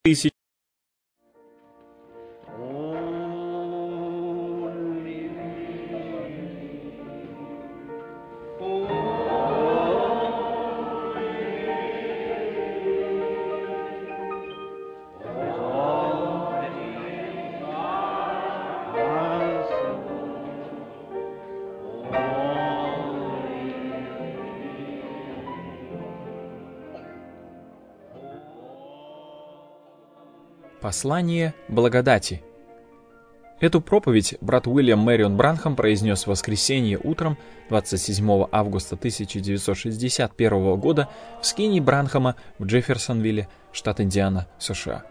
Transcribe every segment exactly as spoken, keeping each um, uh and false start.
тысяч. Послание благодати. Эту проповедь брат Уильям Мэрион Бранхам произнес в воскресенье утром двадцать седьмого августа тысяча девятьсот шестьдесят первого года в скинии Бранхама в Джефферсонвилле, штат Индиана, США.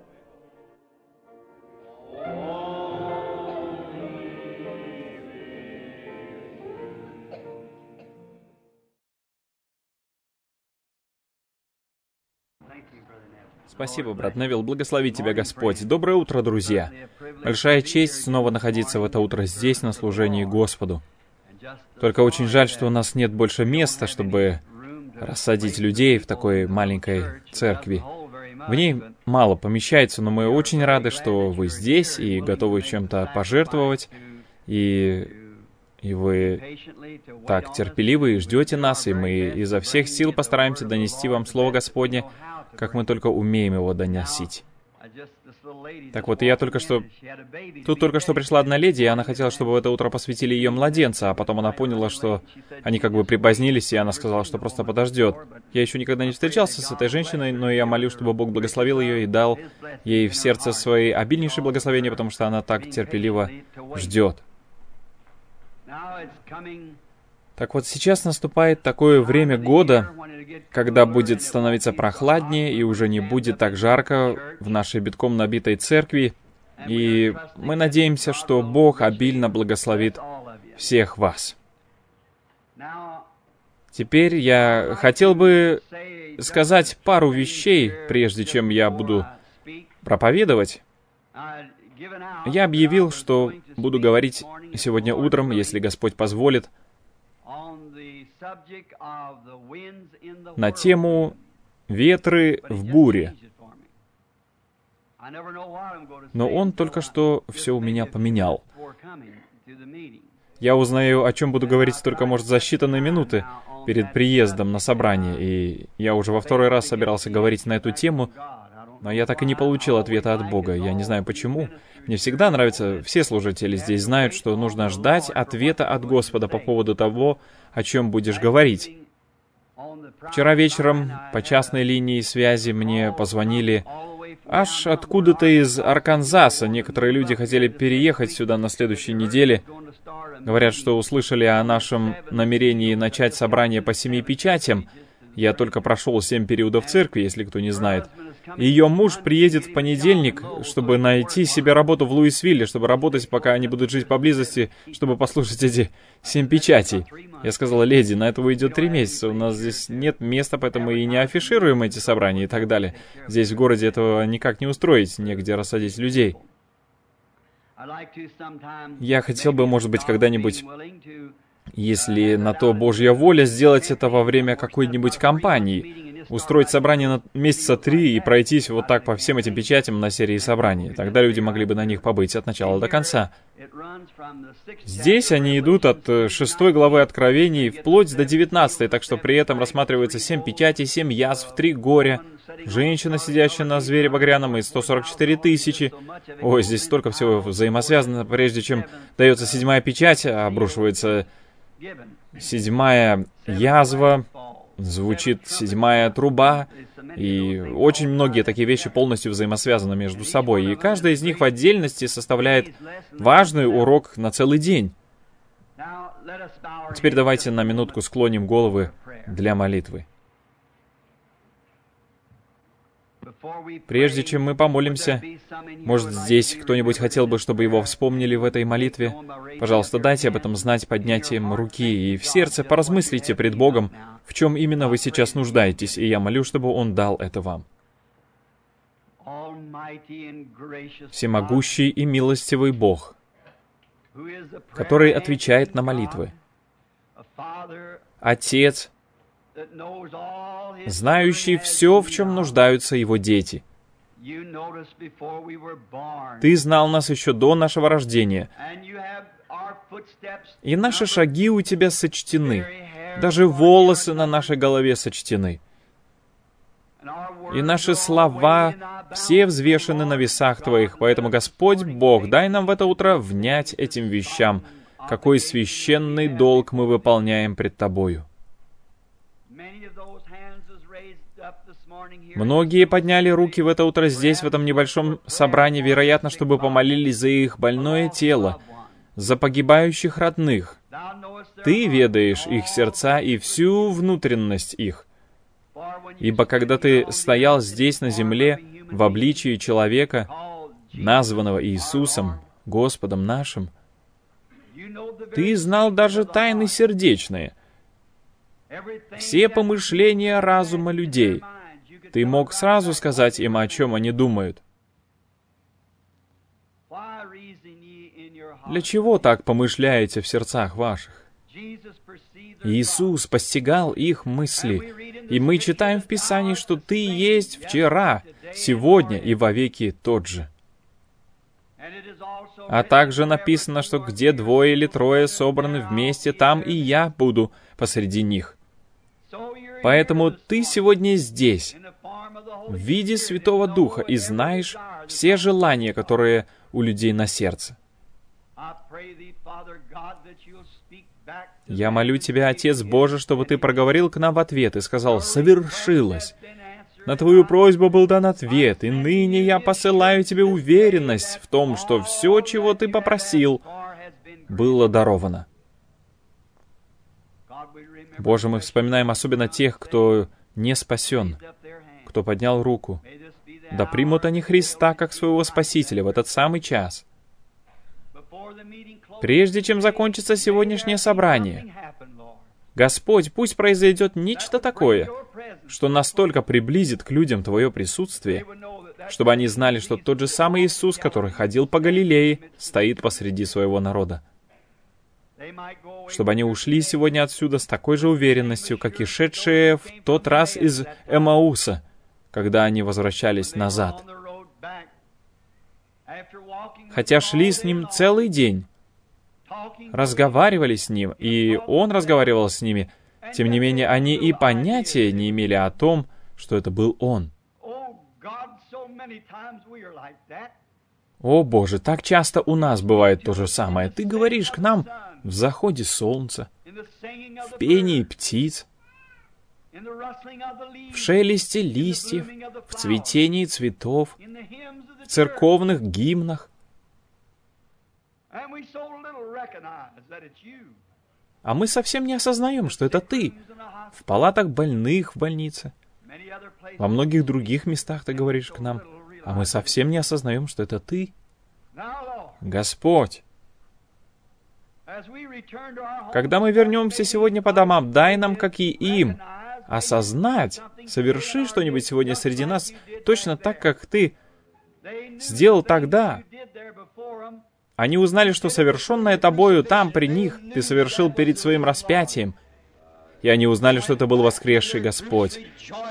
Спасибо, брат Невилл. Благослови тебя Господь. Доброе утро, друзья. Большая честь снова находиться в это утро здесь, на служении Господу. Только очень жаль, что у нас нет больше места, чтобы рассадить людей в такой маленькой церкви. В ней мало помещается, но мы очень рады, что вы здесь и готовы чем-то пожертвовать. И, и вы так терпеливы и ждете нас, и мы изо всех сил постараемся донести вам Слово Господне, как мы только умеем его доносить. Так вот, я только что... Тут только что пришла одна леди, и она хотела, чтобы в это утро посвятили ее младенца, а потом она поняла, что они как бы припозднились, и она сказала, что просто подождет. Я еще никогда не встречался с этой женщиной, но я молю, чтобы Бог благословил ее и дал ей в сердце свои обильнейшие благословения, потому что она так терпеливо ждет. Так вот, сейчас наступает такое время года, когда будет становиться прохладнее и уже не будет так жарко в нашей битком набитой церкви. И мы надеемся, что Бог обильно благословит всех вас. Теперь я хотел бы сказать пару вещей, прежде чем я буду проповедовать. Я объявил, что буду говорить сегодня утром, если Господь позволит, на тему «Ветры в буре». Но он только что все у меня поменял. Я узнаю, о чем буду говорить только, может, за считанные минуты перед приездом на собрание, и я уже во второй раз собирался говорить на эту тему, но я так и не получил ответа от Бога. Я не знаю почему. Мне всегда нравится, все служители здесь знают, что нужно ждать ответа от Господа по поводу того, о чем будешь говорить. Вчера вечером по частной линии связи мне позвонили аж откуда-то из Арканзаса. Некоторые люди хотели переехать сюда на следующей неделе. Говорят, что услышали о нашем намерении начать собрание по семи печатям. Я только прошел семь периодов церкви, если кто не знает. Ее муж приедет в понедельник, чтобы найти себе работу в Луисвилле, чтобы работать, пока они будут жить поблизости, чтобы послушать эти семь печатей. Я сказала: леди, на это уйдет три месяца, у нас здесь нет места, поэтому и не афишируем эти собрания и так далее. Здесь в городе этого никак не устроить, негде рассадить людей. Я хотел бы, может быть, когда-нибудь, если на то Божья воля, сделать это во время какой-нибудь кампании, устроить собрание на месяца три и пройтись вот так по всем этим печатям на серии собраний. Тогда люди могли бы на них побыть от начала до конца. Здесь они идут от шестой главы Откровений вплоть до девятнадцатой, так что при этом рассматривается семь печатей, семь язв, три горя, женщина, сидящая на звере багряном, и сто сорок четыре тысячи. Ой, здесь столько всего взаимосвязано. Прежде чем дается седьмая печать, обрушивается седьмая язва, звучит седьмая труба, и очень многие такие вещи полностью взаимосвязаны между собой, и каждая из них в отдельности составляет важный урок на целый день. Теперь давайте на минутку склоним головы для молитвы. Прежде чем мы помолимся, может, здесь кто-нибудь хотел бы, чтобы его вспомнили в этой молитве? Пожалуйста, дайте об этом знать поднятием руки, и в сердце поразмыслите пред Богом, в чем именно вы сейчас нуждаетесь, и я молю, чтобы Он дал это вам. Всемогущий и милостивый Бог, который отвечает на молитвы, Отец, знающий все, в чем нуждаются Его дети. Ты знал нас еще до нашего рождения, и наши шаги у Тебя сочтены, даже волосы на нашей голове сочтены. И наши слова все взвешены на весах Твоих, поэтому, Господь Бог, дай нам в это утро внять этим вещам, какой священный долг мы выполняем пред Тобою. Многие подняли руки в это утро здесь, в этом небольшом собрании, вероятно, чтобы помолились за их больное тело, за погибающих родных. Ты ведаешь их сердца и всю внутренность их. Ибо когда Ты стоял здесь на земле в обличии человека, названного Иисусом, Господом нашим, Ты знал даже тайны сердечные, все помышления разума людей. Ты мог сразу сказать им, о чем они думают. Для чего так помышляете в сердцах ваших? Иисус постигал их мысли, и мы читаем в Писании, что Ты есть вчера, сегодня и вовеки тот же. А также написано, что где двое или трое собраны вместе, там и я буду посреди них. Поэтому Ты сегодня здесь, в виде Святого Духа, и знаешь все желания, которые у людей на сердце. Я молю Тебя, Отец Божий, чтобы Ты проговорил к нам в ответ и сказал: «Совершилось». На Твою просьбу был дан ответ, и ныне я посылаю Тебе уверенность в том, что все, чего Ты попросил, было даровано. Боже, мы вспоминаем особенно тех, кто не спасен, кто поднял руку. Да примут они Христа как своего Спасителя в этот самый час. Прежде чем закончится сегодняшнее собрание, Господь, пусть произойдет нечто такое, что настолько приблизит к людям Твое присутствие, чтобы они знали, что тот же самый Иисус, который ходил по Галилее, стоит посреди своего народа. Чтобы они ушли сегодня отсюда с такой же уверенностью, как и шедшие в тот раз из Эмауса, когда они возвращались назад. Хотя шли с Ним целый день, разговаривали с Ним, и Он разговаривал с ними, тем не менее, они и понятия не имели о том, что это был Он. О, Боже, так часто у нас бывает то же самое. Ты говоришь к нам в заходе солнца, в пении птиц, в шелесте листьев, в цветении цветов, в церковных гимнах. А мы совсем не осознаем, что это Ты. В палатах больных в больнице, во многих других местах Ты говоришь к нам, а мы совсем не осознаем, что это Ты. Господь, когда мы вернемся сегодня по домам, дай нам, как и им, осознать, соверши что-нибудь сегодня среди нас, точно так, как Ты сделал тогда. Они узнали, что совершенное Тобою там, при них, Ты совершил перед Своим распятием. И они узнали, что это был воскресший Господь.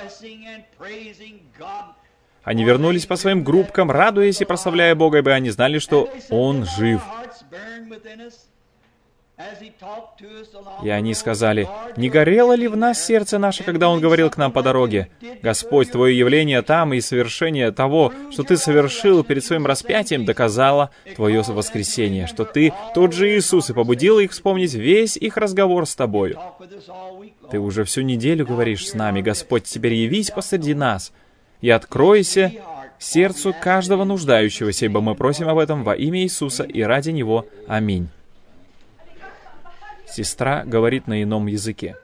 Они вернулись по своим группкам, радуясь и прославляя Бога, ибо они знали, что Он жив. И они сказали: «Не горело ли в нас сердце наше, когда Он говорил к нам по дороге? Господь, Твое явление там и совершение того, что Ты совершил перед Своим распятием, доказало Твое воскресение, что Ты тот же Иисус, и побудил их вспомнить весь их разговор с Тобою. Ты уже всю неделю говоришь с нами, Господь, теперь явись посреди нас и откройся сердцу каждого нуждающегося, ибо мы просим об этом во имя Иисуса и ради Него. Аминь». Сестра говорит на ином языке.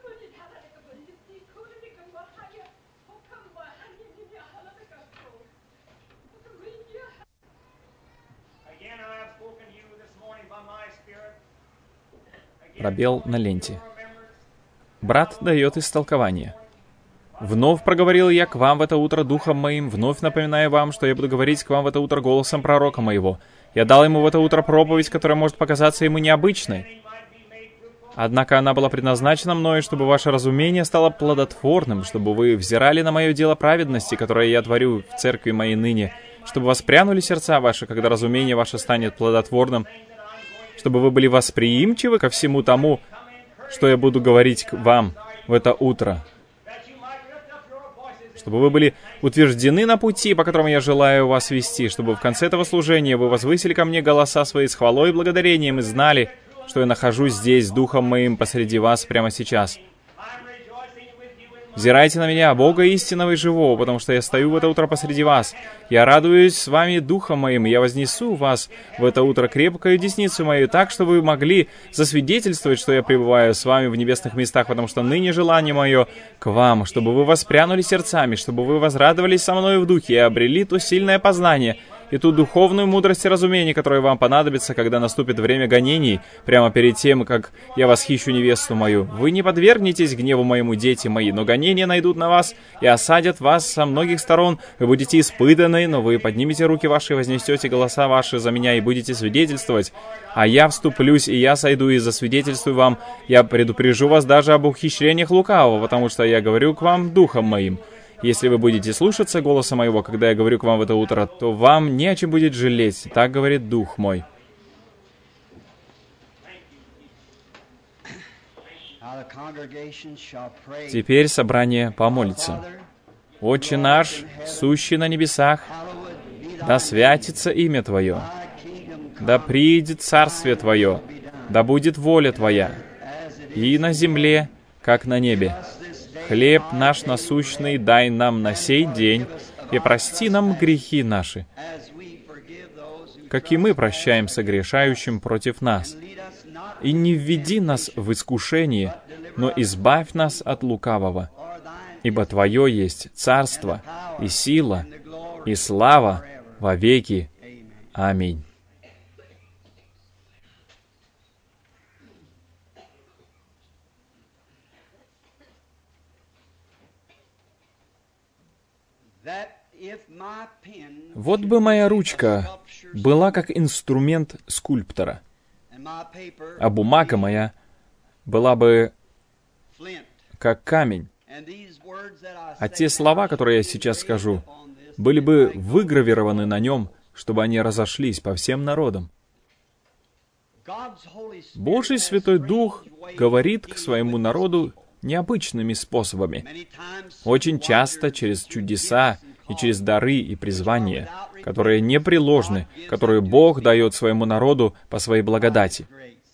Пробел на ленте. Брат дает истолкование. «Вновь проговорил я к вам в это утро духом моим, вновь напоминаю вам, что я буду говорить к вам в это утро голосом пророка моего. Я дал ему в это утро проповедь, которая может показаться ему необычной, Однако она была предназначена мною, чтобы ваше разумение стало плодотворным, чтобы вы взирали на мое дело праведности, которое я творю в церкви моей ныне, чтобы воспрянули сердца ваши, когда разумение ваше станет плодотворным, чтобы вы были восприимчивы ко всему тому, что я буду говорить к вам в это утро, чтобы вы были утверждены на пути, по которому я желаю вас вести, чтобы в конце этого служения вы возвысили ко мне голоса свои с хвалой и благодарением и знали, что я нахожусь здесь, Духом моим, посреди вас прямо сейчас. Взирайте на меня, Бога истинного и живого, потому что я стою в это утро посреди вас. Я радуюсь с вами Духом моим, и я вознесу вас в это утро крепкою десницу мою, так, чтобы вы могли засвидетельствовать, что я пребываю с вами в небесных местах, потому что ныне желание мое к вам, чтобы вы воспрянули сердцами, чтобы вы возрадовались со мною в духе и обрели то сильное познание, и ту духовную мудрость и разумение, которое вам понадобится, когда наступит время гонений, прямо перед тем, как я восхищу невесту мою. Вы не подвергнетесь гневу моему, дети мои, но гонения найдут на вас и осадят вас со многих сторон. Вы будете испытаны, но вы поднимете руки ваши, вознесете голоса ваши за меня и будете свидетельствовать. А я вступлюсь, и я сойду и засвидетельствую вам. Я предупрежу вас даже об ухищрениях лукавого, потому что я говорю к вам Духом моим. Если вы будете слушаться голоса моего, когда я говорю к вам в это утро, то вам не о чем будет жалеть. Так говорит Дух мой. Теперь собрание помолится. Отче наш, сущий на небесах, да святится имя Твое, да приидет царствие Твое, да будет воля Твоя, и на земле, как на небе. Хлеб наш насущный дай нам на сей день, и прости нам грехи наши, как и мы прощаем согрешающим против нас. И не введи нас в искушение, но избавь нас от лукавого. Ибо Твое есть царство, и сила, и слава во веки. Аминь. Вот бы моя ручка была как инструмент скульптора, а бумага моя была бы как камень, а те слова, которые я сейчас скажу, были бы выгравированы на нем, чтобы они разошлись по всем народам. Божий Святой Дух говорит к своему народу необычными способами, очень часто через чудеса и через дары и призвания, которые непреложны, которые Бог дает своему народу по своей благодати.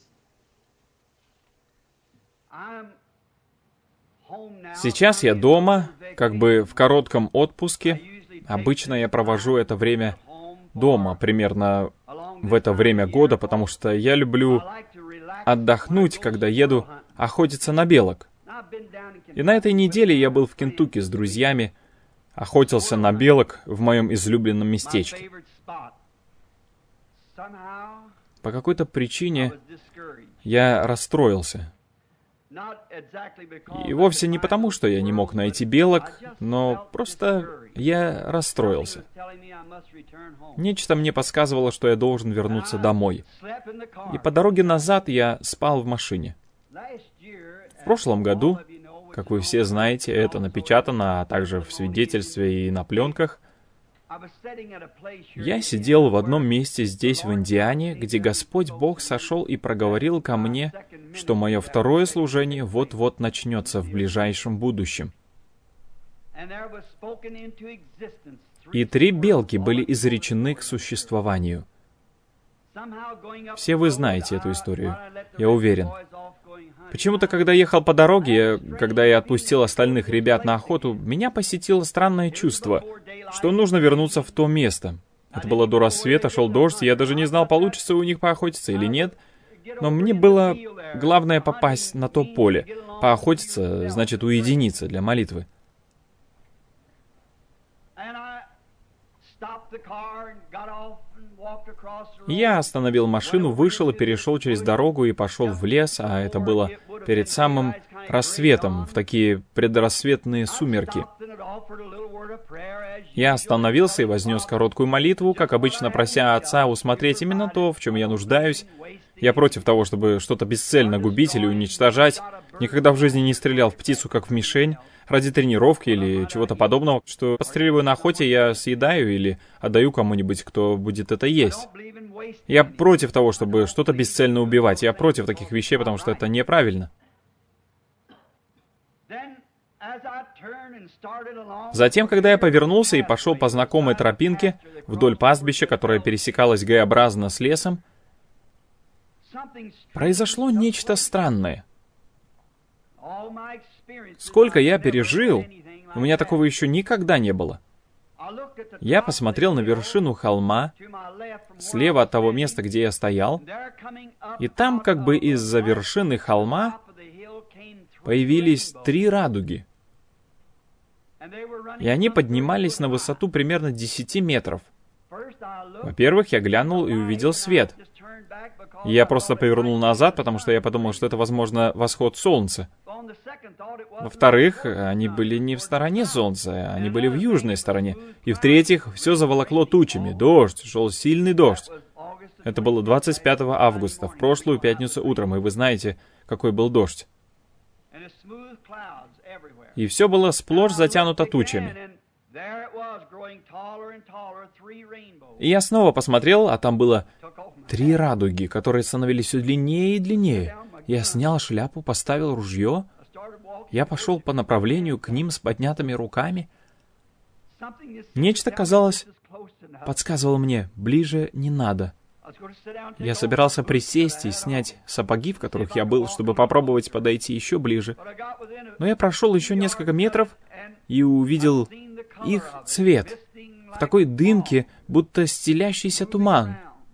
Сейчас я дома, как бы в коротком отпуске. Обычно я провожу это время дома, примерно в это время года, потому что я люблю отдохнуть, когда еду охотиться на белок. И на этой неделе я был в Кентукки с друзьями, охотился на белок в моем излюбленном местечке. По какой-то причине я расстроился. И вовсе не потому, что я не мог найти белок, но просто я расстроился. Нечто мне подсказывало, что я должен вернуться домой. И по дороге назад я спал в машине. В прошлом году, как вы все знаете, это напечатано, а также в свидетельстве и на пленках, я сидел в одном месте здесь, в Индиане, где Господь Бог сошел и проговорил ко мне, что мое второе служение вот-вот начнется в ближайшем будущем. И три белки были изречены к существованию. Все вы знаете эту историю, я уверен. Почему-то, когда ехал по дороге, когда я отпустил остальных ребят на охоту, меня посетило странное чувство, что нужно вернуться в то место. Это было до рассвета, шел дождь, и я даже не знал, получится у них поохотиться или нет. Но мне было главное попасть на то поле. Поохотиться значит уединиться для молитвы. Я остановил машину, вышел и перешел через дорогу и пошел в лес, а это было перед самым рассветом, в такие предрассветные сумерки. Я остановился и вознес короткую молитву, как обычно прося Отца усмотреть именно то, в чем я нуждаюсь, Я против того, чтобы что-то бесцельно губить или уничтожать. Никогда в жизни не стрелял в птицу, как в мишень, ради тренировки или чего-то подобного, что подстреливаю на охоте, я съедаю или отдаю кому-нибудь, кто будет это есть. Я против того, чтобы что-то бесцельно убивать. Я против таких вещей, потому что это неправильно. Затем, когда я повернулся и пошел по знакомой тропинке вдоль пастбища, которое пересекалось Г-образно с лесом, произошло нечто странное. Сколько я пережил, у меня такого еще никогда не было. Я посмотрел на вершину холма, слева от того места, где я стоял, и там, как бы из-за вершины холма, появились три радуги. И они поднимались на высоту примерно десяти метров. Во-первых, я глянул и увидел свет. И я просто повернул назад, потому что я подумал, что это, возможно, восход солнца. Во-вторых, они были не в стороне солнца, они были в южной стороне. И в-третьих, все заволокло тучами. Дождь, шел сильный дождь. Это было двадцать пятого августа, в прошлую пятницу утром, и вы знаете, какой был дождь. И все было сплошь затянуто тучами. И я снова посмотрел, а там было три радуги, которые становились все длиннее и длиннее. Я снял шляпу, поставил ружье. Я пошел по направлению к ним с поднятыми руками. Нечто, казалось, подсказывало мне, ближе не надо. Я собирался присесть и снять сапоги, в которых я был, чтобы попробовать подойти еще ближе. Но я прошел еще несколько метров и увидел их цвет в такой дымке, будто стелящийся туман.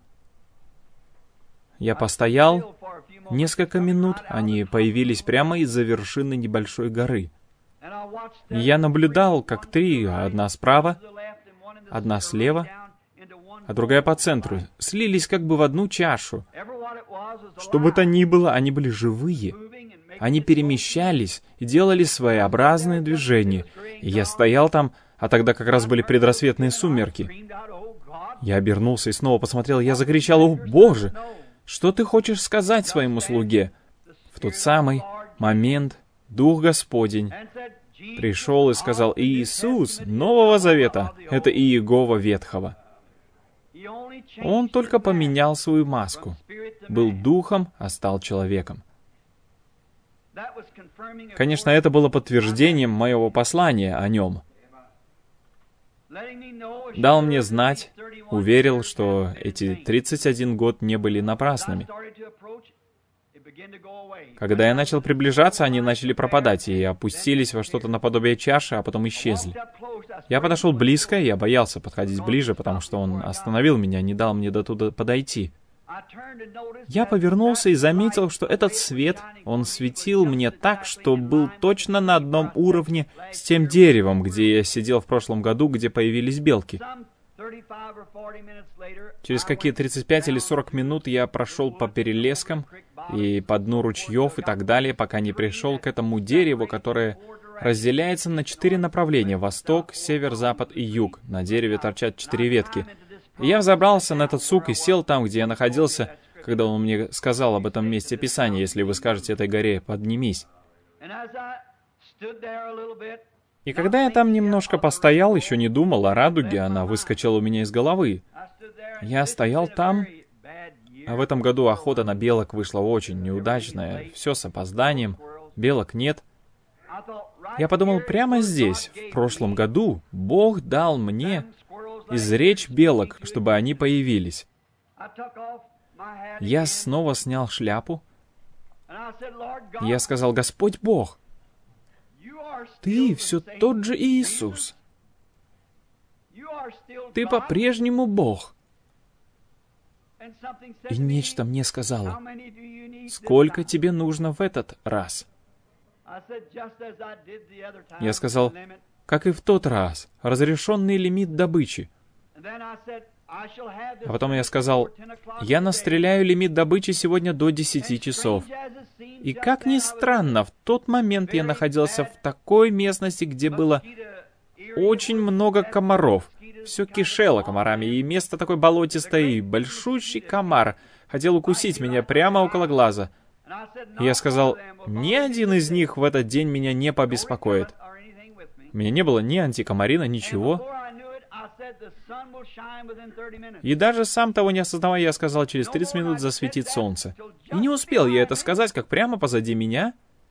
Я постоял несколько минут, они появились прямо из-за вершины небольшой горы. И я наблюдал, как три, одна справа, одна слева, а другая по центру, слились как бы в одну чашу. Что бы то ни было, они были живые. Они перемещались и делали своеобразные движения. И я стоял там, а тогда как раз были предрассветные сумерки. Я обернулся и снова посмотрел. Я закричал: «О, Боже! Что ты хочешь сказать своему слуге?» В тот самый момент Дух Господень пришел и сказал: «Иисус Нового Завета — это Иегова Ветхого». Он только поменял свою маску. Был духом, а стал человеком. Конечно, это было подтверждением моего послания о нем. Дал мне знать, уверил, что эти тридцать один год не были напрасными. Когда я начал приближаться, они начали пропадать и опустились во что-то наподобие чаши, а потом исчезли. Я подошел близко, я боялся подходить ближе, потому что он остановил меня, не дал мне до туда подойти. Я повернулся и заметил, что этот свет, он светил мне так, что был точно на одном уровне с тем деревом, где я сидел в прошлом году, где появились белки. Через какие тридцать пять или сорок минут я прошел по перелескам и по дну ручьев и так далее, пока не пришел к этому дереву, которое разделяется на четыре направления — восток, север, запад и юг. На дереве торчат четыре ветки. И я взобрался на этот сук и сел там, где я находился, когда он мне сказал об этом месте Писания: «Если вы скажете этой горе: поднимись». И когда я там немножко постоял, еще не думал о радуге, она выскочила у меня из головы. Я стоял там, а в этом году охота на белок вышла очень неудачная, все с опозданием, белок нет. Я подумал, прямо здесь, в прошлом году, Бог дал мне изречь белок, чтобы они появились. Я снова снял шляпу. Я сказал: «Господь Бог, Ты все тот же Иисус. Ты по-прежнему Бог». И нечто мне сказало: «Сколько тебе нужно в этот раз?» Я сказал: «Как и в тот раз, разрешенный лимит добычи». А потом я сказал: «Я настреляю лимит добычи сегодня до десяти часов». И как ни странно, в тот момент я находился в такой местности, где было очень много комаров. Все кишело комарами, и место такое болотистое, и большущий комар хотел укусить меня прямо около глаза. И я сказал, ни один из них в этот день меня не побеспокоит. У меня не было ни антикомарина, ничего. И даже сам того не осознавая, я сказал, через тридцать минут засветит солнце. И не успел я это сказать, как прямо позади меня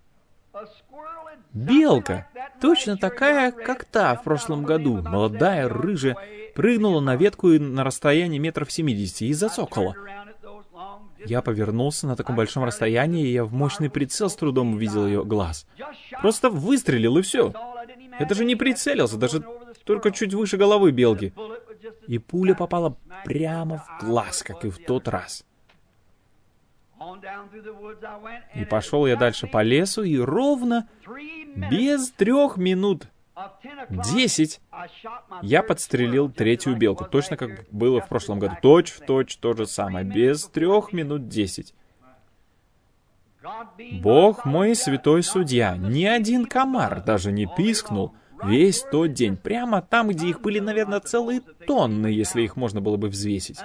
белка, точно такая, как та в прошлом году, молодая, рыжая, прыгнула на ветку на расстоянии метров семидесяти и зацокала. Я повернулся на таком большом расстоянии, и я в мощный прицел с трудом увидел ее глаз. Просто выстрелил, и все. Я даже не прицелился, даже только чуть выше головы белки. И пуля попала прямо в глаз, как и в тот раз. И пошел я дальше по лесу, и ровно без трех минут десять я подстрелил третью белку, точно как было в прошлом году. Точь в точь то же самое, без трех минут десять. Бог мой святой судья, ни один комар даже не пискнул весь тот день, прямо там, где их были, наверное, целые тонны, если их можно было бы взвесить.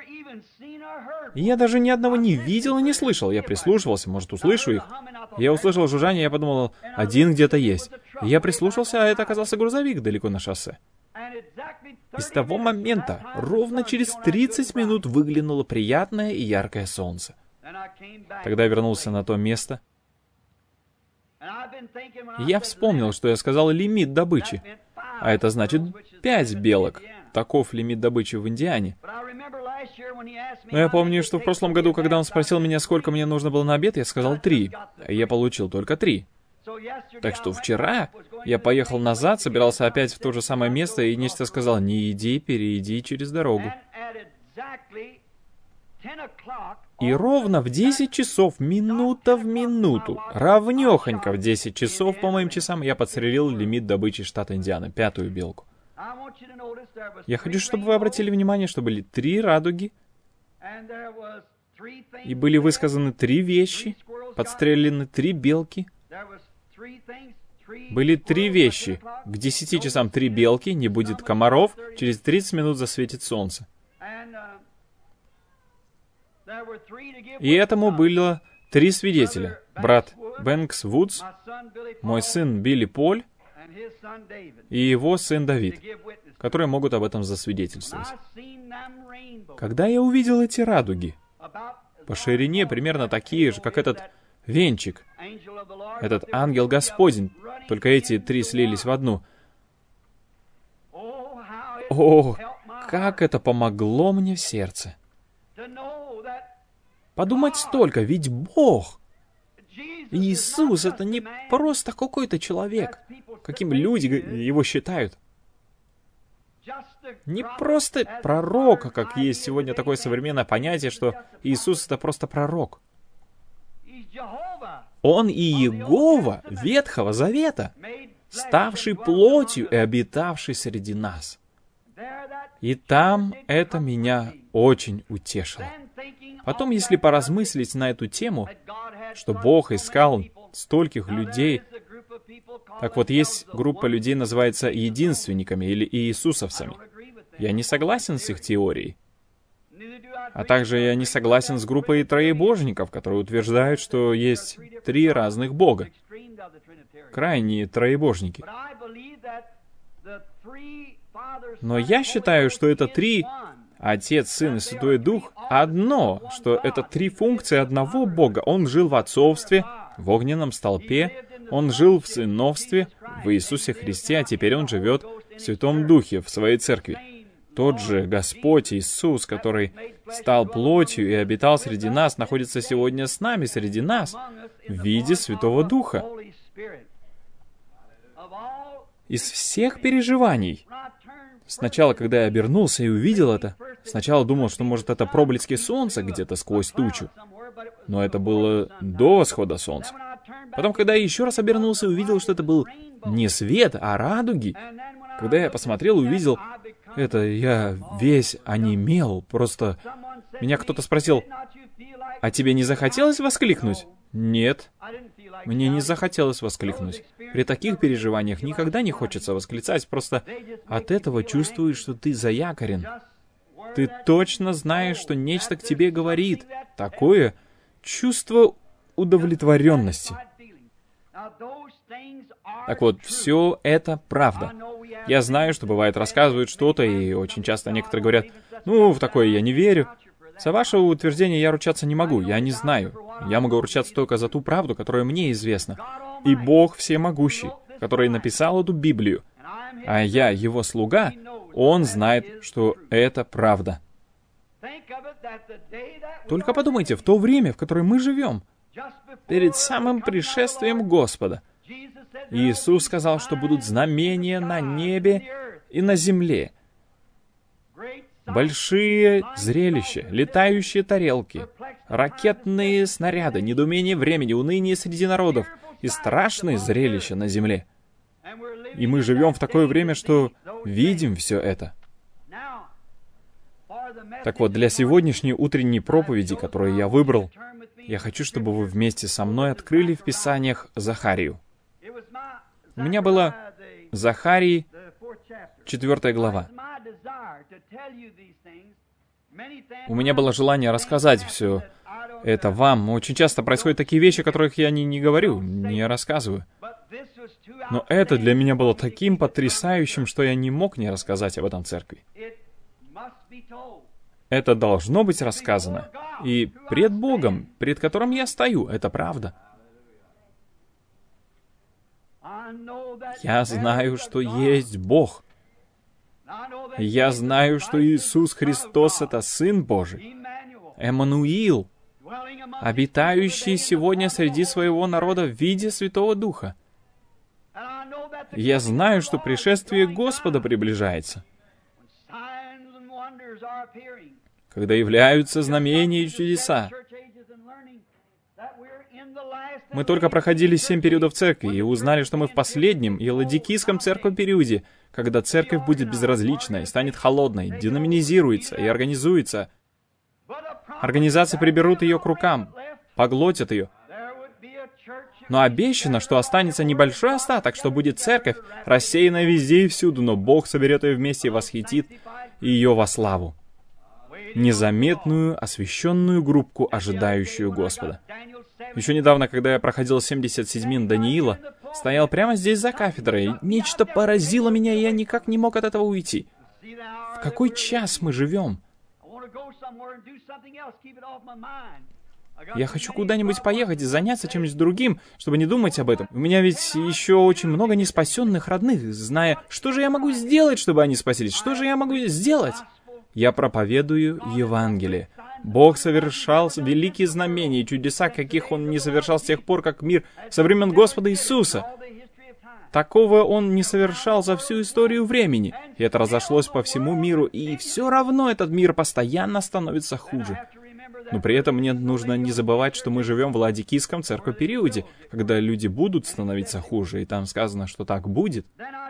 И я даже ни одного не видел и не слышал. Я прислушивался, может, услышу их. Я услышал жужжание, я подумал, один где-то есть. И я прислушался, а это оказался грузовик далеко на шоссе. И с того момента, ровно через тридцать минут, выглянуло приятное и яркое солнце. Тогда я вернулся на то место. Я вспомнил, что я сказал лимит добычи. А это значит пять белок. Таков лимит добычи в Индиане. Но я помню, что в прошлом году, когда он спросил меня, сколько мне нужно было на обед, я сказал три. А я получил только три. Так что вчера я поехал назад, собирался опять в то же самое место, и нечто сказал, не иди, перейди через дорогу. И ровно в десять часов, минута в минуту, равнёхонько в десять часов по моим часам, я подстрелил лимит добычи штата Индиана, пятую белку. Я хочу, чтобы вы обратили внимание, что были три радуги, и были высказаны три вещи, подстрелены три белки. Были три вещи. К десяти часам три белки, не будет комаров, через тридцать минут засветит солнце. И этому было три свидетеля. Брат Бэнкс Вудс, мой сын Билли Поль и его сын Давид, которые могут об этом засвидетельствовать. Когда я увидел эти радуги, по ширине примерно такие же, как этот венчик, этот ангел Господень, только эти три слились в одну. О, как это помогло мне в сердце! Подумать столько, ведь Бог, Иисус, это не просто какой-то человек, каким люди его считают. Не просто пророк, как есть сегодня такое современное понятие, что Иисус это просто пророк. Он и Иегова Ветхого Завета, ставший плотью и обитавший среди нас. И там это меня очень утешило. Потом, если поразмыслить на эту тему, что Бог искал стольких людей, так вот, есть группа людей, называется единственниками или иисусовцами. Я не согласен с их теорией. А также я не согласен с группой троебожников, которые утверждают, что есть три разных Бога. Крайние троебожники. Но я считаю, что это три, Отец, Сын и Святой Дух, одно, что это три функции одного Бога. Он жил в отцовстве, в огненном столпе, Он жил в сыновстве, в Иисусе Христе, а теперь Он живет в Святом Духе, в Своей Церкви. Тот же Господь Иисус, который стал плотью и обитал среди нас, находится сегодня с нами, среди нас, в виде Святого Духа. Из всех переживаний, сначала, когда я обернулся и увидел это, сначала думал, что, может, это проблески солнца где-то сквозь тучу, но это было до восхода солнца. Потом, когда я еще раз обернулся и увидел, что это был не свет, а радуги, когда я посмотрел и увидел это, я весь онемел, просто... Меня кто-то спросил, а тебе не захотелось воскликнуть? Нет, мне не захотелось воскликнуть. При таких переживаниях никогда не хочется восклицать, просто от этого чувствуешь, что ты заякорен. Ты точно знаешь, что нечто к тебе говорит. Такое чувство удовлетворенности. Так вот, все это правда. Я знаю, что бывает рассказывают что-то, и очень часто некоторые говорят, ну, в такое я не верю. За ваше утверждение я ручаться не могу, я не знаю. Я могу ручаться только за ту правду, которая мне известна. И Бог всемогущий, который написал эту Библию, а я его слуга, он знает, что это правда. Только подумайте, в то время, в которое мы живем, перед самым пришествием Господа, Иисус сказал, что будут знамения на небе и на земле. Большие зрелища, летающие тарелки, ракетные снаряды, недоумение времени, уныние среди народов и страшные зрелища на земле. И мы живем в такое время, что видим все это. Так вот, для сегодняшней утренней проповеди, которую я выбрал, я хочу, чтобы вы вместе со мной открыли в Писаниях Захарию. У меня было Захарии, четвертая глава. У меня было желание рассказать все это вам. Очень часто происходят такие вещи, о которых я не, не говорю, не рассказываю. Но это для меня было таким потрясающим, что я не мог не рассказать об этом церкви. Это должно быть рассказано. И пред Богом, пред которым я стою, это правда. Я знаю, что есть Бог. Я знаю, что Иисус Христос — это Сын Божий, Эммануил, обитающий сегодня среди своего народа в виде Святого Духа. Я знаю, что пришествие Господа приближается, когда являются знамения и чудеса. Мы только проходили семь периодов церкви и узнали, что мы в последнем и ладикийском церковном периоде, когда церковь будет безразличной, станет холодной, деноминизируется и организуется. Организации приберут ее к рукам, поглотят ее. Но обещано, что останется небольшой остаток, что будет церковь, рассеянная везде и всюду, но Бог соберет ее вместе и восхитит ее во славу. Незаметную, освященную группку, ожидающую Господа. Еще недавно, когда я проходил семьдесят седьмин Даниила, стоял прямо здесь за кафедрой, нечто поразило меня, и я никак не мог от этого уйти. В какой час мы живем? Я хочу куда-нибудь поехать и заняться чем-нибудь другим, чтобы не думать об этом. У меня ведь еще очень много неспасенных родных, зная, что же я могу сделать, чтобы они спасились, что же я могу сделать? Я проповедую Евангелие. Бог совершал великие знамения и чудеса, каких Он не совершал с тех пор, как мир со времен Господа Иисуса. Такого Он не совершал за всю историю времени. И это разошлось по всему миру, и все равно этот мир постоянно становится хуже. Но при этом мне нужно не забывать, что мы живем в ладикийском церковном периоде, когда люди будут становиться хуже, и там сказано, что так будет.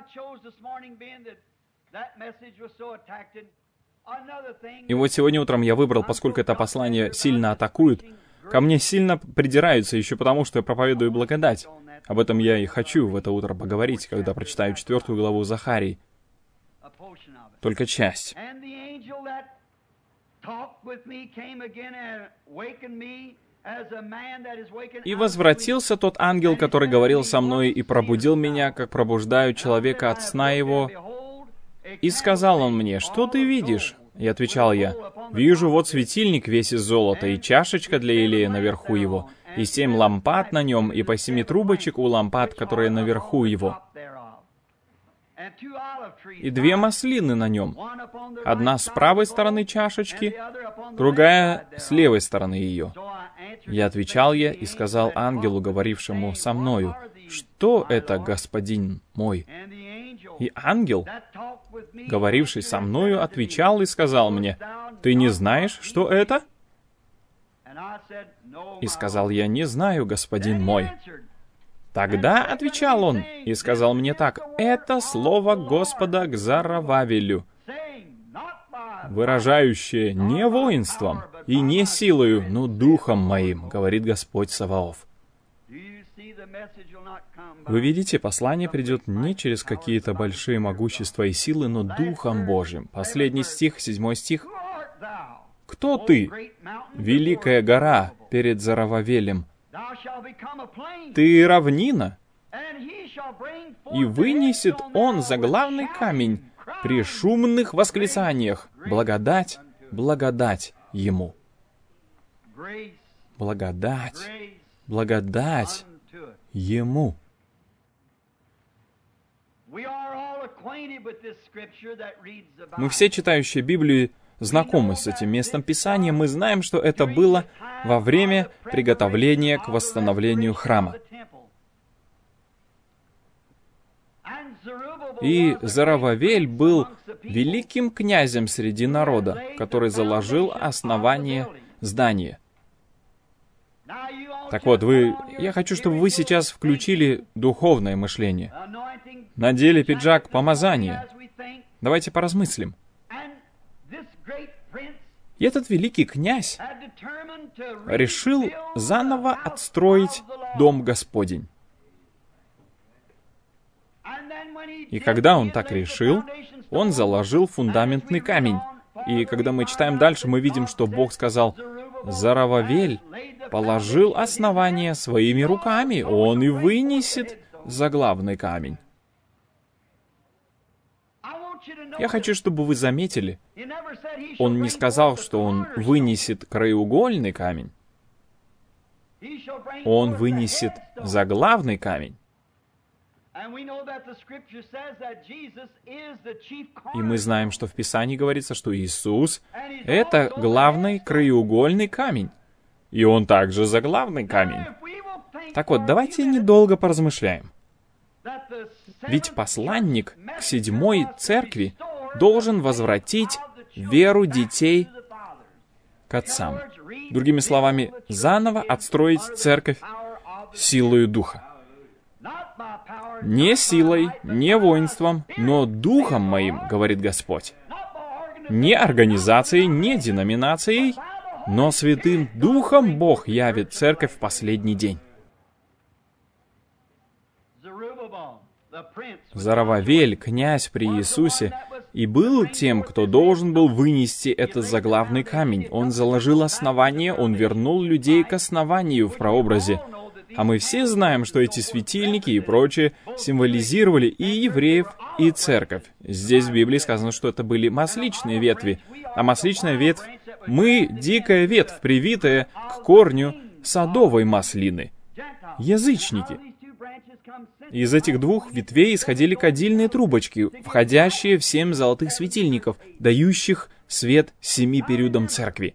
И вот сегодня утром я выбрал, поскольку это послание сильно атакует, ко мне сильно придираются еще потому, что я проповедую благодать. Об этом я и хочу в это утро поговорить, когда прочитаю четвертую главу Захарии. Только часть. «И возвратился тот ангел, который говорил со мной, и пробудил меня, как пробуждают человека от сна его. И сказал он мне, что ты видишь? И отвечал я, вижу вот светильник весь из золота, и чашечка для елея наверху его, и семь лампад на нем, и по семи трубочек у лампад, которые наверху его. И две маслины на нем, одна с правой стороны чашечки, другая с левой стороны ее. Я отвечал я и сказал ангелу, говорившему со мною, что это, господин мой? И ангел, говоривший со мною, отвечал и сказал мне, ты не знаешь, что это? И сказал я, не знаю, господин мой. Тогда отвечал он и сказал мне так, это слово Господа к Зарававелю, выражающее не воинством и не силою, но духом моим, говорит Господь Саваоф. Вы видите, послание придет не через какие-то большие могущества и силы, но Духом Божьим. Последний стих, седьмой стих. «Кто ты, великая гора перед Зарававелем? Ты равнина, и вынесет он заглавный камень при шумных восклицаниях. Благодать, благодать ему». Благодать, благодать ему. Мы все, читающие Библию, знакомы с этим местом Писания. Мы знаем, что это было во время приготовления к восстановлению храма. И Зарававель был великим князем среди народа, который заложил основание здания. Так вот, вы, я хочу, чтобы вы сейчас включили духовное мышление. Надели пиджак помазания. Давайте поразмыслим. И этот великий князь решил заново отстроить дом Господень. И когда он так решил, он заложил фундаментный камень. И когда мы читаем дальше, мы видим, что Бог сказал: «Зарававель положил основание своими руками, он и вынесет заглавный камень». Я хочу, чтобы вы заметили, он не сказал, что он вынесет краеугольный камень. Он вынесет заглавный камень. И мы знаем, что в Писании говорится, что Иисус — это главный краеугольный камень. И Он также заглавный камень. Так вот, давайте недолго поразмышляем. Ведь посланник к седьмой церкви должен возвратить веру детей к отцам. Другими словами, заново отстроить церковь силою Духа. Не силой, не воинством, но Духом моим, говорит Господь. Не организацией, не деноминацией, но Святым Духом Бог явит церковь в последний день. Зарававель, князь при Иисусе, и был тем, кто должен был вынести этот заглавный камень. Он заложил основание, он вернул людей к основанию в прообразе. А мы все знаем, что эти светильники и прочее символизировали и евреев, и церковь. Здесь в Библии сказано, что это были масличные ветви. А масличная ветвь — мы дикая ветвь, привитая к корню садовой маслины. Язычники. Из этих двух ветвей исходили кадильные трубочки, входящие в семь золотых светильников, дающих свет семи периодам церкви.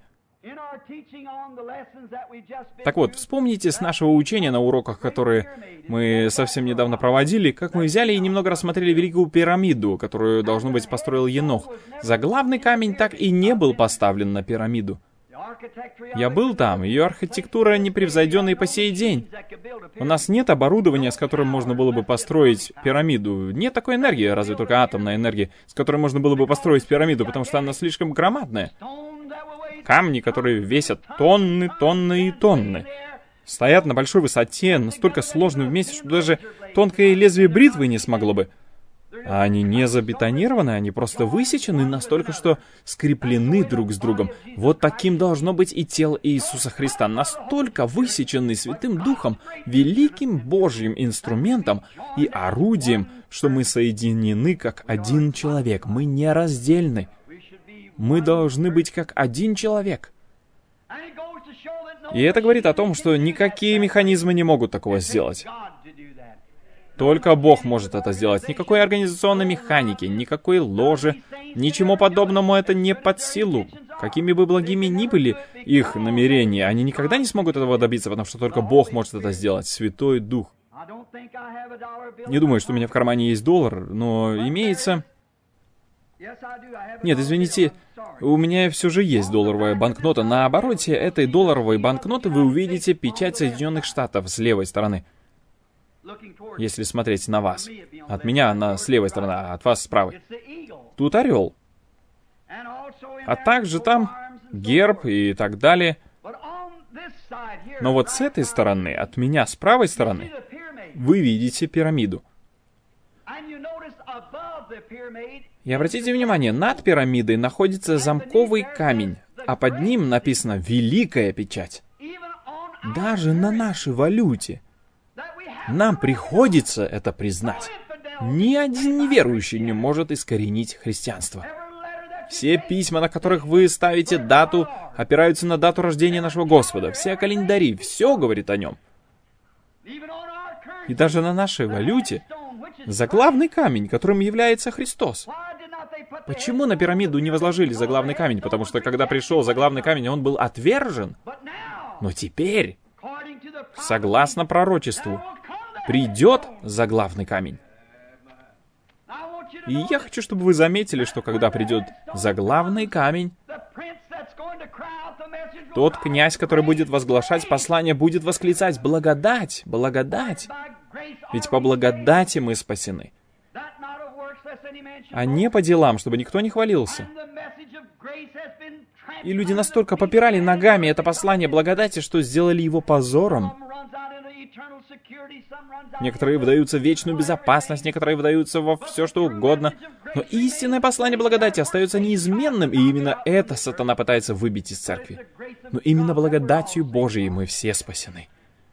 Так вот, вспомните с нашего учения на уроках, которые мы совсем недавно проводили, как мы взяли и немного рассмотрели Великую пирамиду, которую, должно быть, построил Енох. Заглавный камень так и не был поставлен на пирамиду. Я был там, ее архитектура непревзойденна и по сей день. У нас нет оборудования, с которым можно было бы построить пирамиду. Нет такой энергии, разве только атомная энергия, с которой можно было бы построить пирамиду, потому что она слишком громадная. Камни, которые весят тонны, тонны и тонны, стоят на большой высоте, настолько сложны вместе, что даже тонкое лезвие бритвы не смогло бы. А они не забетонированы, они просто высечены настолько, что скреплены друг с другом. Вот таким должно быть и тело Иисуса Христа, настолько высеченный Святым Духом, великим Божьим инструментом и орудием, что мы соединены как один человек, мы нераздельны. Мы должны быть как один человек. И это говорит о том, что никакие механизмы не могут такого сделать. Только Бог может это сделать. Никакой организационной механики, никакой ложи, ничему подобному это не под силу. Какими бы благими ни были их намерения, они никогда не смогут этого добиться, потому что только Бог может это сделать, Святой Дух. Не думаю, что у меня в кармане есть доллар, но имеется... Нет, извините, у меня все же есть долларовая банкнота. На обороте этой долларовой банкноты вы увидите печать Соединенных Штатов с левой стороны. Если смотреть на вас. От меня она с левой стороны, а от вас с правой. Тут орел. А также там герб и так далее. Но вот с этой стороны, от меня с правой стороны, вы видите пирамиду. И обратите внимание, над пирамидой находится замковый камень, а под ним написано «Великая печать». Даже на нашей валюте нам приходится это признать. Ни один неверующий не может искоренить христианство. Все письма, на которых вы ставите дату, опираются на дату рождения нашего Господа. Все календари, все говорит о нем. И даже на нашей валюте заглавный камень, которым является Христос. Почему на пирамиду не возложили заглавный камень? Потому что когда пришел заглавный камень, он был отвержен. Но теперь, согласно пророчеству, придет заглавный камень. И я хочу, чтобы вы заметили, что когда придет заглавный камень, тот князь, который будет возглашать послание, будет восклицать «Благодать! Благодать!» Ведь по благодати мы спасены, а не по делам, чтобы никто не хвалился. И люди настолько попирали ногами это послание благодати, что сделали его позором. Некоторые выдаются в вечную безопасность, некоторые выдаются во все, что угодно. Но истинное послание благодати остается неизменным, и именно это сатана пытается выбить из церкви. Но именно благодатью Божией мы все спасены.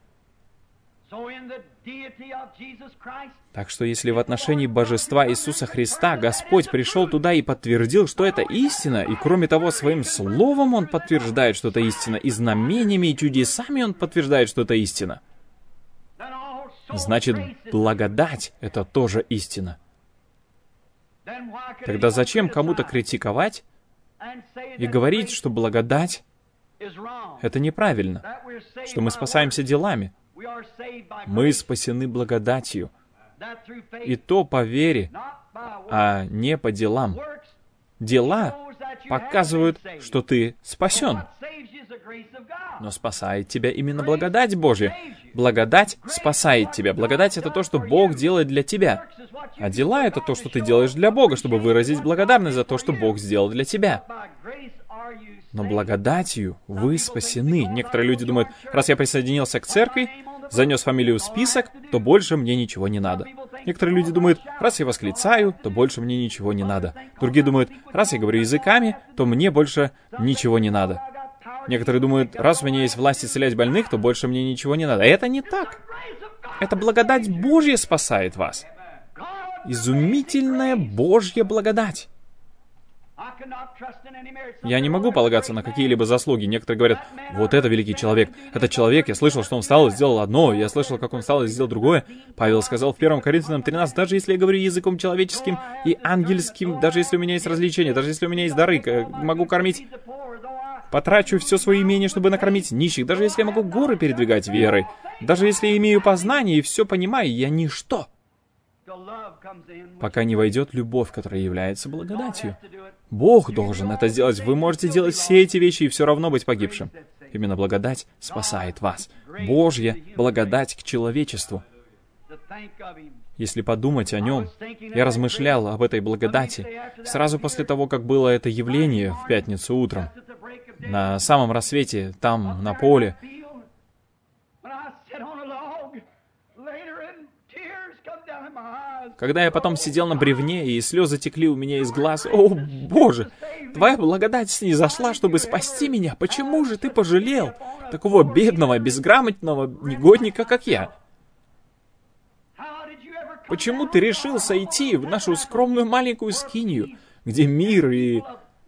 Так что если в отношении божества Иисуса Христа Господь пришел туда и подтвердил, что это истина, и кроме того, своим словом Он подтверждает, что это истина, и знамениями и чудесами Он подтверждает, что это истина, значит, благодать — это тоже истина. Тогда зачем кому-то критиковать и говорить, что благодать — это неправильно, что мы спасаемся делами? Мы спасены благодатью, и то по вере, а не по делам. Дела показывают, что ты спасен. Но спасает тебя именно благодать Божья. Благодать спасает тебя. Благодать — это то, что Бог делает для тебя. А дела — это то, что ты делаешь для Бога, чтобы выразить благодарность за то, что Бог сделал для тебя. Но благодатью вы спасены. Некоторые люди думают, раз я присоединился к церкви, занес фамилию в список, то больше мне ничего не надо. Некоторые люди думают, раз я восклицаю, то больше мне ничего не надо. Другие думают, раз я говорю языками, то мне больше ничего не надо. Некоторые думают, раз у меня есть власть исцелять больных, то больше мне ничего не надо. Это не так. Это благодать Божья спасает вас. Изумительная Божья благодать. Я не могу полагаться на какие-либо заслуги. Некоторые говорят, вот это великий человек. Этот человек, я слышал, что он встал и сделал одно, я слышал, как он встал и сделал другое. Павел сказал в первом Коринфянам тринадцать, даже если я говорю языком человеческим и ангельским, даже если у меня есть развлечения, даже если у меня есть дары, могу кормить, потрачу все свое имение, чтобы накормить нищих, даже если я могу горы передвигать верой, даже если я имею познание и все понимаю, я ничто, пока не войдет любовь, которая является благодатью. Бог должен это сделать. Вы можете делать все эти вещи и все равно быть погибшим. Именно благодать спасает вас. Божья благодать к человечеству. Если подумать о нем, я размышлял об этой благодати сразу после того, как было это явление в пятницу утром. На самом рассвете, там, на поле. Когда я потом сидел на бревне, и слезы текли у меня из глаз, «О, Боже, Твоя благодать снизошла, чтобы спасти меня. Почему же Ты пожалел такого бедного, безграмотного негодника, как я? Почему Ты решил сойти в нашу скромную маленькую скинию, где мир и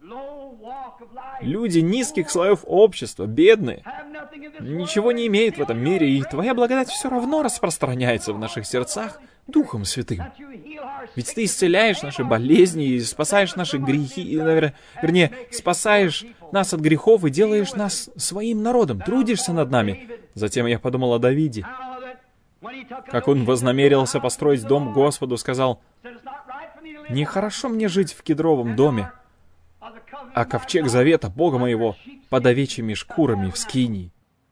люди низких слоев общества, бедные, ничего не имеют в этом мире, и Твоя благодать все равно распространяется в наших сердцах Духом Святым. Ведь Ты исцеляешь наши болезни и спасаешь наши грехи, и, наверное, вернее, спасаешь нас от грехов и делаешь нас своим народом, трудишься над нами. Затем я подумал о Давиде. Как он вознамерился построить дом Господу, сказал, «Нехорошо мне жить в кедровом доме, а ковчег завета Бога моего под овечьими шкурами в скинии».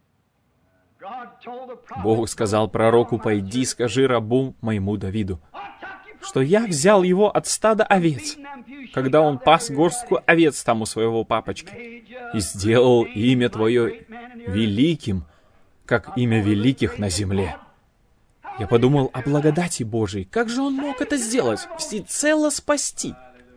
Бог сказал пророку, «Пойди, скажи рабу моему Давиду, что я взял его от стада овец, когда он пас горстку овец там у своего папочки, и сделал имя твое великим, как имя великих на земле». Я подумал о благодати Божией. Как же Он мог это сделать? Всецело спасти.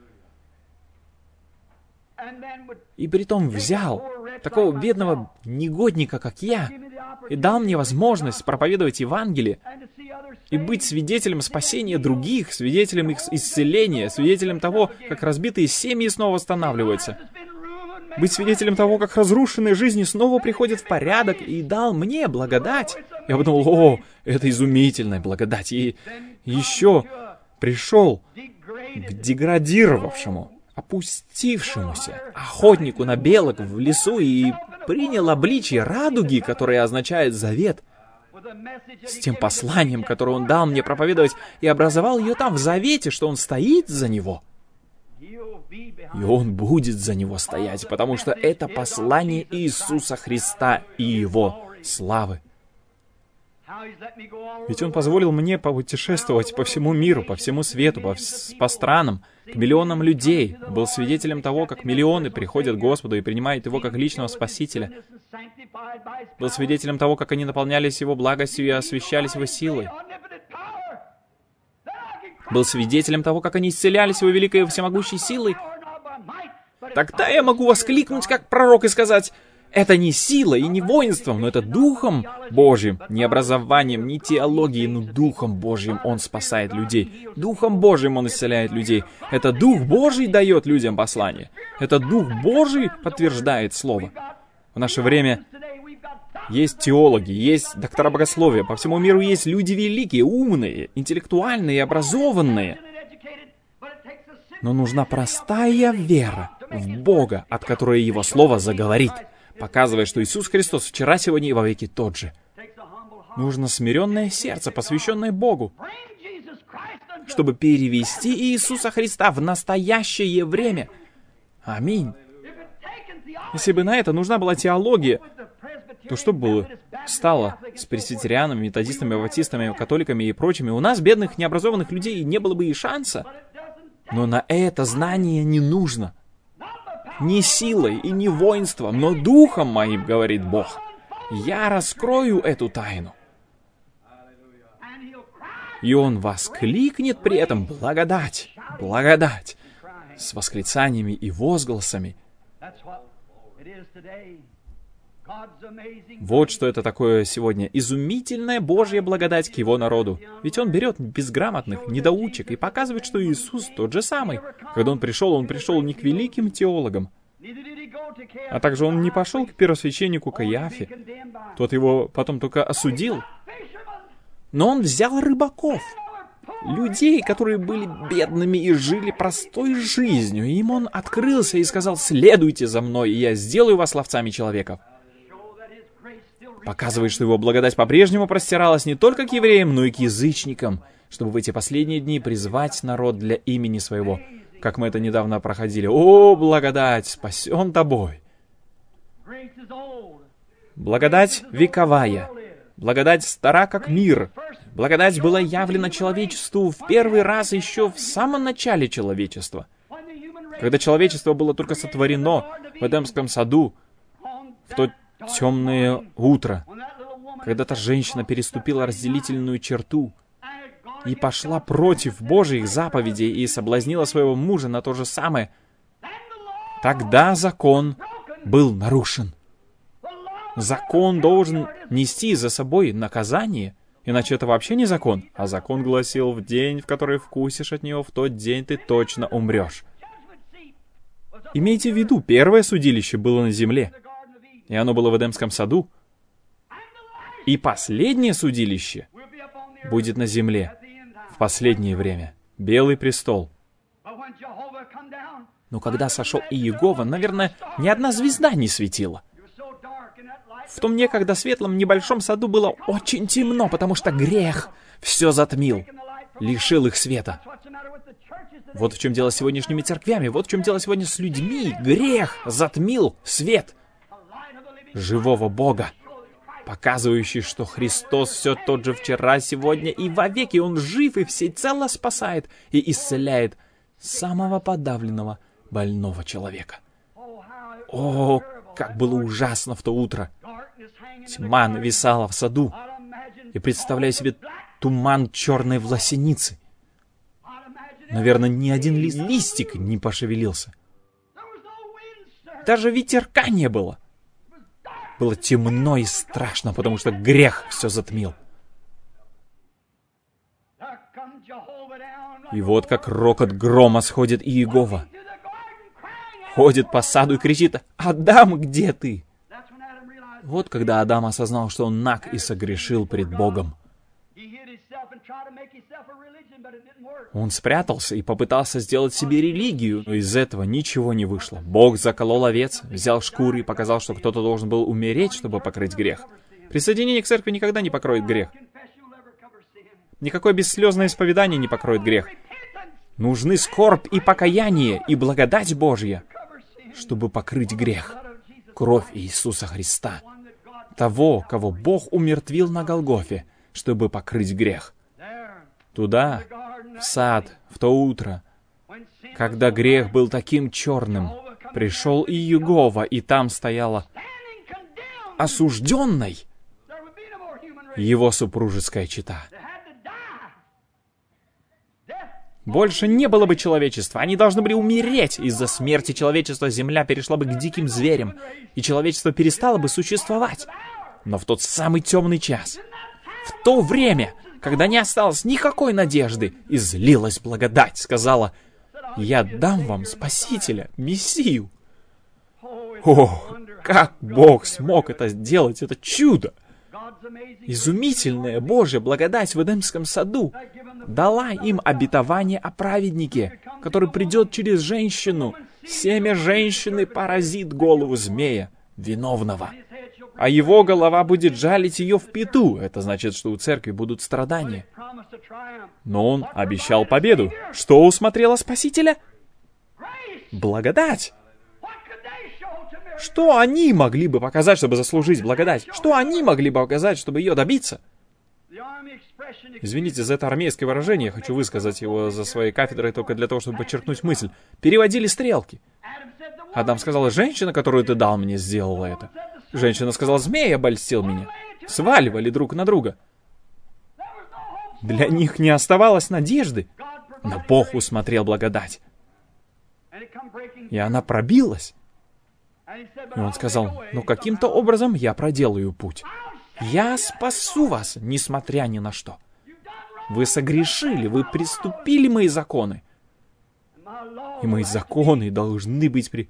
И притом взял такого бедного негодника, как я, и дал мне возможность проповедовать Евангелие и быть свидетелем спасения других, свидетелем их исцеления, свидетелем того, как разбитые семьи снова восстанавливаются, быть свидетелем того, как разрушенные жизни снова приходят в порядок, и дал мне благодать. Я подумал, о, это изумительная благодать. И еще пришел к деградировавшему, опустившемуся охотнику на белок в лесу и принял обличие радуги, которое означает завет, с тем посланием, которое он дал мне проповедовать, и образовал ее там в завете, что он стоит за него. И он будет за него стоять, потому что это послание Иисуса Христа и Его славы. Ведь Он позволил мне путешествовать по всему миру, по всему свету, по, вс- по странам, к миллионам людей. Был свидетелем того, как миллионы приходят к Господу и принимают Его как личного Спасителя. Был свидетелем того, как они наполнялись Его благостью и освящались Его силой. Был свидетелем того, как они исцелялись Его великой и всемогущей силой. Тогда я могу воскликнуть, как пророк, и сказать: это не силой и не воинством, но это Духом Божьим, не образованием, не теологией, но Духом Божьим Он спасает людей. Духом Божьим Он исцеляет людей. Это Дух Божий дает людям послание. Это Дух Божий подтверждает Слово. В наше время есть теологи, есть доктора богословия. По всему миру есть люди великие, умные, интеллектуальные, образованные. Но нужна простая вера в Бога, от которой Его Слово заговорит, показывая, что Иисус Христос вчера, сегодня и во веки тот же. Нужно смиренное сердце, посвященное Богу, чтобы перевести Иисуса Христа в настоящее время. Аминь. Если бы на это нужна была теология, то что бы стало с пресвитерианами, методистами, баптистами, католиками и прочими? У нас, бедных, необразованных людей, не было бы и шанса. Но на это знание не нужно. Не силой и не воинством, но духом моим, говорит Бог. Я раскрою эту тайну. И Он воскликнет при этом: благодать, благодать, с восклицаниями и возгласами. Вот что это такое сегодня. Изумительная Божья благодать к Его народу. Ведь Он берет безграмотных, недоучек и показывает, что Иисус тот же самый. Когда Он пришел, Он пришел не к великим теологам, а также Он не пошел к первосвященнику Каиафе. Тот Его потом только осудил. Но Он взял рыбаков, людей, которые были бедными и жили простой жизнью. И им Он открылся и сказал: следуйте за мной, и я сделаю вас ловцами человеков. Показывает, что Его благодать по-прежнему простиралась не только к евреям, но и к язычникам, чтобы в эти последние дни призвать народ для имени Своего, как мы это недавно проходили. О, благодать, спасен тобой! Благодать вековая, благодать стара как мир. Благодать была явлена человечеству в первый раз еще в самом начале человечества, когда человечество было только сотворено в Эдемском саду, в то темное утро, когда та женщина переступила разделительную черту и пошла против Божьих заповедей и соблазнила своего мужа на то же самое. Тогда закон был нарушен. Закон должен нести за собой наказание, иначе это вообще не закон. А закон гласил: в день, в который вкусишь от него, в тот день ты точно умрешь. Имейте в виду, первое судилище было на земле, и оно было в Эдемском саду. И последнее судилище будет на земле в последнее время. Белый престол. Но когда сошел Иегова, наверное, ни одна звезда не светила. В том некогда светлом небольшом саду было очень темно, потому что грех все затмил, лишил их света. Вот в чем дело с сегодняшними церквями, вот в чем дело сегодня с людьми. Грех затмил свет живого Бога, показывающий, что Христос все тот же вчера, сегодня и вовеки. Он жив и всецело спасает и исцеляет самого подавленного, больного человека. О, как было ужасно в то утро! Тьма нависала в саду. И представляю себе туман черной власеницы. Наверное, ни один ли- листик не пошевелился. Даже ветерка не было. Было темно и страшно, потому что грех все затмил. И вот как рокот грома сходит Иегова. Ходит по саду и кричит: «Адам, где ты?» Вот когда Адам осознал, что он наг и согрешил пред Богом. Он спрятался и попытался сделать себе религию, но из этого ничего не вышло. Бог заколол овец, взял шкуры и показал, что кто-то должен был умереть, чтобы покрыть грех. Присоединение к церкви никогда не покроет грех. Никакое бесслезное исповедание не покроет грех. Нужны скорбь и покаяние, и благодать Божья, чтобы покрыть грех. Кровь Иисуса Христа, того, кого Бог умертвил на Голгофе, чтобы покрыть грех. Туда, в сад, в то утро, когда грех был таким черным, пришел и Иегова, и там стояла осужденной его супружеская чета. Больше не было бы человечества, они должны были умереть. Из-за смерти человечества земля перешла бы к диким зверям, и человечество перестало бы существовать. Но в тот самый темный час, в то время, когда не осталось никакой надежды, излилась благодать, сказала: «Я дам вам Спасителя, Мессию». О, как Бог смог это сделать, это чудо! Изумительная Божья благодать в Эдемском саду дала им обетование о праведнике, который придет через женщину. Семя женщины поразит голову змея, виновного, а его голова будет жалить ее в пяту. Это значит, что у церкви будут страдания. Но он обещал победу. Что усмотрело Спасителя? Благодать. Что они могли бы показать, чтобы заслужить благодать? Что они могли бы показать, чтобы ее добиться? Извините за это армейское выражение, я хочу высказать его за своей кафедрой только для того, чтобы подчеркнуть мысль. Переводили стрелки. Адам сказал: «Женщина, которую ты дал мне, сделала это». Женщина сказала: «Змей обольстил меня». Сваливали друг на друга. Для них не оставалось надежды, но Бог усмотрел благодать. И она пробилась. И он сказал: «Ну каким-то образом я проделаю путь. Я спасу вас, несмотря ни на что. Вы согрешили, вы приступили мои законы. И мои законы должны быть при...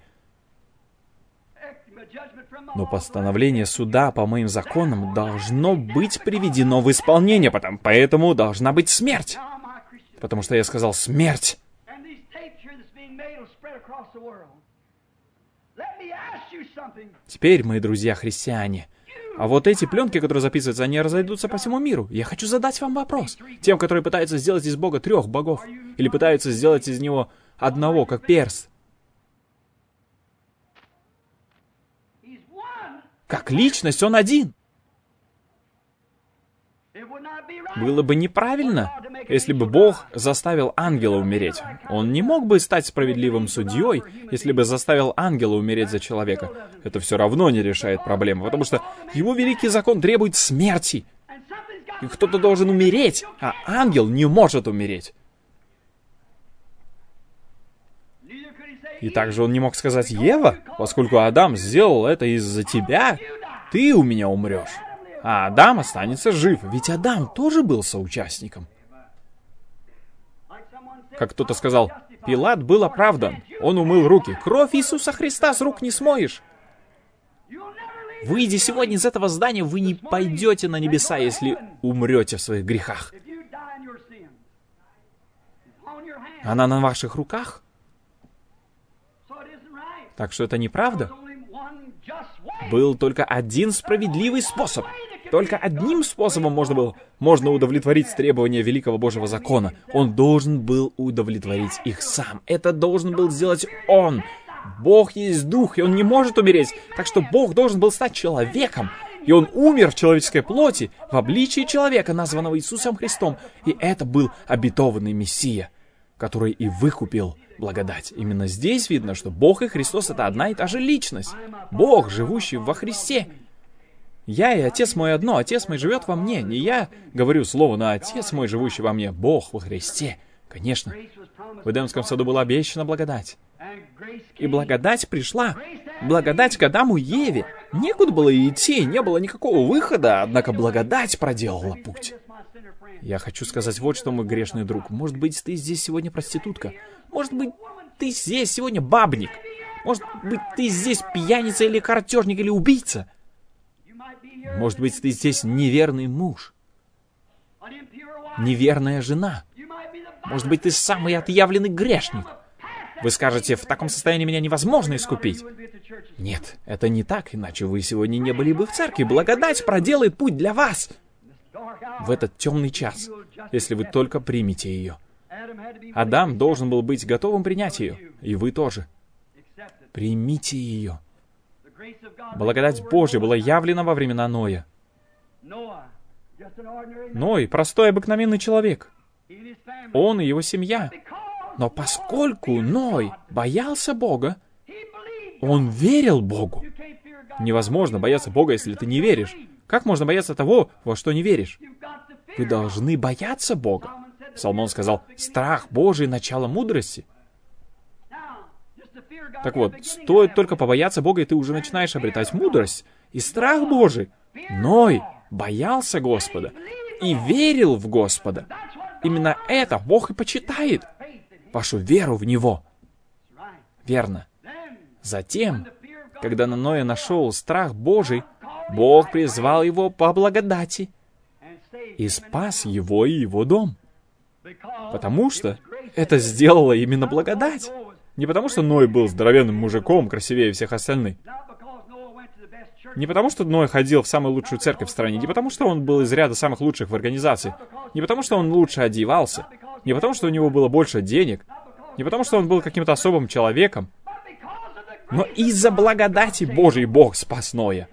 Но постановление суда по моим законам должно быть приведено в исполнение, потому, поэтому должна быть смерть. Потому что я сказал: смерть». Теперь, мои друзья-христиане, а вот эти пленки, которые записываются, они разойдутся по всему миру. Я хочу задать вам вопрос. Тем, которые пытаются сделать из Бога трех богов, или пытаются сделать из него одного, как перст. Как личность он один. Было бы неправильно, если бы Бог заставил ангела умереть. Он не мог бы стать справедливым судьей, если бы заставил ангела умереть за человека. Это все равно не решает проблему, потому что его великий закон требует смерти. И кто-то должен умереть, а ангел не может умереть. И также он не мог сказать: «Ева, поскольку Адам сделал это из-за тебя, ты у меня умрешь». А Адам останется жив, ведь Адам тоже был соучастником. Как кто-то сказал, Пилат был оправдан, он умыл руки. Кровь Иисуса Христа с рук не смоешь. Выйдя сегодня из этого здания, вы не пойдете на небеса, если умрете в своих грехах. Она на ваших руках. Так что это неправда. Был только один справедливый способ. Только одним способом можно было можно удовлетворить требования великого Божьего закона. Он должен был удовлетворить их сам. Это должен был сделать Он. Бог есть Дух, и Он не может умереть. Так что Бог должен был стать человеком. И Он умер в человеческой плоти, в обличии человека, названного Иисусом Христом. И это был обетованный Мессия, который и выкупил благодать. Именно здесь видно, что Бог и Христос — это одна и та же личность. Бог, живущий во Христе. Я и Отец мой одно, Отец мой живет во мне. Не я говорю слово, но Отец мой, живущий во мне, Бог во Христе. Конечно, в Эдемском саду была обещана благодать. И благодать пришла. Благодать к Адаму и Еве. Некуда было идти, не было никакого выхода, однако благодать проделала путь. Я хочу сказать вот что, мой грешный друг. Может быть, ты здесь сегодня проститутка. Может быть, ты здесь сегодня бабник. Может быть, ты здесь пьяница или картежник или убийца. Может быть, ты здесь неверный муж. Неверная жена. Может быть, ты самый отъявленный грешник. Вы скажете, в таком состоянии меня невозможно искупить. Нет, это не так, иначе вы сегодня не были бы в церкви. Благодать проделает путь для вас в этот темный час, если вы только примете ее. Адам должен был быть готовым принять ее, и вы тоже. Примите ее. Благодать Божья была явлена во времена Ноя. Ной — простой обыкновенный человек. Он и его семья. Но поскольку Ной боялся Бога, он верил Богу. Невозможно бояться Бога, если ты не веришь. Как можно бояться того, во что не веришь? Вы должны бояться Бога. Соломон сказал, страх Божий — начало мудрости. Так вот, стоит только побояться Бога, и ты уже начинаешь обретать мудрость и страх Божий. Ной боялся Господа и верил в Господа. Именно это Бог и почитает. Вашу веру в Него. Верно. Затем, когда на Ноя нашел страх Божий, Бог призвал его по благодати и спас его и его дом. Потому что это сделала именно благодать. Не потому что Ной был здоровенным мужиком, красивее всех остальных. Не потому что Ной ходил в самую лучшую церковь в стране, не потому что он был из ряда самых лучших в организации, не потому что он лучше одевался, не потому что у него было больше денег, не потому что он был каким-то особым человеком, но из-за благодати Божией Бог спас Ноя.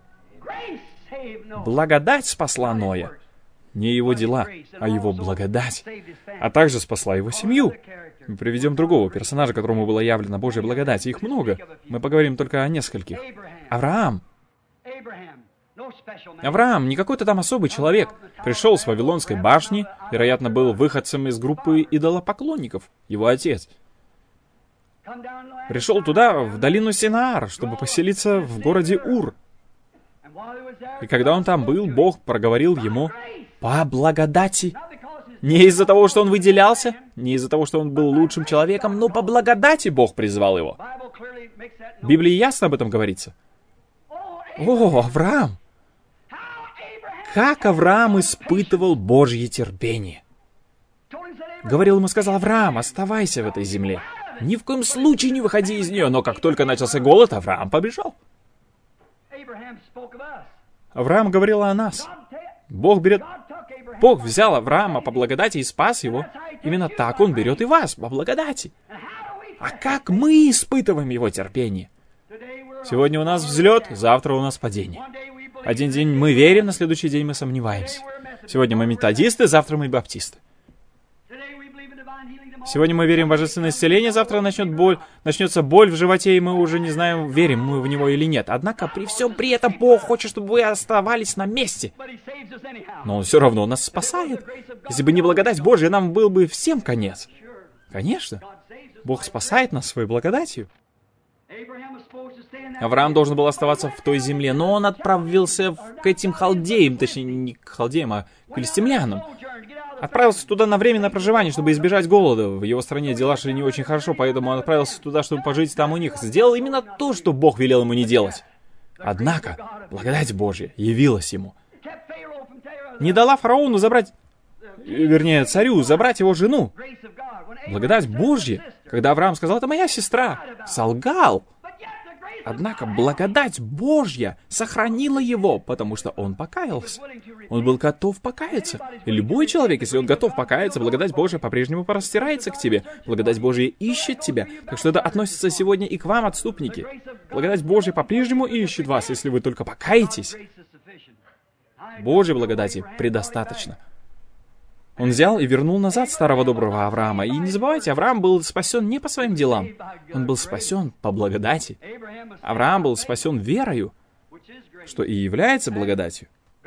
Благодать спасла Ноя. Не его дела, а его благодать. А также спасла его семью. Мы приведем другого персонажа, которому была явлена Божья благодать. Их много. Мы поговорим только о нескольких. Авраам. Авраам, не какой-то там особый человек. Пришел с Вавилонской башни, вероятно, был выходцем из группы идолопоклонников, его отец. Пришел туда, в долину Синаар, чтобы поселиться в городе Ур. И когда он там был, Бог проговорил ему по благодати. Не из-за того, что он выделялся, не из-за того, что он был лучшим человеком, но по благодати Бог призвал его. В Библии ясно об этом говорится. О, Авраам! Как Авраам испытывал Божье терпение. Говорил ему, сказал, Авраам, оставайся в этой земле. Ни в коем случае не выходи из нее. Но как только начался голод, Авраам побежал. Авраам говорил о нас. Бог берет... Бог взял Авраама по благодати и спас его. Именно так Он берет и вас по благодати. А как мы испытываем Его терпение? Сегодня у нас взлет, завтра у нас падение. Один день мы верим, на следующий день мы сомневаемся. Сегодня мы методисты, завтра мы баптисты. Сегодня мы верим в божественное исцеление, завтра начнет боль, начнется боль в животе, и мы уже не знаем, верим мы в него или нет. Однако при всем при этом Бог хочет, чтобы вы оставались на месте. Но Он все равно нас спасает. Если бы не благодать Божья, нам был бы всем конец. Конечно, Бог спасает нас своей благодатью. Авраам должен был оставаться в той земле, но он отправился к этим халдеям, точнее, не к халдеям, а к филистимлянам. Отправился туда на временное проживание, чтобы избежать голода. В его стране дела шли не очень хорошо, поэтому он отправился туда, чтобы пожить там у них. Сделал именно то, что Бог велел ему не делать. Однако, благодать Божья явилась ему. Не дала фараону забрать, вернее, царю забрать его жену. Благодать Божья, когда Авраам сказал, это моя сестра, солгал. Однако благодать Божья сохранила его, потому что он покаялся. Он был готов покаяться. И любой человек, если он готов покаяться, благодать Божья по-прежнему простирается к тебе. Благодать Божья ищет тебя. Так что это относится сегодня и к вам, отступники. Благодать Божья по-прежнему ищет вас, если вы только покаетесь. Божьей благодати предостаточно. Он взял и вернул назад старого доброго Авраама. И не забывайте, Авраам был спасен не по своим делам. Он был спасен по благодати. Авраам был спасен верою. что и является благодатью.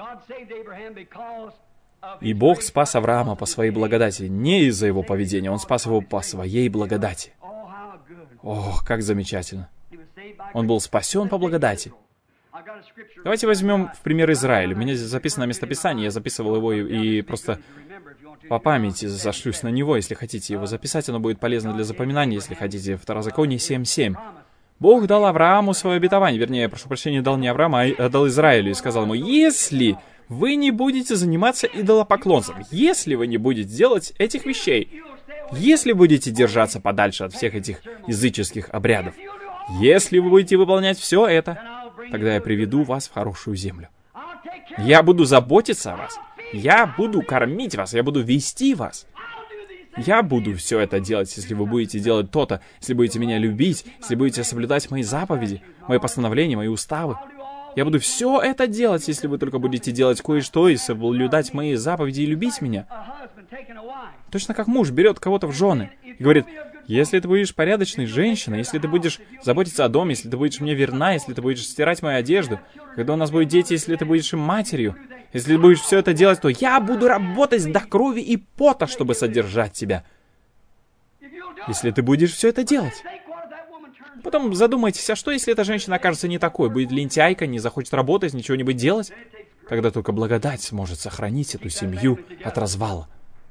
И Бог спас Авраама по своей благодати, не из-за его поведения, Он спас его по своей благодати. Ох, как замечательно. Он был спасен по благодати. Давайте возьмем в пример Израиль. У меня здесь записано местописание, я записывал его и, и просто по памяти зашлюсь на него. Если хотите его записать, оно будет полезно для запоминания, если хотите. Второзаконие семь семь. Бог дал Аврааму свое обетование, вернее, прошу прощения, дал не Аврааму, а дал Израилю, и сказал ему: если вы не будете заниматься идолопоклонством, если вы не будете делать этих вещей, если будете держаться подальше от всех этих языческих обрядов, если вы будете выполнять все это, тогда я приведу вас в хорошую землю. Я буду заботиться о вас. Я буду кормить вас. Я буду вести вас. Я буду все это делать, если вы будете делать то-то, если будете меня любить, если будете соблюдать мои заповеди, мои постановления, мои уставы. Я буду все это делать, если вы только будете делать кое-что и соблюдать мои заповеди и любить меня. Точно как муж берет кого-то в жены и говорит: если ты будешь порядочной женщиной, если ты будешь заботиться о доме, если ты будешь мне верна, если ты будешь стирать мою одежду, когда у нас будут дети, если ты будешь им матерью, если ты будешь все это делать, то я буду работать до крови и пота, чтобы содержать тебя. Если ты будешь все это делать. Потом задумайтесь, а что, если эта женщина окажется не такой, будет лентяйка, не захочет работать, ничего не будет делать? Тогда только благодать сможет сохранить эту семью от развала.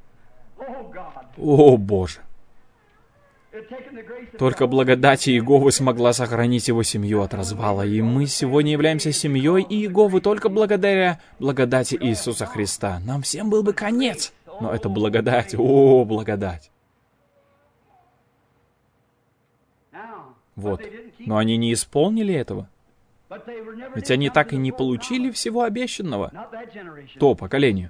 О, Боже! Только благодать Иеговы смогла сохранить его семью от развала, и мы сегодня являемся семьей Иеговы только благодаря благодати Иисуса Христа. Нам всем был бы конец, но это благодать, о, благодать. Вот, но они не исполнили этого. Ведь они так и не получили всего обещанного. То поколение.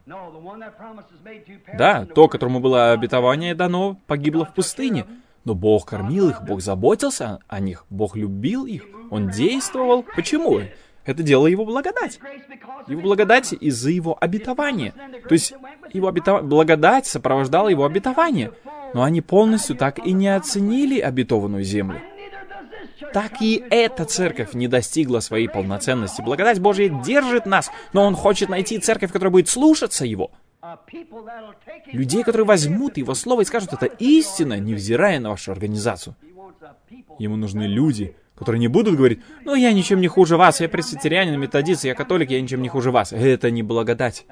Да, то, которому было обетование дано, погибло в пустыне. Но Бог кормил их, Бог заботился о них, Бог любил их, Он действовал. Почему? Это делала Его благодать. Его благодать из-за Его обетования. То есть его обетов... благодать сопровождала Его обетование. Но они полностью так и не оценили обетованную землю. Так и эта церковь не достигла своей полноценности. Благодать Божья держит нас, но Он хочет найти церковь, которая будет слушаться Его. Людей, которые возьмут Его Слово и скажут: это истина, невзирая на вашу организацию. Ему нужны люди, которые не будут говорить: ну, я ничем не хуже вас, я пресвитерианин, методист, я католик, я ничем не хуже вас. Это не благодать.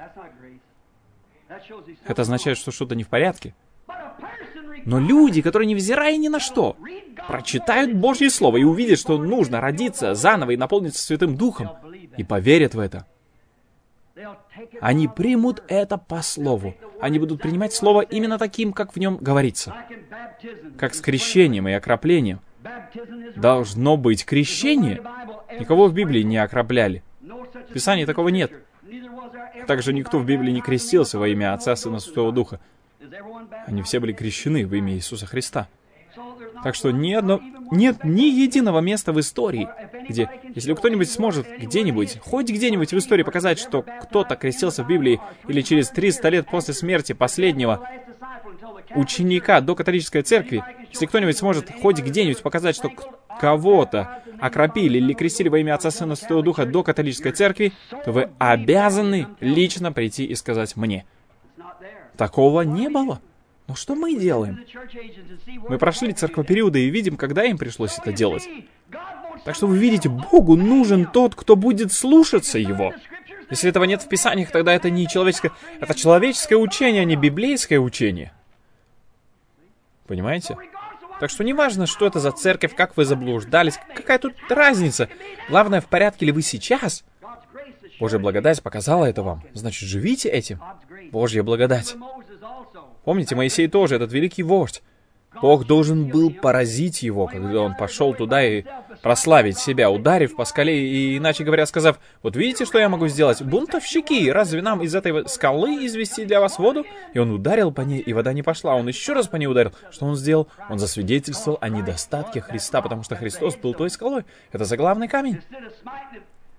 Это означает, что что-то не в порядке. Но люди, которые, невзирая ни на что, прочитают Божье Слово и увидят, что нужно родиться заново и наполниться Святым Духом, и поверят в это, они примут это по Слову. Они будут принимать Слово именно таким, как в нем говорится. Как с крещением и окроплением. Должно быть крещение. Никого в Библии не окропляли. В Писании такого нет. Также никто в Библии не крестился во имя Отца, Сына, Святого Духа. Они все были крещены во имя Иисуса Христа. Так что ни одно, нет ни единого места в истории, где, если кто-нибудь сможет где-нибудь, хоть где-нибудь в истории показать, что кто-то крестился в Библии, или через триста лет после смерти последнего ученика до католической церкви, если кто-нибудь сможет хоть где-нибудь показать, что кого-то окропили или крестили во имя Отца, Сына, Святого Духа до католической церкви, то вы обязаны лично прийти и сказать мне. Такого не было. Но что мы делаем? Мы прошли церковь-периоды и видим, когда им пришлось это делать. Так что вы видите, Богу нужен тот, кто будет слушаться Его. Если этого нет в Писаниях, тогда это не человеческое... Это человеческое учение, а не библейское учение. Понимаете? Так что неважно, что это за церковь, как вы заблуждались, какая тут разница. Главное, в порядке ли вы сейчас. Божья благодать показала это вам. Значит, живите этим. Божья благодать. Помните, Моисей тоже, этот великий вождь. Бог должен был поразить его, когда он пошел туда и прославить себя, ударив по скале, и, иначе говоря, сказав: вот видите, что я могу сделать? Бунтовщики, разве нам из этой скалы извести для вас воду? И он ударил по ней, и вода не пошла. Он еще раз по ней ударил. Что он сделал? Он засвидетельствовал о недостатке Христа, потому что Христос был той скалой. Это заглавный камень.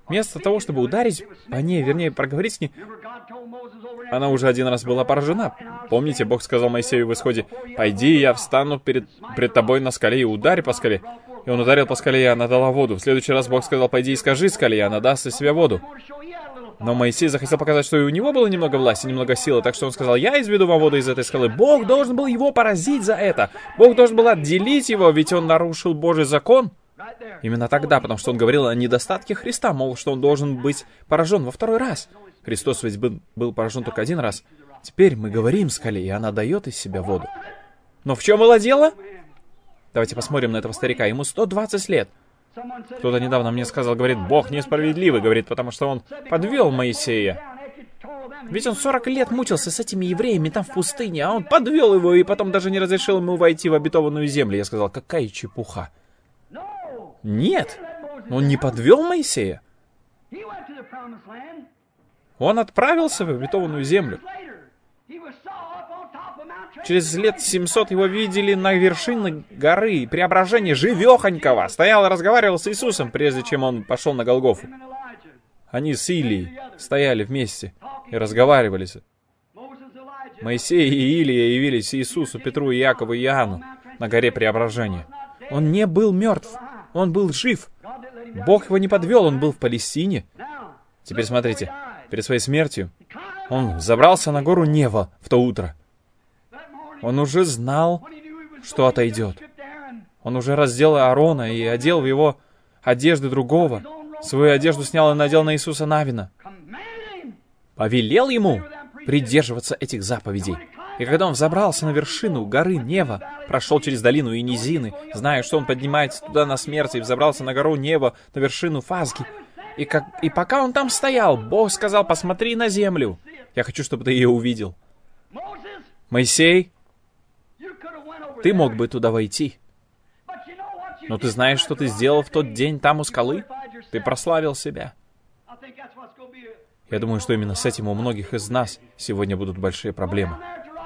Вместо того, чтобы ударить по ней, вернее, проговорить с ней, она уже один раз была поражена. Помните, Бог сказал Моисею в Исходе: «Пойди, я встану перед, пред тобой на скале и ударь по скале». И он ударил по скале, и она дала воду. В следующий раз Бог сказал: «Пойди и скажи скале, и она даст из себя воду». Но Моисей захотел показать, что и у него было немного власти, немного силы, так что он сказал: «Я изведу вам воду из этой скалы». Бог должен был его поразить за это. Бог должен был отделить его, ведь он нарушил Божий закон. Именно тогда, потому что он говорил о недостатке Христа, мол, что он должен быть поражен во второй раз. Христос ведь был, был поражен только один раз. Теперь мы говорим скале, и она дает из себя воду. Но в чем было дело? Давайте посмотрим на этого старика. Ему сто двадцать лет. Кто-то недавно мне сказал, говорит: «Бог несправедливый», говорит, потому что он подвел Моисея. Ведь он сорок лет мучился с этими евреями там в пустыне, а он подвел его и потом даже не разрешил ему войти в обетованную землю. Я сказал: какая чепуха. Нет, он не подвел Моисея. Он отправился в обетованную землю. Через лет семьсот его видели на вершине горы Преображения, живехонького. Стоял и разговаривал с Иисусом, прежде чем он пошел на Голгофу. Они с Илией стояли вместе и разговаривали. Моисей и Илия явились Иисусу, Петру, Иакову и Иоанну на горе Преображения. Он не был мертв, он был жив. Бог его не подвел, он был в Палестине. Теперь смотрите, перед своей смертью он забрался на гору Нева в то утро. Он уже знал, что отойдет. Он уже раздел Аарона и одел в его одежды другого. Свою одежду снял и надел на Иисуса Навина. Повелел ему придерживаться этих заповедей. И когда он взобрался на вершину горы Нева, прошел через долину и низины, зная, что он поднимается туда на смерть, и взобрался на гору Нева, на вершину Фазги. И, как... и пока он там стоял, Бог сказал: посмотри на землю. Я хочу, чтобы ты ее увидел. Моисей, ты мог бы туда войти. Но ты знаешь, что ты сделал в тот день там у скалы? Ты прославил себя. Я думаю, что именно с этим у многих из нас сегодня будут большие проблемы.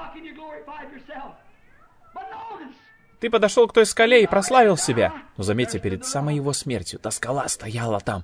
Ты подошел к той скале и прославил себя. Но заметьте, перед самой его смертью та скала стояла там.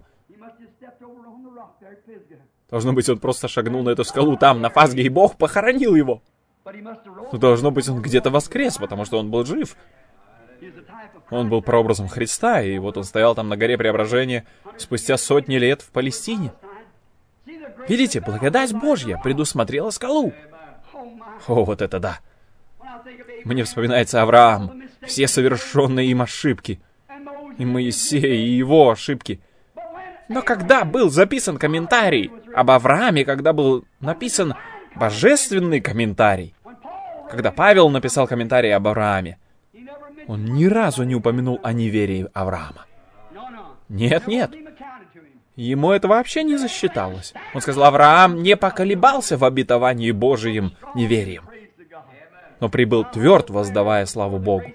Должно быть, он просто шагнул на эту скалу там, на Фазге, и Бог похоронил его. Но должно быть, он где-то воскрес, потому что он был жив. Он был прообразом Христа, и вот он стоял там на горе Преображения спустя сотни лет в Палестине. Видите, благодать Божья предусмотрела скалу. О, вот это да! Мне вспоминается Авраам, все совершенные им ошибки, и Моисей, и его ошибки. Но когда был записан комментарий об Аврааме, когда был написан божественный комментарий, когда Павел написал комментарий об Аврааме, он ни разу не упомянул о неверии Авраама. Нет, нет. Ему это вообще не засчиталось. Он сказал: Авраам не поколебался в обетовании Божиим неверием, но прибыл тверд, воздавая славу Богу.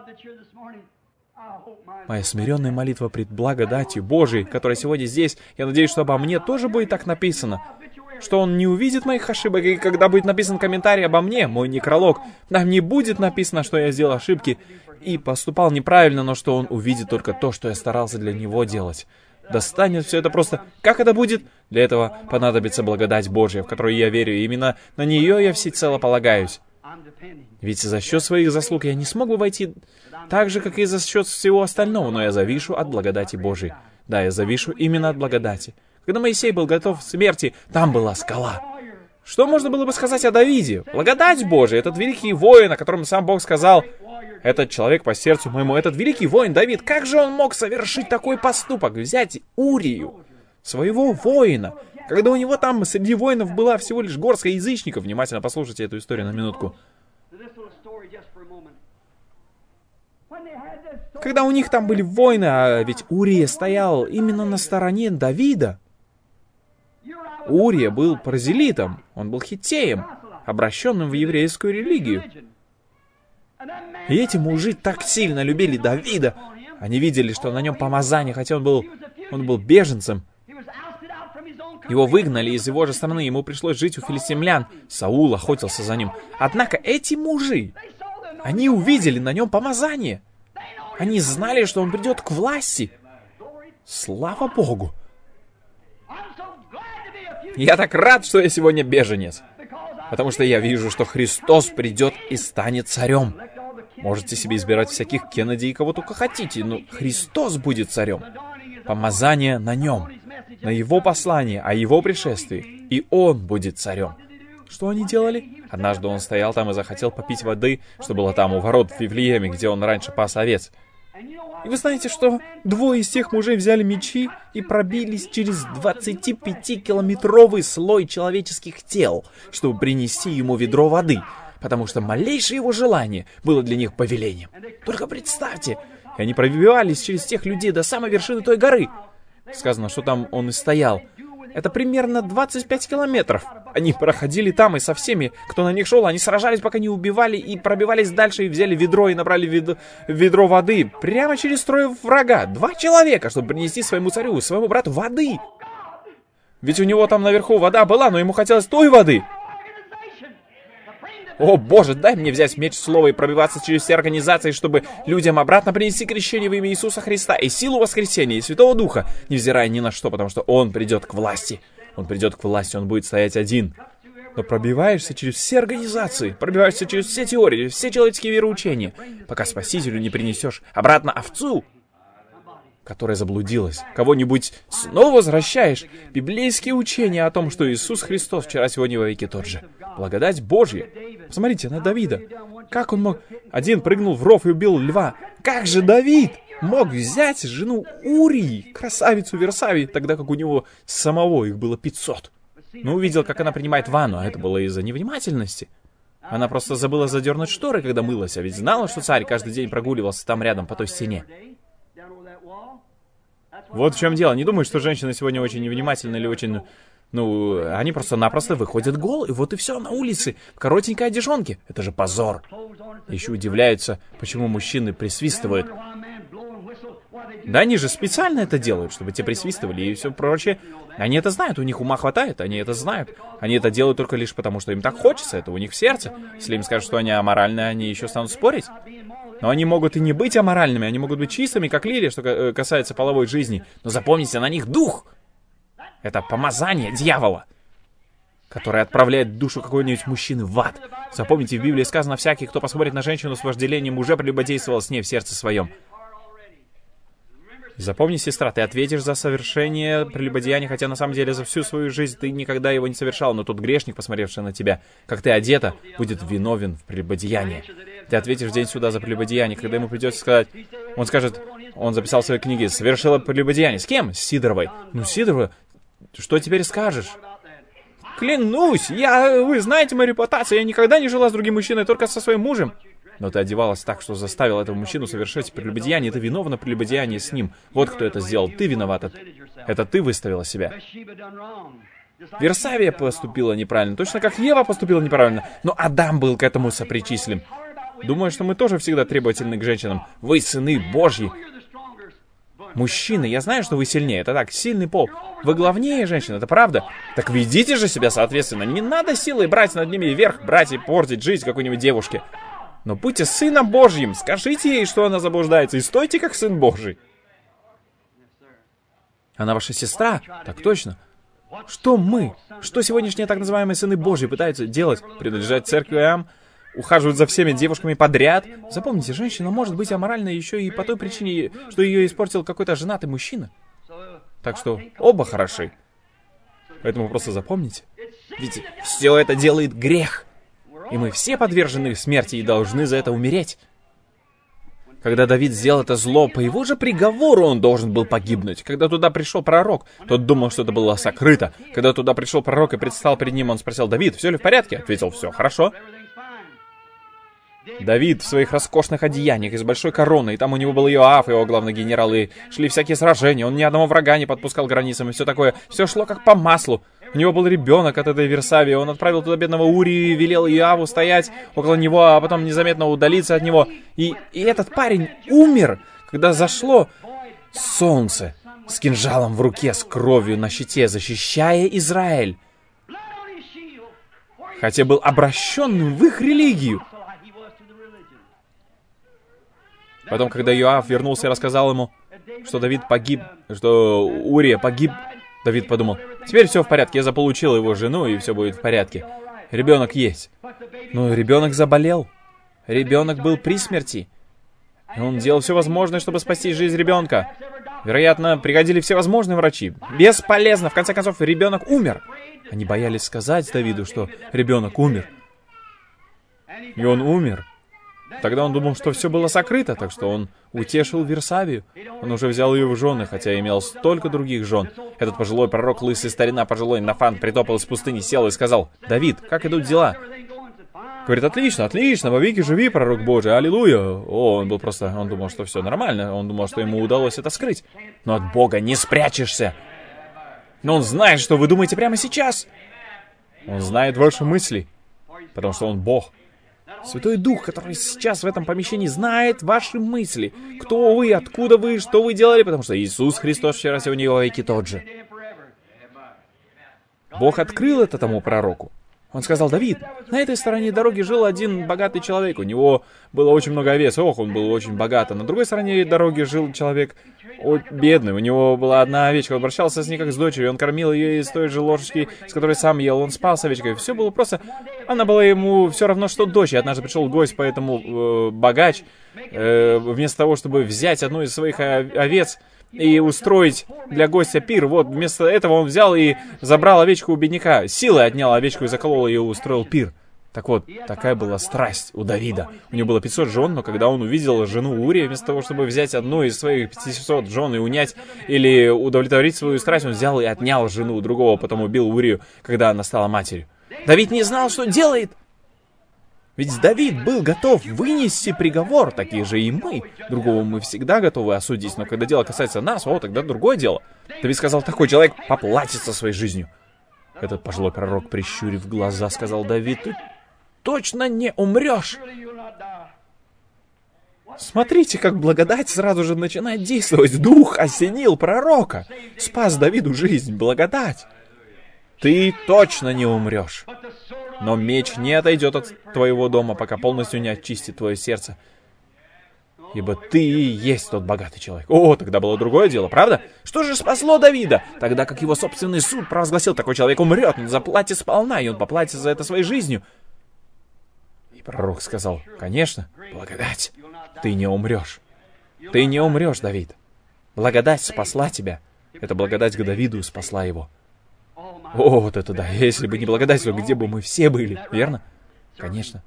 Моя смиренная молитва пред благодатью Божией, которая сегодня здесь, я надеюсь, что обо мне тоже будет так написано, что он не увидит моих ошибок, и когда будет написан комментарий обо мне, мой некролог, там не будет написано, что я сделал ошибки и поступал неправильно, но что он увидит только то, что я старался для него делать. Достанет все это просто. Как это будет? Для этого понадобится благодать Божья, в которую я верю, и именно на нее я всецело полагаюсь. Ведь за счет своих заслуг я не смог бы войти так же, как и за счет всего остального, но я завишу от благодати Божьей. Да, я завишу именно от благодати. Когда Моисей был готов к смерти, там была скала. Что можно было бы сказать о Давиде? Благодать Божия, этот великий воин, о котором сам Бог сказал: этот человек по сердцу моему, этот великий воин Давид, как же он мог совершить такой поступок? Взять Урию, своего воина, когда у него там среди воинов была всего лишь горстка язычников. Внимательно послушайте эту историю на минутку. Когда у них там были воины, а ведь Урия стоял именно на стороне Давида. Урия был паразелитом, он был хиттеем, обращенным в еврейскую религию. И эти мужи так сильно любили Давида. Они видели, что на нем помазание, хотя он был, он был беженцем. Его выгнали из его же страны, ему пришлось жить у филистимлян. Саул охотился за ним. Однако эти мужи, они увидели на нем помазание. Они знали, что он придет к власти. Слава Богу! Я так рад, что я сегодня беженец. Потому что я вижу, что Христос придет и станет царем. Можете себе избирать всяких Кеннеди и кого только хотите, но Христос будет царем. Помазание на нем, на его послание, о его пришествии. И он будет царем. Что они делали? Однажды он стоял там и захотел попить воды, что было там у ворот в Вифлееме, где он раньше пас овец. И вы знаете, что двое из тех мужей взяли мечи и пробились через двадцатипятикилометровый слой человеческих тел, чтобы принести ему ведро воды, потому что малейшее его желание было для них повелением. Только представьте, и они пробивались через тех людей до самой вершины той горы. Сказано, что там он и стоял. Это примерно двадцать пять километров. Они проходили там, и со всеми, кто на них шел, они сражались, пока не убивали, и пробивались дальше, и взяли ведро, и набрали вед... ведро воды. Прямо через строй врага. Два человека, чтобы принести своему царю, своему брату воды. Ведь у него там наверху вода была, но ему хотелось той воды. О, Боже, дай мне взять меч слова и пробиваться через все организации, чтобы людям обратно принести крещение во имя Иисуса Христа и силу воскресения и Святого Духа, невзирая ни на что, потому что Он придет к власти. Он придет к власти, Он будет стоять один. Но пробиваешься через все организации, пробиваешься через все теории, все человеческие вероучения, пока Спасителю не принесешь обратно овцу, которая заблудилась. Кого-нибудь снова возвращаешь. Библейские учения о том, что Иисус Христос вчера, сегодня и во веки тот же. Благодать Божья. Посмотрите на Давида. Как он мог... Один прыгнул в ров и убил льва. Как же Давид мог взять жену Урии, красавицу Версавии, тогда как у него самого их было пятьсот? Но увидел, как она принимает ванну, а это было из-за невнимательности. Она просто забыла задернуть шторы, когда мылась, а ведь знала, что царь каждый день прогуливался там рядом по той стене. Вот в чем дело. Не думаю, что женщины сегодня очень невнимательны или очень... Ну, они просто-напросто выходят голые, вот и все, на улице, в коротенькой одежонке. Это же позор. Еще удивляются, почему мужчины присвистывают. Да они же специально это делают, чтобы те присвистывали и все прочее. Они это знают, у них ума хватает, они это знают. Они это делают только лишь потому, что им так хочется, это у них в сердце. Если им скажут, что они аморальные, они еще станут спорить. Но они могут и не быть аморальными, они могут быть чистыми, как лилия, что касается половой жизни. Но запомните, на них дух. Это помазание дьявола, которое отправляет душу какой-нибудь мужчины в ад. Запомните, в Библии сказано, всякий, кто посмотрит на женщину с вожделением, уже прелюбодействовал с ней в сердце своем. Запомни, сестра, ты ответишь за совершение прелюбодеяния, хотя на самом деле за всю свою жизнь ты никогда его не совершал, но тот грешник, посмотревший на тебя, как ты одета, будет виновен в прелюбодеянии. Ты ответишь в день суда за прелюбодеяние, когда ему придется сказать, он скажет, он записал в своей книге, совершила прелюбодеяние. С кем? С Сидоровой. Ну, Сидорова, что теперь скажешь? Клянусь, я, вы знаете мою репутацию, я никогда не жила с другим мужчиной, только со своим мужем. Но ты одевалась так, что заставил этого мужчину совершить прелюбодеяние, ты виновна в прелюбодеянии с ним. Вот кто это сделал, ты виновата. Это ты выставила себя. Версавия поступила неправильно, точно как Ева поступила неправильно, но Адам был к этому сопричислен. Думаю, что мы тоже всегда требовательны к женщинам. Вы сыны Божьи. Мужчины, я знаю, что вы сильнее, это так, сильный пол. Вы главнее женщин, это правда. Так ведите же себя соответственно. Не надо силой брать над ними вверх, брать и портить жизнь какой-нибудь девушке. Но будьте сыном Божьим, скажите ей, что она заблуждается, и стойте как сын Божий. Она ваша сестра? Так точно. Что мы, что сегодняшние так называемые сыны Божьи пытаются делать? Принадлежать церквям? Ухаживают за всеми девушками подряд? Запомните, женщина может быть аморальной еще и по той причине, что ее испортил какой-то женатый мужчина. Так что оба хороши. Поэтому просто запомните. Ведь все это делает грех. И мы все подвержены смерти и должны за это умереть. Когда Давид сделал это зло, по его же приговору он должен был погибнуть. Когда туда пришел пророк, тот думал, что это было сокрыто. Когда туда пришел пророк и предстал перед ним, он спросил: «Давид, все ли в порядке?» Ответил: «Все хорошо». Давид в своих роскошных одеяниях и с большой короной, и там у него был Иоав, его главный генерал, и шли всякие сражения, он ни одного врага не подпускал к границам, и все такое, все шло как по маслу. У него был ребенок от этой Версавии, он отправил туда бедного Урию и велел Иоаву стоять около него, а потом незаметно удалиться от него. И, и этот парень умер, когда зашло солнце с кинжалом в руке, с кровью на щите, защищая Израиль. Хотя был обращенным в их религию. Потом, когда Иоав вернулся и рассказал ему, что Давид погиб, что Урия погиб Давид подумал, теперь все в порядке, я заполучил его жену, и все будет в порядке. Ребенок есть. Но ребенок заболел. Ребенок был при смерти. И он делал все возможное, чтобы спасти жизнь ребенка. Вероятно, приходили всевозможные врачи. Бесполезно. В конце концов, ребенок умер. Они боялись сказать Давиду, что ребенок умер. И он умер. Тогда он думал, что все было сокрыто, так что он утешил Версавию. Он уже взял ее в жены, хотя имел столько других жен. Этот пожилой пророк, лысый старина, пожилой Нафан, притопал из пустыни, сел и сказал: «Давид, как идут дела?» Говорит: «Отлично, отлично, вовеки живи, пророк Божий, аллилуйя». О, он был просто, он думал, что все нормально, он думал, что ему удалось это скрыть. Но от Бога не спрячешься. Но он знает, что вы думаете прямо сейчас. Он знает ваши мысли, потому что он Бог. Святой Дух, который сейчас в этом помещении, знает ваши мысли. Кто вы, откуда вы, что вы делали, потому что Иисус Христос вчера, сегодня и во веки тот же. Бог открыл это тому пророку. Он сказал: «Давид, на этой стороне дороги жил один богатый человек. У него было очень много овец. Ох, он был очень богат. А на другой стороне дороги жил человек о, бедный. У него была одна овечка. Он обращался с ней как с дочерью. Он кормил ее из той же ложечки, с которой сам ел. Он спал с овечкой. Все было просто... Она была ему все равно, что дочь. И однажды пришел гость, поэтому э, богач, э, вместо того, чтобы взять одну из своих овец и устроить для гостя пир, вот, вместо этого он взял и забрал овечку у бедняка. Силой отнял овечку и заколол ее и устроил пир. Так вот, такая была страсть у Давида. У него было пятьсот жен, но когда он увидел жену Урия, вместо того, чтобы взять одну из своих пятисот жен и унять или удовлетворить свою страсть, он взял и отнял жену у другого, потом убил Урию, когда она стала матерью. Давид не знал, что делает. Ведь Давид был готов вынести приговор, такие же и мы. Другого мы всегда готовы осудить, но когда дело касается нас, о, тогда другое дело. Давид сказал: «Такой человек поплатится своей жизнью». Этот пожилой пророк, прищурив глаза, сказал: «Давид, ты точно не умрешь». Смотрите, как благодать сразу же начинает действовать. Дух осенил пророка. Спас Давиду жизнь. Благодать. Ты точно не умрешь. Но меч не отойдет от твоего дома, пока полностью не очистит твое сердце. Ибо ты и есть тот богатый человек. О, тогда было другое дело, правда? Что же спасло Давида? Тогда как его собственный суд провозгласил: такой человек умрет, он заплатит сполна, и он поплатит за это своей жизнью. И пророк сказал: конечно, благодать. Ты не умрешь. Ты не умрешь, Давид. Благодать спасла тебя. Эта благодать к Давиду спасла его. О, вот это да. Если бы не благодать, то где бы мы все были, верно? Конечно.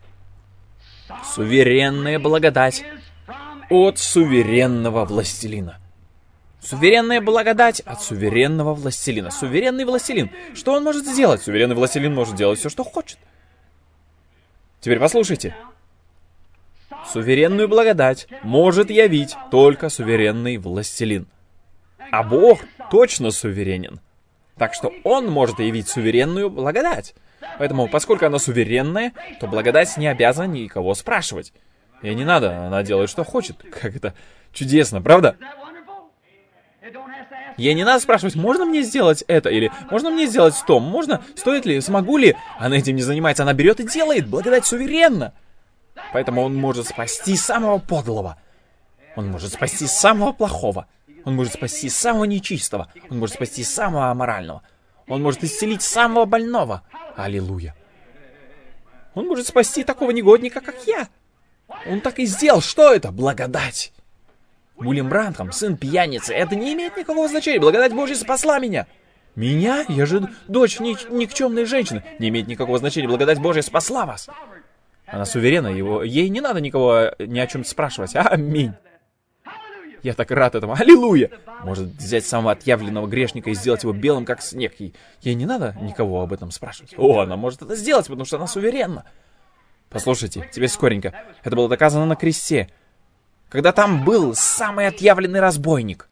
Суверенная благодать от суверенного властелина. Суверенная благодать от суверенного властелина. Суверенный властелин. Что он может сделать? Суверенный властелин может делать все, что хочет. Теперь послушайте. Суверенную благодать может явить только суверенный властелин. А Бог точно суверенен. Так что он может явить суверенную благодать. Поэтому, поскольку она суверенная, то благодать не обязана никого спрашивать. И не надо, она делает, что хочет. Как это чудесно, правда? Ей не надо спрашивать: можно мне сделать это? Или можно мне сделать то? Можно? Стоит ли? Смогу ли? Она этим не занимается, она берет и делает. Благодать суверенна. Поэтому он может спасти самого подлого. Он может спасти самого плохого. Он может спасти самого нечистого. Он может спасти самого аморального. Он может исцелить самого больного. Аллилуйя. Он может спасти такого негодника, как я. Он так и сделал. Что это? Благодать. Уильям Бранхам, сын пьяницы. Это не имеет никакого значения. Благодать Божья спасла меня. Меня? Я же дочь ник- никчемной женщины. Не имеет никакого значения. Благодать Божья спасла вас. Она суверенна. Его... Ей не надо никого ни о чем спрашивать. Аминь. Я так рад этому. Аллилуйя! Может взять самого отъявленного грешника и сделать его белым, как снег. И ей не надо никого об этом спрашивать. О, она может это сделать, потому что она суверенна. Послушайте, теперь скоренько. Это было доказано на кресте. Когда там был самый отъявленный разбойник.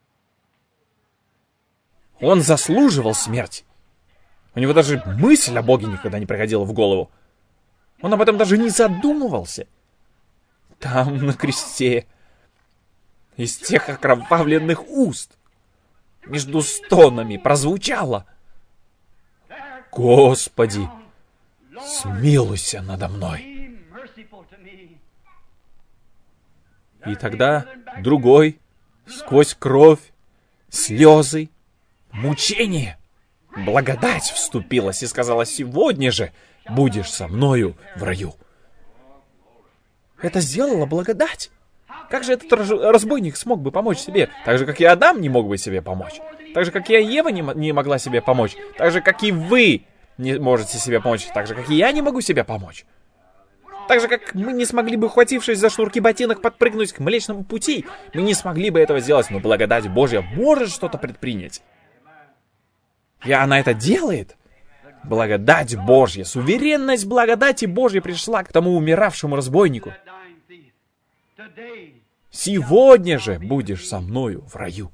Он заслуживал смерти. У него даже мысль о Боге никогда не приходила в голову. Он об этом даже не задумывался. Там, на кресте, из тех окровавленных уст, между стонами прозвучало: «Господи, смилуйся надо мной». И тогда другой, сквозь кровь, слезы, мучение. Благодать вступилась и сказала: сегодня же будешь со мною в раю. Это сделала благодать. Как же этот разбойник смог бы помочь себе? Так же, как и Адам не мог бы себе помочь. Так же, как и Ева не, не могла себе помочь. Так же, как и вы не можете себе помочь. Так же, как и я не могу себе помочь. Так же, как мы не смогли бы, ухватившись за шнурки ботинок, подпрыгнуть к Млечному Пути. Мы не смогли бы этого сделать, но благодать Божья может что-то предпринять. И она это делает. Благодать Божья, суверенность благодати Божьей пришла к тому умиравшему разбойнику. Сегодня же будешь со мною в раю.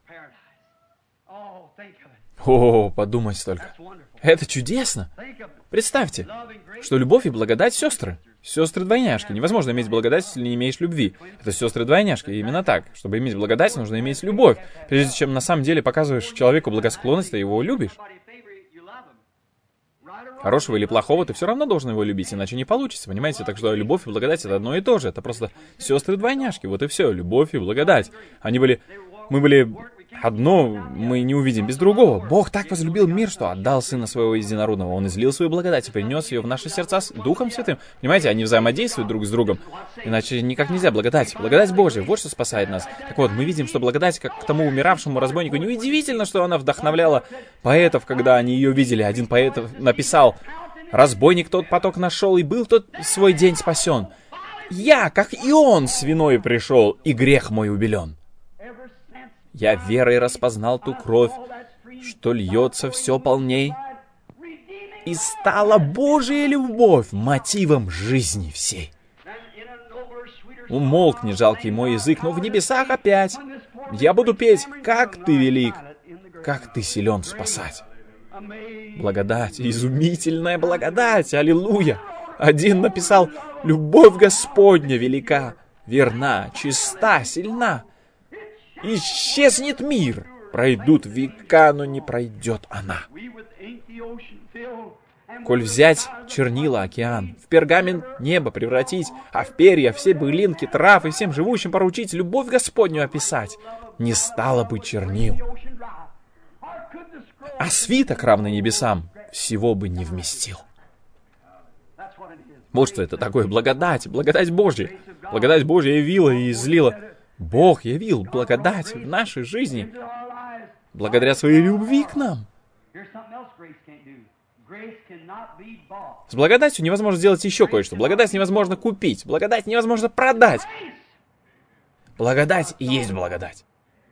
О, подумать только. Это чудесно. Представьте, что любовь и благодать — сестры. Сестры-двойняшки. Невозможно иметь благодать, если не имеешь любви. Это сестры-двойняшки. И именно так. Чтобы иметь благодать, нужно иметь любовь. Прежде чем на самом деле показываешь человеку благосклонность, ты его любишь. Хорошего или плохого, ты все равно должен его любить, иначе не получится, понимаете? Так что любовь и благодать — это одно и то же. Это просто сестры-двойняшки. Вот и все. Любовь и благодать. Они были... Мы были... Одно мы не увидим без другого. Бог так возлюбил мир, что отдал Сына Своего Единородного. Он излил Свою благодать и принес ее в наши сердца с Духом Святым. Понимаете, они взаимодействуют друг с другом. Иначе никак нельзя. Благодать. Благодать Божья. Вот что спасает нас. Так вот, мы видим, что благодать, как к тому умиравшему разбойнику, неудивительно, что она вдохновляла поэтов, когда они ее видели. Один поэт написал: «Разбойник тот поток нашел, и был тот свой день спасен. Я, как и он, с виной пришел, и грех мой убелен. Я верой распознал ту кровь, что льется все полней, и стала Божья любовь мотивом жизни всей. Умолкни, жалкий мой язык, но в небесах опять я буду петь, как ты велик, как ты силен спасать». Благодать, изумительная благодать, аллилуйя. Один написал: «Любовь Господня велика, верна, чиста, сильна. Исчезнет мир, пройдут века, но не пройдет она». Коль взять чернила океан, в пергамент небо превратить, а в перья все былинки трав и всем живущим поручить любовь Господню описать, не стало бы чернил. А свиток, равный небесам, всего бы не вместил. Вот что это такое благодать, благодать Божья. Благодать Божья явила и излила. Бог явил благодать в нашей жизни благодаря своей любви к нам. С благодатью невозможно сделать еще кое-что. Благодать невозможно купить. Благодать невозможно продать. Благодать и есть благодать.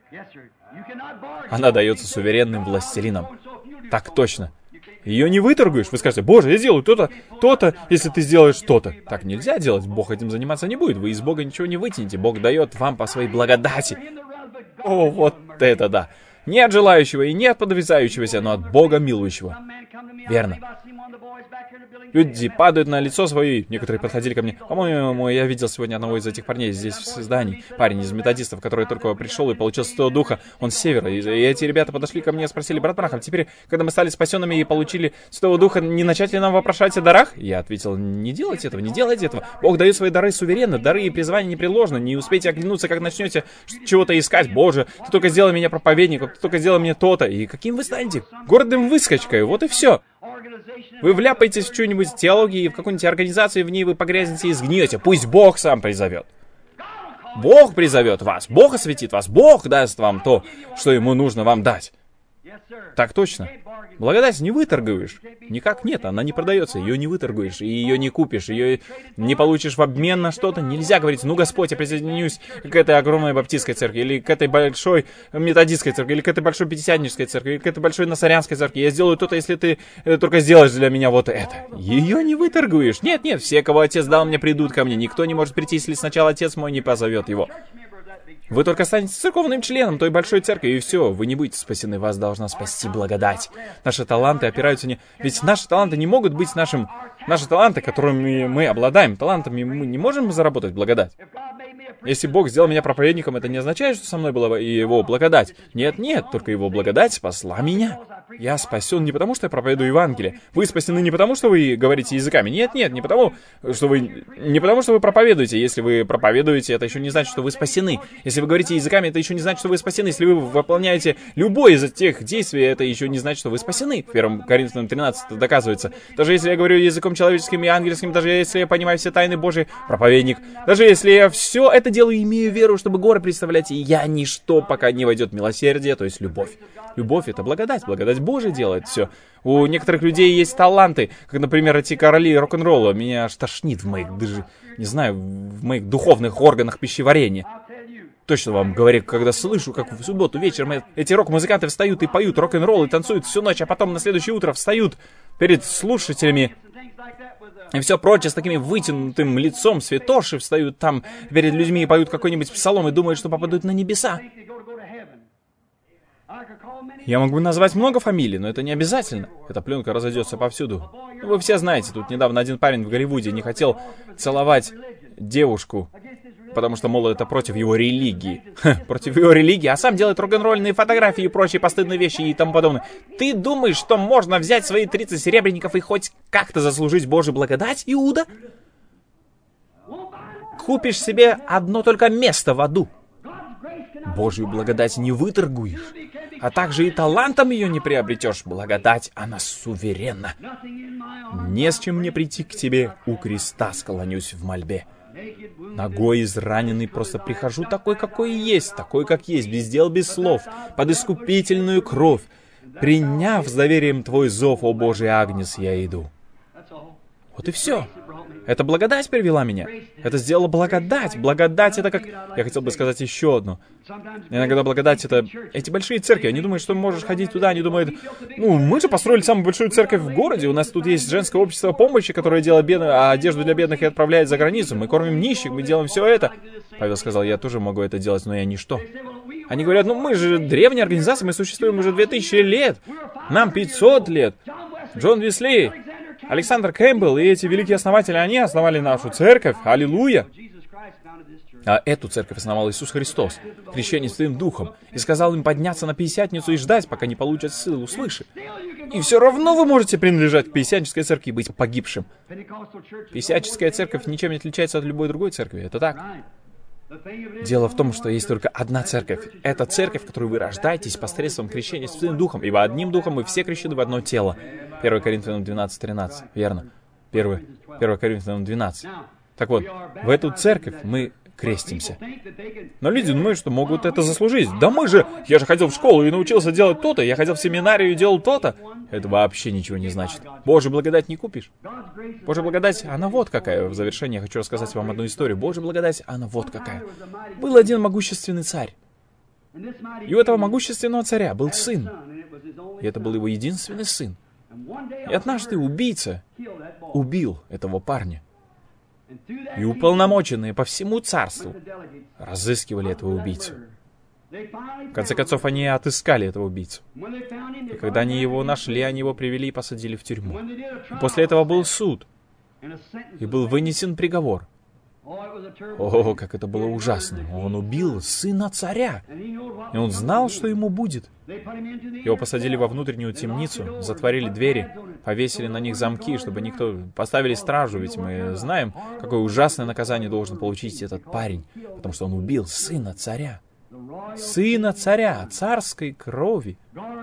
Она дается суверенным властелинам. Так точно. Ее не выторгуешь. Вы скажете: «Боже, я сделаю то-то, то-то, если ты сделаешь то-то». Так нельзя делать. Бог этим заниматься не будет. Вы из Бога ничего не вытянете. Бог дает вам по своей благодати. О, вот это да. Не от желающего и не от подвязающегося, но от Бога милующего. Верно. Люди падают на лицо свое. Некоторые подходили ко мне. По-моему, я видел сегодня одного из этих парней здесь, в здании. Парень из методистов, который только пришел и получил Святого Духа. Он с севера. И эти ребята подошли ко мне и спросили: «Брат Брахам, теперь, когда мы стали спасенными и получили Святого Духа, не начать ли нам вопрошать о дарах?» Я ответил: «Не делайте этого, не делайте этого. Бог дает свои дары суверенно. Дары и призвания непреложны. Не успейте оглянуться, как начнете чего-то искать. Боже, ты только сделай меня проповедником, ты только сделай мне то-то». И каким вы станете? Гордым выскочкой. Вот и все. Вы вляпаетесь в чью-нибудь теологию, в какую-нибудь организацию, в ней вы погрязнете и сгниете. Пусть Бог сам призовет. Бог призовет вас. Бог осветит вас. Бог даст вам то, что Ему нужно вам дать. Так точно. Благодать не выторгуешь. Никак нет, она не продается. Ее не выторгуешь, и ее не купишь, ее не получишь в обмен на что-то. Нельзя говорить: «Ну, Господь, я присоединюсь к этой огромной баптистской церкви, или к этой большой методистской церкви, или к этой большой пятидесятнической церкви, или к этой большой насарянской церкви. Я сделаю то-то, если ты только сделаешь для меня вот это». Ее не выторгуешь. Нет, нет, все, кого Отец дал мне, придут ко мне. Никто не может прийти, если сначала Отец мой не позовет его. Вы только станете церковным членом той большой церкви, и все, вы не будете спасены, вас должна спасти благодать. Наши таланты опираются не... Ведь наши таланты не могут быть нашим... Наши таланты, которыми мы обладаем, талантами мы не можем заработать благодать. Если Бог сделал меня проповедником, это не означает, что со мной была Его благодать. Нет, нет, только Его благодать спасла меня. Я спасен не потому, что я проповедую Евангелие. Вы спасены не потому, что вы говорите языками. Нет, нет, не потому, что вы... Не потому, что вы проповедуете. Если вы проповедуете, это еще не значит, что вы спасены. Если вы говорите языками, это еще не значит, что вы спасены. Если вы выполняете любое из тех действий, это еще не значит, что вы спасены. В первом Коринфянам тринадцать это доказывается. Даже если я говорю языком человеческим и ангельским, даже если я понимаю все тайны Божьи, проповедник. Даже если я все это делаю и имею веру, чтобы горы представлять, и я ничто, пока не войдет милосердие, то есть любовь. Любовь — это благодать. Благодать Божия делает все. У некоторых людей есть таланты, как, например, эти короли рок-н-ролла. Меня аж тошнит в моих, даже, не знаю, в моих духовных органах пищеварения. Точно вам говорю, когда слышу, как в субботу вечером эти рок-музыканты встают и поют рок-н-ролл, и танцуют всю ночь, а потом на следующее утро встают перед слушателями и все прочее, с такими вытянутым лицом, святоши встают там перед людьми и поют какой-нибудь псалом и думают, что попадут на небеса. Я могу назвать много фамилий, но это не обязательно. Эта пленка разойдется повсюду. Вы все знаете, тут недавно один парень в Голливуде не хотел целовать девушку, потому что, мол, это против его религии. Ха, против его религии, а сам делает рок-н-ролльные фотографии и прочие постыдные вещи и тому подобное. Ты думаешь, что можно взять свои тридцать серебряников и хоть как-то заслужить Божью благодать, Иуда? Купишь себе одно только место в аду. Божью благодать не выторгуешь, а также и талантом ее не приобретешь. Благодать, она суверенна. Не с чем мне прийти к тебе, у креста склонюсь в мольбе. Ногой израненный просто прихожу такой, какой есть, такой, как есть, без дел, без слов, под искупительную кровь. Приняв с доверием твой зов, о Божий Агнец, я иду. Вот и все. Это благодать привела меня. Это сделала благодать. Благодать — это как... Я хотел бы сказать еще одно. Иногда благодать — это эти большие церкви. Они думают, что можешь ходить туда. Они думают, ну, мы же построили самую большую церковь в городе. У нас тут есть женское общество помощи, которое делает бедных, а одежду для бедных и отправляет за границу. Мы кормим нищих, мы делаем все это. Павел сказал, я тоже могу это делать, но я ничто. Они говорят, ну, мы же древняя организация, мы существуем уже две тысячи лет. Нам пятьсот лет. Джон Весли, Александр Кэмпбелл и эти великие основатели, они основали нашу церковь. Аллилуйя! А эту церковь основал Иисус Христос, крещение Святым Духом, и сказал им подняться на Пятидесятницу и ждать, пока не получат силу свыше. И все равно вы можете принадлежать к Пятидесятнической церкви и быть погибшим. Пятидесятническая церковь ничем не отличается от любой другой церкви. Это так. Дело в том, что есть только одна церковь. Это церковь, в которой вы рождаетесь посредством крещения Святым Духом, ибо одним Духом мы все крещены в одно тело. первое Коринфянам двенадцать тринадцать. Верно. первое Коринфянам двенадцать. Так вот, в эту церковь мы крестимся. Но люди думают, что могут это заслужить. Да мы же... Я же ходил в школу и научился делать то-то. Я ходил в семинарию и делал то-то. Это вообще ничего не значит. Божью благодать не купишь. Божья благодать, она вот какая. В завершение я хочу рассказать вам одну историю. Божья благодать, она вот какая. Был один могущественный царь. И у этого могущественного царя был сын. И это был его единственный сын. И однажды убийца убил этого парня. И уполномоченные по всему царству разыскивали этого убийцу. В конце концов, они отыскали этого убийцу. И когда они его нашли, они его привели и посадили в тюрьму. И после этого был суд. И был вынесен приговор. О, как это было ужасно. Он убил сына царя. И он знал, что ему будет. Его посадили во внутреннюю темницу, затворили двери, повесили на них замки, чтобы никто... Поставили стражу, ведь мы знаем, какое ужасное наказание должен получить этот парень, потому что он убил сына царя. Сына царя, царской крови.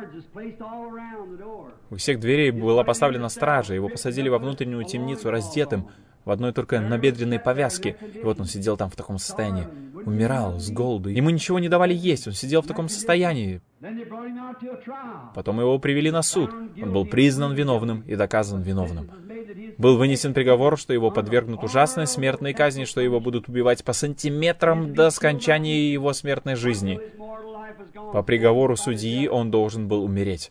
У всех дверей была поставлена стража, его посадили во внутреннюю темницу раздетым, в одной только набедренной повязке. И вот он сидел там в таком состоянии. Умирал с голоду. Ему ничего не давали есть. Он сидел в таком состоянии. Потом его привели на суд. Он был признан виновным и доказан виновным. Был вынесен приговор, что его подвергнут ужасной смертной казни, что его будут убивать по сантиметрам до скончания его смертной жизни. По приговору судьи он должен был умереть.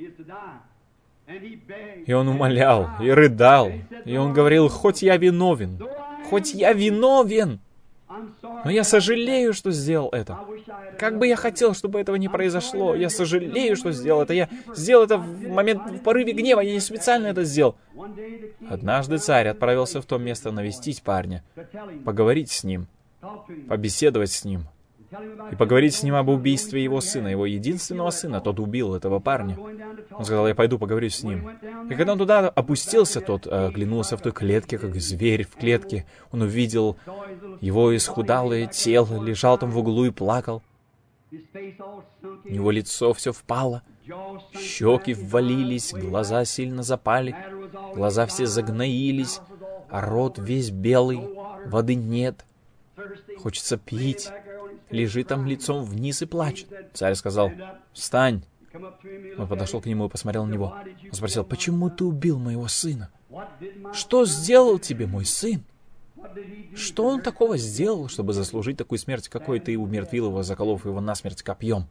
И он умолял, и рыдал, и он говорил, хоть я виновен, хоть я виновен, но я сожалею, что сделал это. Как бы я хотел, чтобы этого не произошло, я сожалею, что сделал это, я сделал это в момент, в порыве гнева, я не специально это сделал. Однажды царь отправился в то место навестить парня, поговорить с ним, побеседовать с ним. и поговорить с ним об убийстве его сына, его единственного сына. Тот убил этого парня. Он сказал, я пойду поговорю с ним. И когда он туда опустился, тот оглянулся в той клетке, как зверь в клетке. Он увидел его исхудалое тело, лежал там в углу и плакал. У него лицо все впало, щеки ввалились, глаза сильно запали, глаза все загноились, а рот весь белый, воды нет. Хочется пить. Лежит там лицом вниз и плачет. Царь сказал, «Встань!» Он подошел к нему и посмотрел на него. Он спросил, «Почему ты убил моего сына? Что сделал тебе мой сын? Что он такого сделал, чтобы заслужить такую смерть, какой ты умертвил его, заколов его насмерть копьем?»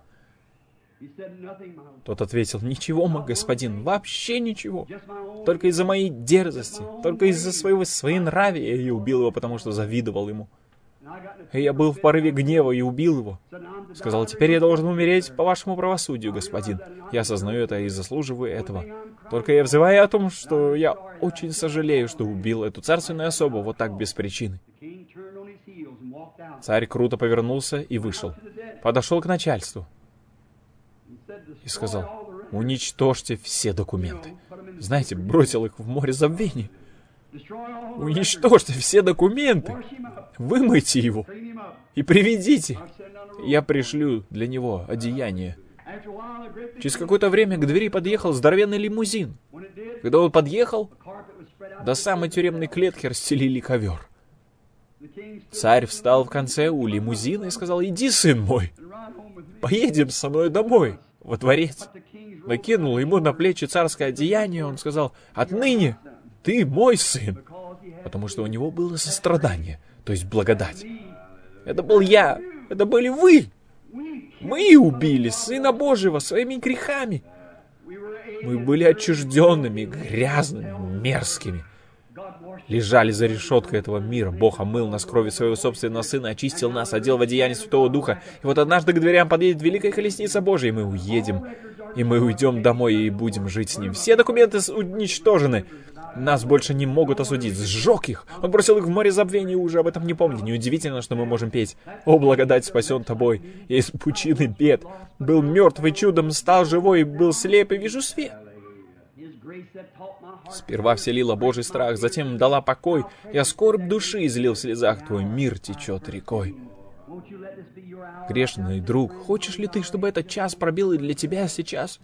Тот ответил, «Ничего, мой господин, вообще ничего. Только из-за моей дерзости, только из-за своего своенравия я убил его, потому что завидовал ему. И я был в порыве гнева и убил его. Сказал, теперь я должен умереть по вашему правосудию, господин. Я осознаю это и заслуживаю этого. Только я взываю о том, что я очень сожалею, что убил эту царственную особу вот так без причины». Царь круто повернулся и вышел. Подошел к начальству и сказал, «Уничтожьте все документы». Знаете, бросил их в море забвения. «Уничтожьте все документы, вымойте его и приведите. Я пришлю для него одеяние». Через какое-то время к двери подъехал здоровенный лимузин. Когда он подъехал, до самой тюремной клетки расстелили ковер. Царь встал в конце у лимузина и сказал, «Иди, сын мой, поедем со мной домой, во дворец». Накинул ему на плечи царское одеяние, он сказал, «Отныне ты мой сын», потому что у него было сострадание, то есть благодать. Это был я, это были вы. Мы убили Сына Божьего своими грехами. Мы были отчужденными, грязными, мерзкими. Лежали за решеткой этого мира. Бог омыл нас кровью своего собственного Сына, очистил нас, одел в одеяние Святого Духа. И вот однажды к дверям подъедет великая колесница Божия, и мы уедем, и мы уйдем домой и будем жить с Ним. Все документы уничтожены. Нас больше не могут осудить. Сжег их. Он бросил их в море забвения и уже об этом не помнит. Неудивительно, что мы можем петь. «О, благодать спасен тобой! Я из пучины бед. Был мертвый чудом, стал живой, был слеп и вижу свет». Сперва вселила Божий страх, затем дала покой. Я скорбь души излил в слезах, твой мир течет рекой. Грешный друг, хочешь ли ты, чтобы этот час пробил и для тебя сейчас?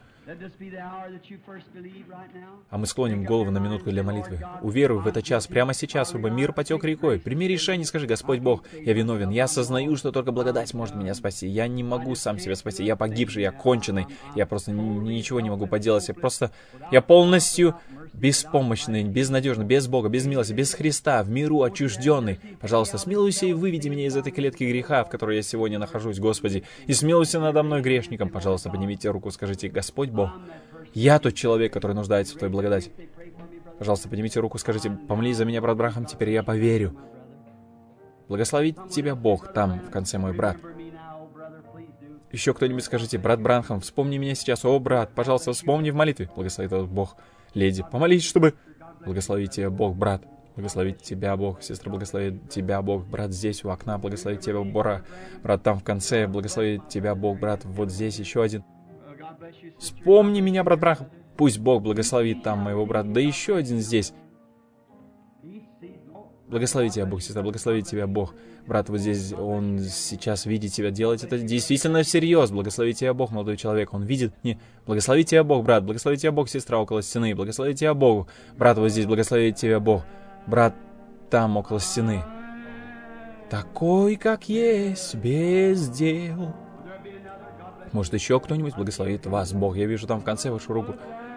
А мы склоним голову на минутку для молитвы. Уверуй в этот час, прямо сейчас, чтобы мир потек рекой. Прими решение, скажи, Господь Бог, я виновен. Я осознаю, что только благодать может меня спасти. Я не могу сам себя спасти. Я погибший, я конченый. Я просто ничего не могу поделать. Я просто... Я полностью беспомощный, безнадежный, без Бога, без милости, без Христа, в миру отчужденный. Пожалуйста, смилуйся и выведи меня из этой клетки греха, в которой я сегодня нахожусь, Господи. И смилуйся надо мной грешником. Пожалуйста, поднимите руку, скажите, Господь Бог, я тот человек, который нуждается в Твоей благодати. Пожалуйста, поднимите руку, скажите, помолись за меня, брат Бранхам, теперь я поверю. Благословит тебя Бог там, в конце, мой брат. Еще кто-нибудь скажите, брат Бранхам, вспомни меня сейчас. О, брат, пожалуйста, вспомни в молитве. Благословит тебя Бог. Леди, помолись, чтобы... Благословит тебя Бог, брат. Благословит тебя Бог. Сестра, благословит тебя Бог. Брат, здесь у окна. Благословит тебя Бог. Брат, там в конце. Благословит тебя Бог, брат. Вот здесь еще один. Вспомни меня, брат Бранхам. Пусть Бог благословит там моего брата. Да еще один здесь. Благослови тебя Бог, сестра, благослови тебя Бог. Брат, вот здесь, он сейчас видит тебя, делать это действительно всерьез. Благослови тебя Бог, молодой человек, он видит. Не, благослови тебя Бог, брат, благослови тебя Бог, сестра, около стены. Благослови тебя Бог. Брат, вот здесь, благослови тебя Бог. Брат, там, около стены. Такой, как есть, без дел. Может, еще кто-нибудь благословит вас, Бог? Я вижу там в конце вашу руку.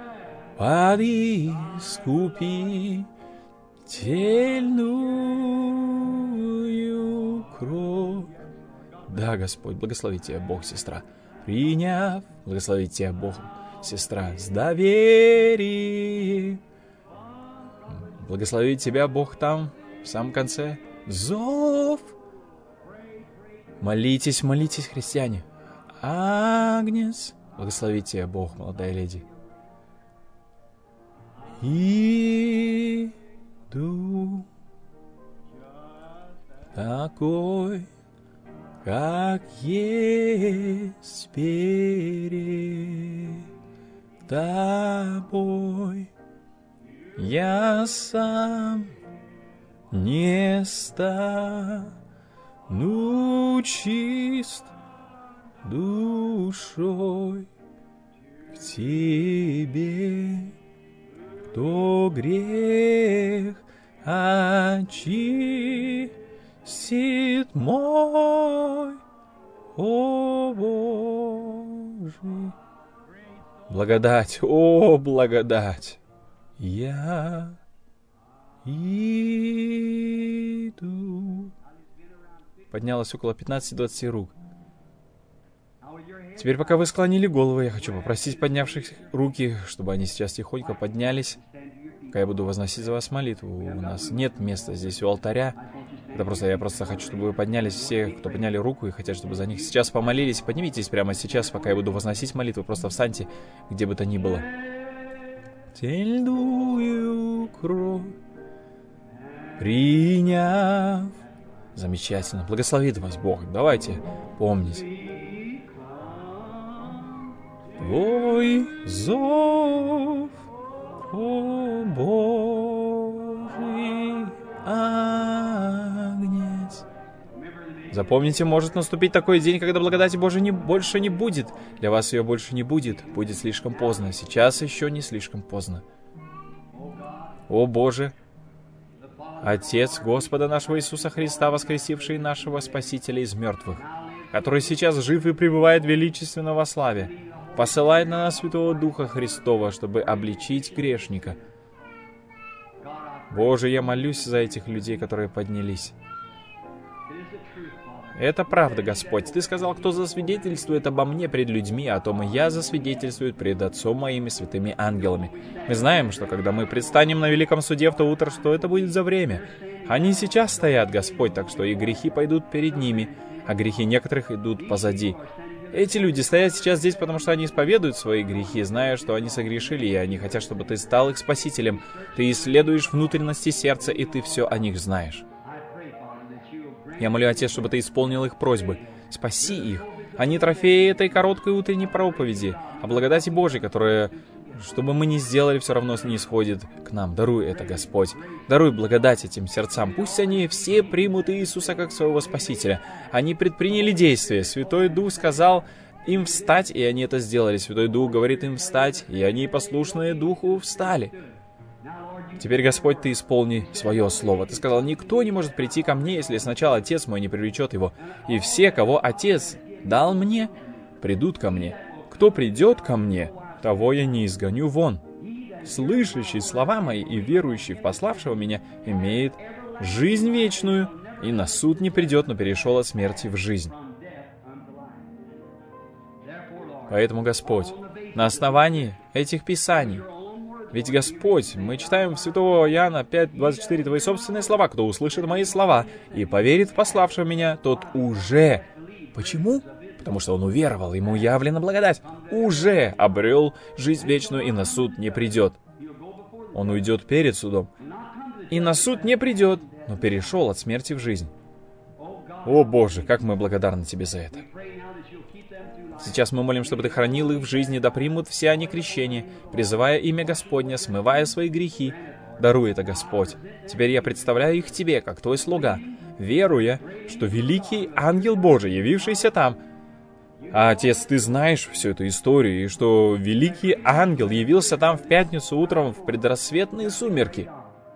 Искупи тельную кровь. Да, Господь, благослови тебя Бог, сестра. Приняв, благослови тебя Бог, сестра, с доверием. Благослови тебя Бог там, в самом конце. Зов. Молитесь, молитесь, христиане. Агнец. Благослови тебя Бог, молодая леди. Иду такой, как есть перед тобой. Я сам не стану чист душой к тебе, кто грех очистит мой, о Боже. Благодать, о благодать, я иду. Поднялось около пятнадцати-двадцати рук. Теперь, пока вы склонили головы, я хочу попросить поднявших руки, чтобы они сейчас тихонько поднялись, пока я буду возносить за вас молитву. У нас нет места здесь у алтаря. Это просто, я просто хочу, чтобы вы поднялись все, кто подняли руку и хотят, чтобы за них сейчас помолились. Поднимитесь прямо сейчас, пока я буду возносить молитву. Просто встаньте, где бы то ни было. Тельдую кровь, приняв. Замечательно. Благословит вас Бог. Давайте помнить. Твой зов, о Божий агнец. Запомните, может наступить такой день, когда благодати Божией не, больше не будет. Для вас ее больше не будет. Будет слишком поздно. Сейчас еще не слишком поздно. О Боже, Отец Господа нашего Иисуса Христа, воскресивший нашего Спасителя из мертвых, который сейчас жив и пребывает величественно во славе, посылай на нас Святого Духа Христова, чтобы обличить грешника. Боже, я молюсь за этих людей, которые поднялись. Это правда, Господь. Ты сказал, кто засвидетельствует обо мне пред людьми, о том и я засвидетельствую пред Отцом моим и святыми ангелами. Мы знаем, что когда мы предстанем на великом суде в то утро, что это будет за время. Они сейчас стоят, Господь, так что и грехи пойдут перед ними, а грехи некоторых идут позади. Эти люди стоят сейчас здесь, потому что они исповедуют свои грехи, зная, что они согрешили, и они хотят, чтобы ты стал их спасителем. Ты исследуешь внутренности сердца, и ты все о них знаешь. Я молю, Отец, чтобы ты исполнил их просьбы. Спаси их. Они трофеи этой короткой утренней проповеди. О благодати Божьей, которая, что бы мы ни сделали, все равно не исходит к нам. Даруй это, Господь. Даруй благодать этим сердцам. Пусть они все примут Иисуса как своего Спасителя. Они предприняли действия. Святой Дух сказал им встать, и они это сделали. Святой Дух говорит им встать, и они, послушные Духу, встали. Теперь, Господь, Ты исполни свое слово. Ты сказал, никто не может прийти ко мне, если сначала Отец мой не привлечет его. И все, кого Отец дал мне, придут ко мне. Кто придет ко мне, того я не изгоню вон. Слышащий слова мои и верующий в пославшего меня имеет жизнь вечную, и на суд не придет, но перешел от смерти в жизнь. Поэтому, Господь, на основании этих писаний, ведь, Господь, мы читаем в святого Иоанна пять двадцать четыре Твои собственные слова. Кто услышит мои слова и поверит в пославшего меня, тот уже... Почему? Потому что он уверовал, ему явлена благодать. Уже обрел жизнь вечную и на суд не придет. Он уйдет перед судом. И на суд не придет, но перешел от смерти в жизнь. О Боже, как мы благодарны Тебе за это. Сейчас мы молим, чтобы Ты хранил их в жизни, да примут все они крещение, призывая имя Господня, смывая свои грехи. Даруй это, Господь. Теперь я представляю их Тебе, как Твой слуга, веруя, что великий ангел Божий, явившийся там, а, Отец, Ты знаешь всю эту историю, и что великий ангел явился там в пятницу утром в предрассветные сумерки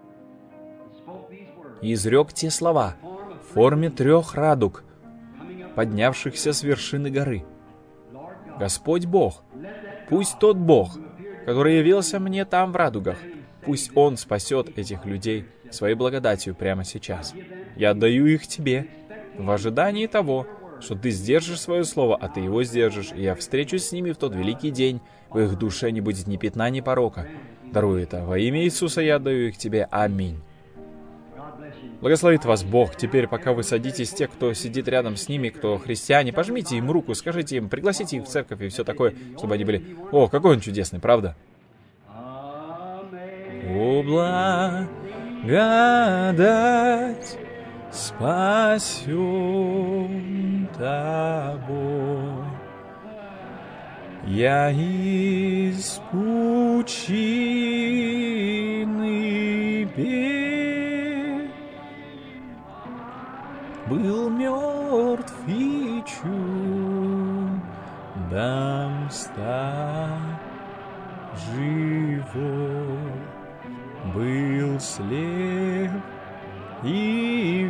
и изрек те слова в форме трех радуг, поднявшихся с вершины горы. Господь Бог, пусть тот Бог, который явился мне там в радугах, пусть Он спасет этих людей своей благодатью прямо сейчас. Я отдаю их Тебе в ожидании того, что Ты сдержишь свое слово, а Ты его сдержишь, и я встречусь с ними в тот великий день, в их душе не будет ни пятна, ни порока. Даруй это. Во имя Иисуса я отдаю их Тебе. Аминь. Благословит вас Бог. Теперь, пока вы садитесь, те, кто сидит рядом с ними, кто христиане, пожмите им руку, скажите им, пригласите их в церковь и все такое, чтобы они были... О, какой он чудесный, правда? О, благодать спасет тобой. Я из пучины бед был мертв и чудом стал живой, был слеп и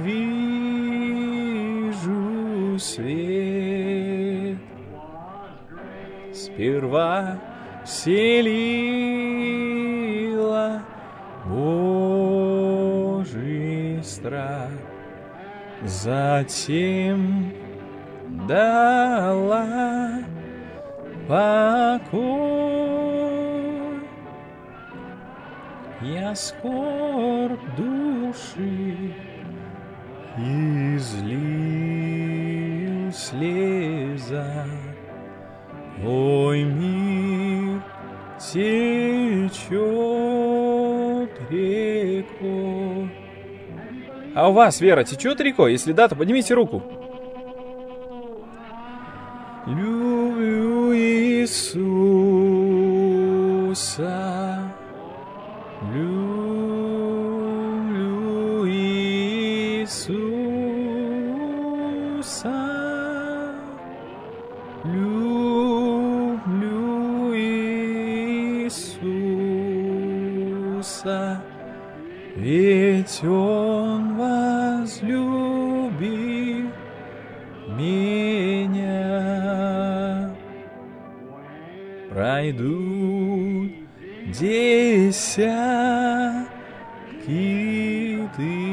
вижу свет. Сперва вселила Божий страх, затем дала покой. Я скорбь души излил слеза. Ой, мир течет рекой. А у вас, Вера, течет рекой? Если да, то поднимите руку. Люблю Иисуса, люблю Иисуса, люблю Иисуса, ведь Он возлюбил меня. Пройдут десятки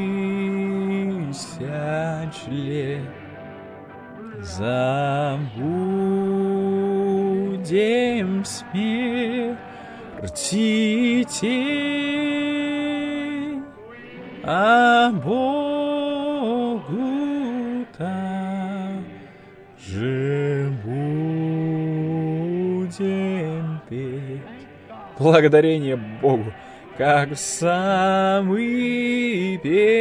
тысяч лет, забудем смерти тень, а Богу там же будем петь. Благодарение Богу, как в самый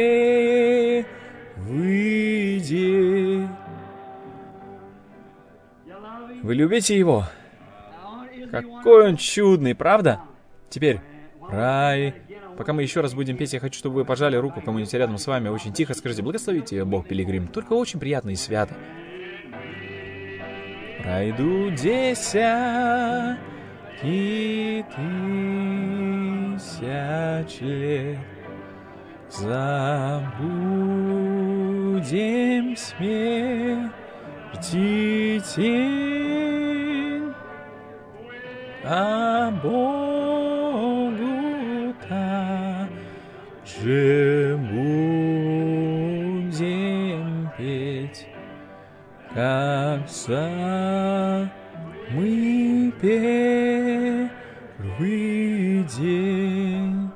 первый день. Вы любите Его? Какой Он чудный, правда? Теперь, рай. Пока мы еще раз будем петь, я хочу, чтобы вы пожали руку кому-нибудь рядом с вами. Очень тихо скажите: благословите ее Бог, пилигрим. Только очень приятно и свято. Пройду десятки тысяч лет, забудем смерти тень, а Богу также будем петь, как в самый первый день.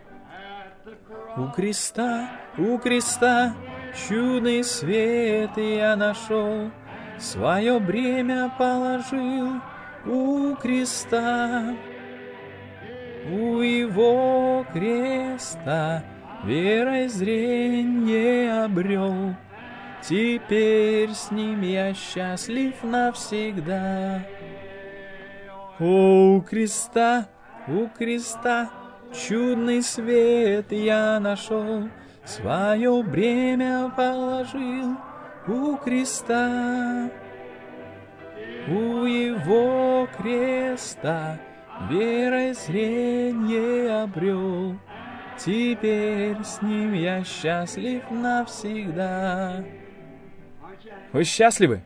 У креста, у креста чудный свет я нашел, свое бремя положил у креста. У его креста верой зрение обрел, теперь с ним я счастлив навсегда. О, у креста, у креста чудный свет я нашел, свое бремя положил у креста. У его креста верой зрение обрел, теперь с ним я счастлив навсегда. Вы счастливы?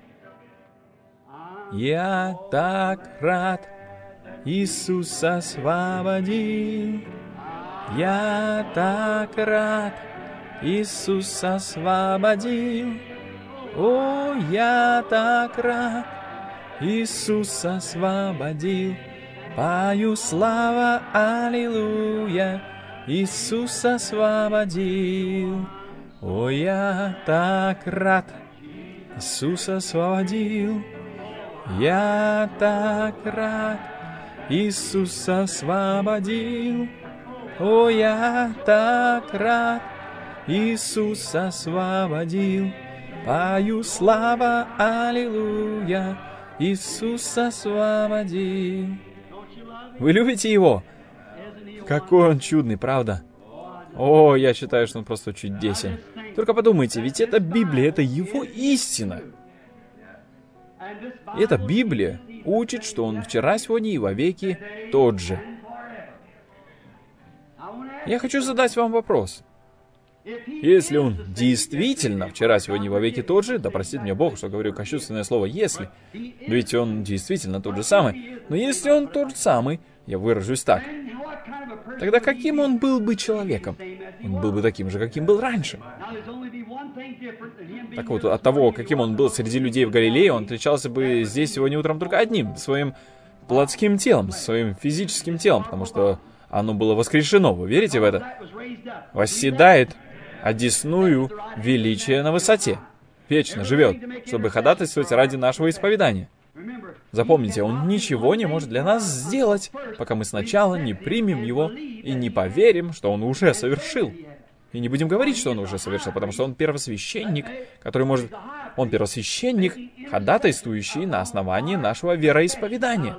Я так рад, Иисус освободил. Я так рад, Иисус освободил. О, я так рад, Иисус освободил. Пою слава, аллилуйя, Иисус освободил. О, я так рад, Иисус освободил. Я так рад, Иисус освободил. О, я так рад, Иисус освободил. Пою слава, аллилуйя, Иисус освободи. Вы любите его? Какой он чудный, правда? О, я считаю, что он просто чудесен. Только подумайте, ведь это Библия, это его истина. И эта Библия учит, что он вчера, сегодня и вовеки тот же. Я хочу задать вам вопрос. Если он действительно вчера, сегодня и вовеки тот же, да простит меня Бог, что говорю кощунственное слово «если», ведь он действительно тот же самый, но если он тот же самый, я выражусь так, тогда каким он был бы человеком? Он был бы таким же, каким был раньше. Так вот, от того, каким он был среди людей в Галилее, он отличался бы здесь сегодня утром только одним, своим плотским телом, своим физическим телом, потому что оно было воскрешено. Вы верите в это? Восседает одесную величие на высоте. Вечно живет, чтобы ходатайствовать ради нашего исповедания. Запомните, он ничего не может для нас сделать, пока мы сначала не примем его и не поверим, что он уже совершил. И не будем говорить, что он уже совершил, потому что он первосвященник, который может... Он первосвященник, ходатайствующий на основании нашего вероисповедания.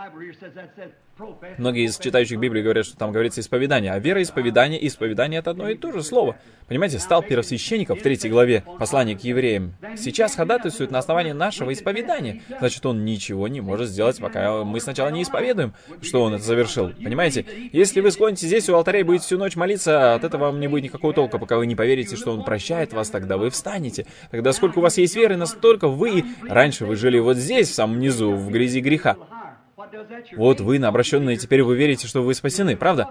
Многие из читающих Библию говорят, что там говорится исповедание, а вероисповедание и исповедание — это одно и то же слово. Понимаете, стал первосвященником в третьей главе послания к евреям. Сейчас ходатайствует на основании нашего исповедания. Значит, он ничего не может сделать, пока мы сначала не исповедуем, что он это завершил. Понимаете? Если вы склонитесь здесь у алтаря и будете всю ночь молиться, от этого вам не будет никакого толка, пока вы не поверите, что он прощает вас, тогда вы встанете. Тогда сколько у вас есть веры, настолько вы... Раньше вы жили вот здесь, в самом низу, в грязи греха. Вот вы, на обращенные, теперь вы верите, что вы спасены, правда?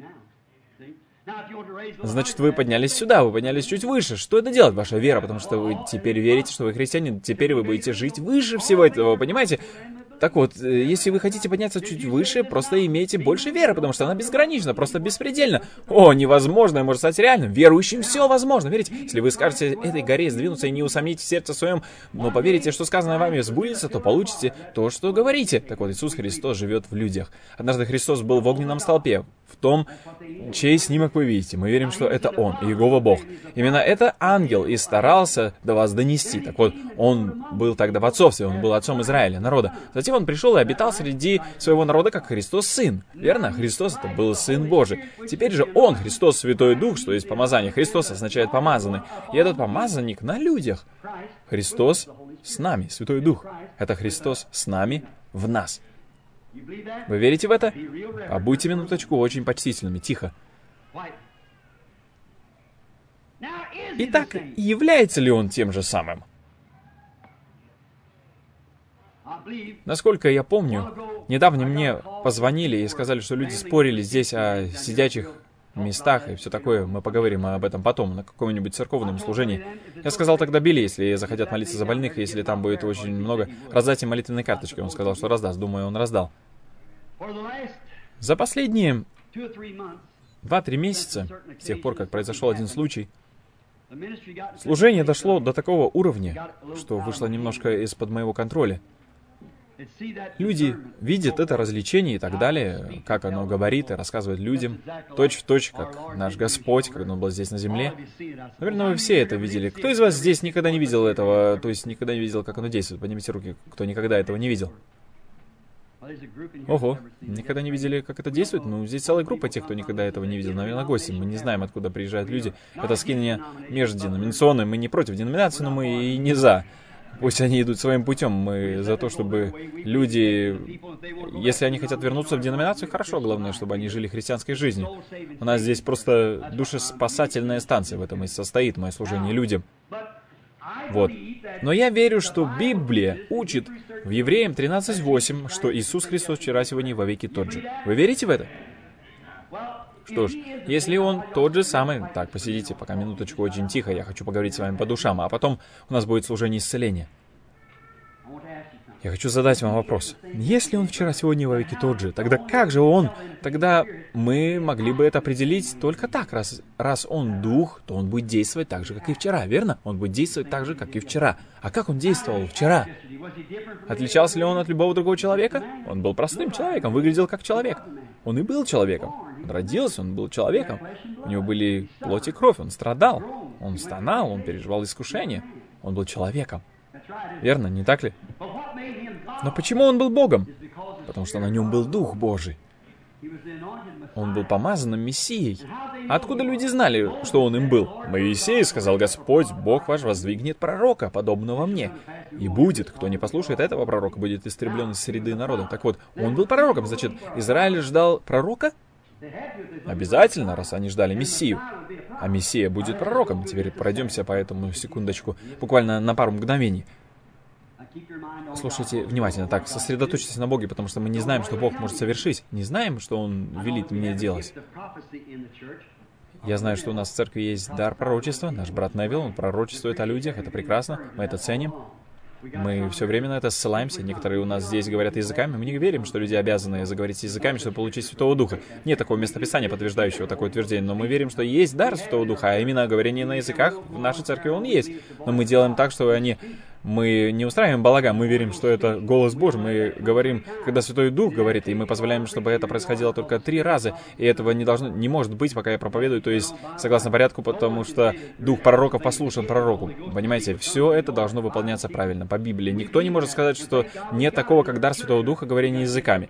Значит, вы поднялись сюда, вы поднялись чуть выше. Что это делает, ваша вера? Потому что вы теперь верите, что вы христианин, теперь вы будете жить выше всего этого, понимаете? Так вот, если вы хотите подняться чуть выше, просто имейте больше веры, потому что она безгранична, просто беспредельна. О, невозможное может стать реальным. Верующим все возможно, верите? Если вы скажете этой горе сдвинуться и не усомните в сердце своем, но поверите, что сказанное вами сбудется, то получите то, что говорите. Так вот, Иисус Христос живет в людях. Однажды Христос был в огненном столпе, в том, чей снимок вы видите. Мы верим, что это Он, Иегова Бог. Именно это ангел и старался до вас донести. Так вот, Он был тогда в отцовстве, Он был отцом Израиля, народа. Затем Он пришел и обитал среди своего народа, как Христос Сын. Верно? Христос — это был Сын Божий. Теперь же Он, Христос Святой Дух, что есть помазание. Христос означает помазанный. И этот помазанник на людях. Христос с нами, Святой Дух. Это Христос с нами, в нас. Вы верите в это? А будьте минуточку очень почтительными. Тихо. Итак, является ли Он тем же самым? Насколько я помню, недавно мне позвонили и сказали, что люди спорили здесь о сидячих местах и все такое. Мы поговорим об этом потом, на каком-нибудь церковном служении. Я сказал тогда Билли, если захотят молиться за больных, если там будет очень много, раздать им молитвенные карточки. Он сказал, что раздаст. Думаю, он раздал. За последние два-три месяца, с тех пор, как произошел один случай, служение дошло до такого уровня, что вышло немножко из-под моего контроля. Люди видят это развлечение и так далее, как оно говорит и рассказывает людям, точь-в-точь, как наш Господь, когда Он был здесь на земле. Наверное, вы все это видели. Кто из вас здесь никогда не видел этого, то есть никогда не видел, как оно действует? Поднимите руки, кто никогда этого не видел. Ого, никогда не видели, как это действует? Ну, здесь целая группа тех, кто никогда этого не видел. Наверное, гости. Мы не знаем, откуда приезжают люди. Это скинение межденоминационное. Мы не против деноминации, но мы и не за. Пусть они идут своим путем. Мы за то, чтобы люди, если они хотят вернуться в деноминацию, хорошо. Главное, чтобы они жили христианской жизнью. У нас здесь просто душеспасательная станция. В этом и состоит мое служение людям. Вот. Но я верю, что Библия учит в Евреям тринадцать восемь, что Иисус Христос вчера, сегодня и вовеки тот же. Вы верите в это? Что ж, если Он тот же самый... Так, посидите пока минуточку очень тихо, я хочу поговорить с вами по душам, а потом у нас будет служение исцеления. Я хочу задать вам вопрос. Если Он вчера, сегодня и вовеки тот же, тогда как же Он... Тогда мы могли бы это определить только так. Раз, раз Он Дух, то Он будет действовать так же, как и вчера, верно? Он будет действовать так же, как и вчера. А как Он действовал вчера? Отличался ли Он от любого другого человека? Он был простым человеком, выглядел как человек. Он и был человеком. Он родился, Он был человеком. У него были плоть и кровь, Он страдал. Он стонал, Он переживал искушения. Он был человеком. Верно, не так ли? Но почему он был Богом? Потому что на нем был Дух Божий. Он был помазанным Мессией. А откуда люди знали, что он им был? «Моисей, — сказал Господь, — Бог ваш воздвигнет пророка, подобного мне. И будет, кто не послушает этого пророка, будет истреблен из среды народов». Так вот, он был пророком, значит, Израиль ждал пророка? Обязательно, раз они ждали Мессию. А Мессия будет пророком. Теперь пройдемся по этому секундочку, буквально на пару мгновений. Слушайте внимательно, так, сосредоточьтесь на Боге, потому что мы не знаем, что Бог может совершить. Не знаем, что Он велит мне делать. Я знаю, что у нас в церкви есть дар пророчества. Наш брат Невилл, он пророчествует о людях, это прекрасно, мы это ценим. Мы все время на это ссылаемся. Некоторые у нас здесь говорят языками. Мы не верим, что люди обязаны заговорить языками, чтобы получить Святого Духа. Нет такого местописания, подтверждающего такое утверждение. Но мы верим, что есть дар Святого Духа, а именно говорение на языках в нашей церкви он есть. Но мы делаем так, что они... Мы не устраиваем балаган, мы верим, что это голос Божий. Мы говорим, когда Святой Дух говорит, и мы позволяем, чтобы это происходило только три раза. И этого не должно, не может быть, пока я проповедую, то есть согласно порядку, потому что Дух пророков послушен пророку. Понимаете, все это должно выполняться правильно по Библии. Никто не может сказать, что нет такого, как дар Святого Духа, говорение языками.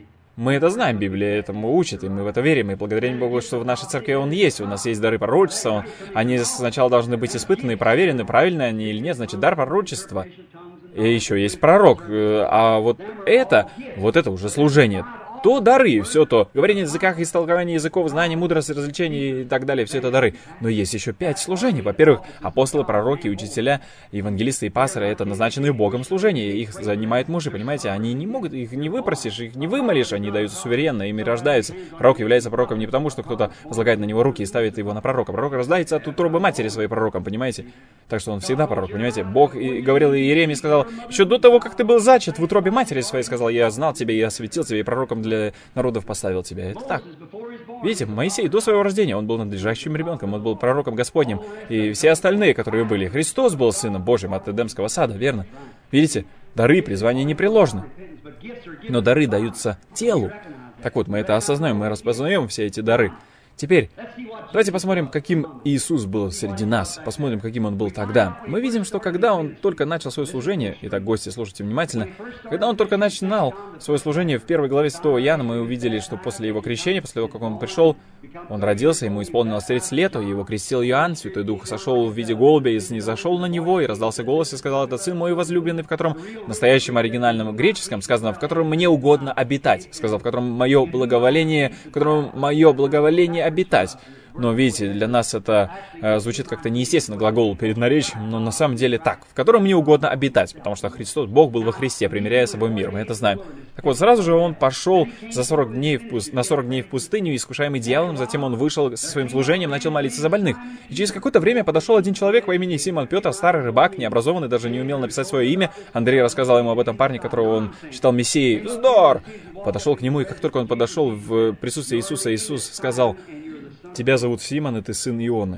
Мы это знаем, Библия этому учит, и мы в это верим, и благодарим Богу, что в нашей церкви Он есть, у нас есть дары пророчества, они сначала должны быть испытаны и проверены, правильно они или нет, значит, дар пророчества. И еще есть пророк, а вот это, вот это уже служение. То дары, все то. Говорение на языках, истолкование языков, знание, мудрость, развлечения и так далее, все это дары. Но есть еще пять служений. Во-первых, апостолы, пророки, учителя, евангелисты и пасторы — это назначенные Богом служения. Их занимают мужи, понимаете? Они не могут, их не выпросишь, их не вымолишь, они даются суверенно, ими рождаются. Пророк является пророком не потому, что кто-то возлагает на него руки и ставит его на пророка. Пророк рождается от утробы матери своей пророком, понимаете? Так что он всегда пророк, понимаете? Бог и говорил Иеремии, сказал, еще до того, как ты был зачат в утробе матери своей, сказал, я знал тебя, я осветил тебя, и пророком для народов поставил тебя. Это так. Видите, Моисей до своего рождения, он был надлежащим ребенком, он был пророком Господним. И все остальные, которые были, Христос был Сыном Божьим от Эдемского сада, верно? Видите, дары, призвания непреложны. Но дары даются телу. Так вот, мы это осознаем, мы распознаем все эти дары. Теперь, давайте посмотрим, каким Иисус был среди нас. Посмотрим, каким Он был тогда. Мы видим, что когда Он только начал свое служение, итак, гости, слушайте внимательно, когда Он только начинал свое служение в первой главе Святого Иоанна, мы увидели, что после Его крещения, после того, как Он пришел, Он родился, Ему исполнилось тридцать лет, Его крестил Иоанн, Святой Дух сошел в виде голубя и снизошел на Него, и раздался голос и сказал, это Сын мой возлюбленный, в котором, в настоящем оригинальном греческом сказано, в котором мне угодно обитать, сказал, в котором мое благоволение, в котором мое благоволение обитать. Но, видите, для нас это э, звучит как-то неестественно, глагол перед наречием, но на самом деле так, в котором мне угодно обитать, потому что Христос, Бог был во Христе, примиряя собой мир, мы это знаем. Так вот, сразу же Он пошел за сорок дней в пуст... на сорок дней в пустыню, искушаемый дьяволом, затем Он вышел со своим служением, начал молиться за больных. И через какое-то время подошел один человек по имени Симон Петр, старый рыбак, необразованный, даже не умел написать свое имя. Андрей рассказал ему об этом парне, которого он считал мессией. Вздор! Подошел к нему, и как только он подошел в присутствие Иисуса, Иисус сказал, «Тебя зовут Симон, и ты сын Ионы».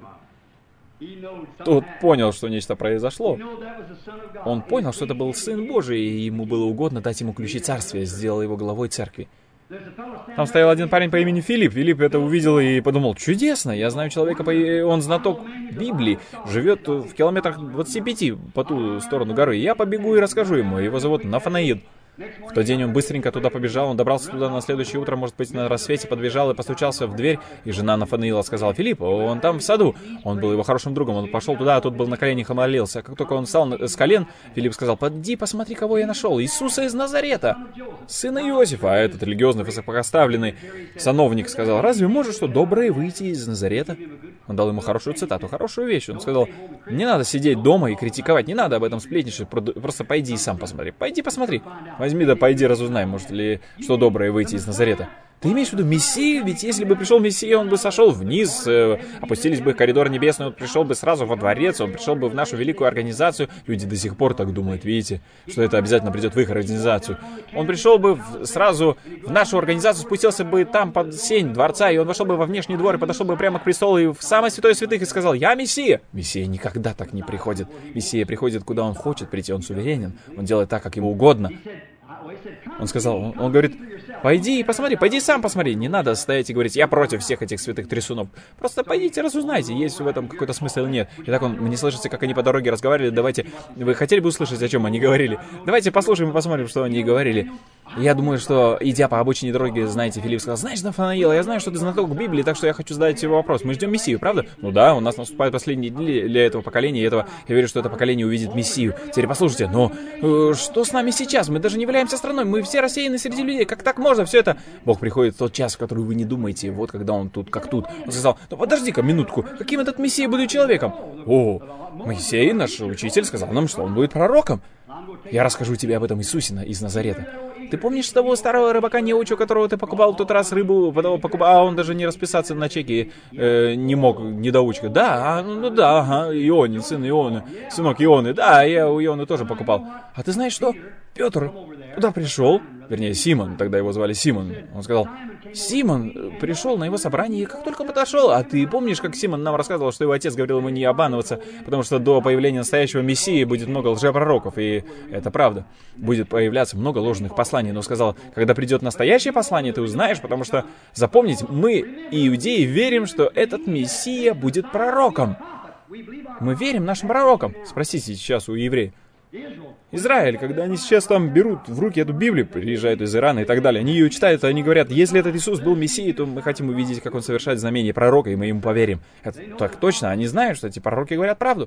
Тот понял, что нечто произошло. Он понял, что это был Сын Божий, и ему было угодно дать ему ключи царствия, сделал его главой церкви. Там стоял один парень по имени Филипп. Филипп это увидел и подумал, чудесно, я знаю человека, он знаток Библии, живет в километрах двадцати пяти по ту сторону горы. Я побегу и расскажу ему, его зовут Нафанаил. В тот день он быстренько туда побежал, он добрался туда на следующее утро, может быть, на рассвете, подбежал и постучался в дверь, и жена Нафанаила сказала, Филипп, он там в саду. Он был его хорошим другом, он пошел туда, а тот был на коленях и молился. Как только он встал с колен, Филипп сказал, поди, посмотри, кого я нашел, Иисуса из Назарета, сына Иосифа. А этот религиозный, высокопоставленный сановник сказал, разве может что доброе выйти из Назарета? Он дал ему хорошую цитату, хорошую вещь. Он сказал, не надо сидеть дома и критиковать, не надо об этом сплетничать, просто пойди и сам посмотри, пойди посмотри. Возьми да пойди разузнай, может ли что доброе выйти из Назарета. Ты имеешь в виду Мессию? Ведь если бы пришел Мессия, он бы сошел вниз, э, опустились бы в коридор небесный, он пришел бы сразу во дворец, он пришел бы в нашу великую организацию. Люди до сих пор так думают, видите, что это обязательно придет в их организацию. Он пришел бы в, сразу в нашу организацию, спустился бы там под сень дворца, и он вошел бы во внешний двор, и подошел бы прямо к престолу, и в самое святое святых, и сказал, я Мессия. Мессия никогда так не приходит. Мессия приходит, куда он хочет прийти, он суверенен, он делает так, как ему угодно. Он сказал, он, он говорит, пойди и посмотри, пойди сам посмотри. Не надо стоять и говорить, я против всех этих святых трясунов. Просто пойдите, разузнайте, есть в этом какой-то смысл или нет. И так он, мне слышится, как они по дороге разговаривали. Давайте, вы хотели бы услышать, о чем они говорили? Давайте послушаем и посмотрим, что они говорили. Я думаю, что, идя по обочине дороги, знаете, Филипп сказал, знаешь, Нафанаил, я знаю, что ты знаток Библии, так что я хочу задать тебе вопрос. Мы ждем Мессию, правда? Ну да, у нас наступают последние дни для этого поколения, и этого, я верю, что это поколение увидит Мессию. Теперь послушайте, но э, что с нами сейчас? Мы даже не являемся страной, мы все рассеяны среди людей. Как так можно все это? Бог приходит в тот час, в который вы не думаете, вот когда он тут, как тут. Он сказал, ну подожди-ка минутку, каким этот Мессия будет человеком? О, Моисей, наш учитель, сказал нам, что он будет пророком. Я расскажу тебе об этом Иисусе из Назарета. Ты помнишь того старого рыбака-неуча, которого ты покупал в тот раз рыбу, потом покупал, а он даже не расписаться на чеке э, не мог, недоучка? Да, а, ну да, ага, Ионин, сын Ионы, сынок Ионы, да, я у Ионы тоже покупал. А ты знаешь что? Петр туда пришел, вернее, Симон, тогда его звали Симон. Он сказал, Симон пришел на его собрание, и как только подошел, а ты помнишь, как Симон нам рассказывал, что его отец говорил ему не обманываться, потому что до появления настоящего Мессии будет много лжепророков, и это правда. Будет появляться много ложных посланий, но сказал, когда придет настоящее послание, ты узнаешь, потому что, запомните, мы, иудеи, верим, что этот Мессия будет пророком. Мы верим нашим пророкам. Спросите сейчас у евреев. Израиль, когда они сейчас там берут в руки эту Библию, приезжают из Ирана и так далее, они ее читают, они говорят, если этот Иисус был Мессией, то мы хотим увидеть, как он совершает знамение пророка, и мы ему поверим. Это так точно, они знают, что эти пророки говорят правду.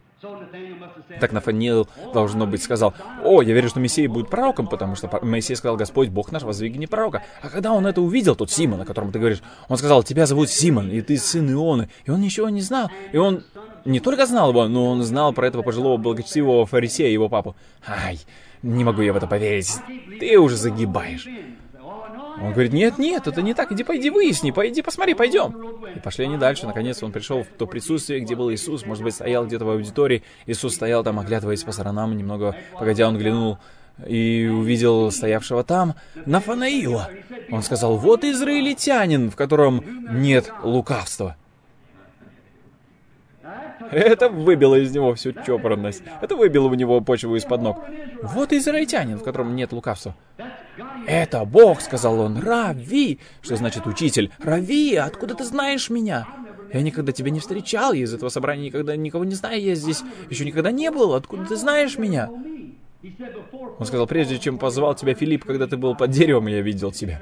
Так Нафанаил, должно быть, сказал, о, я верю, что Мессия будет пророком, потому что Моисей сказал, Господь, Бог наш, воздвигни пророка. А когда он это увидел, тот Симон, о котором ты говоришь, он сказал, тебя зовут Симон, и ты сын Ионы, и он ничего не знал, и он не только знал его, но он знал про этого пожилого благочестивого фарисея, его папу. Ай, не могу я в это поверить. Ты уже загибаешь. Он говорит, нет, нет, это не так. Иди, пойди выясни, пойди посмотри, пойдем. И пошли они дальше. Наконец он пришел в то присутствие, где был Иисус. Может быть, стоял где-то в аудитории. Иисус стоял там, оглядываясь по сторонам. Немного погодя, он глянул и увидел стоявшего там Нафанаила. Он сказал, вот израильтянин, в котором нет лукавства. Это выбило из него всю чопорность. Это выбило у него почву из-под ног. Вот израильтянин, в котором нет лукавства. Это Бог, сказал он, Рави. Что значит учитель? Рави, откуда ты знаешь меня? Я никогда тебя не встречал, я из этого собрания никогда никого не знаю, я здесь еще никогда не был. Откуда ты знаешь меня? Он сказал, прежде чем позвал тебя Филипп, когда ты был под деревом, я видел тебя.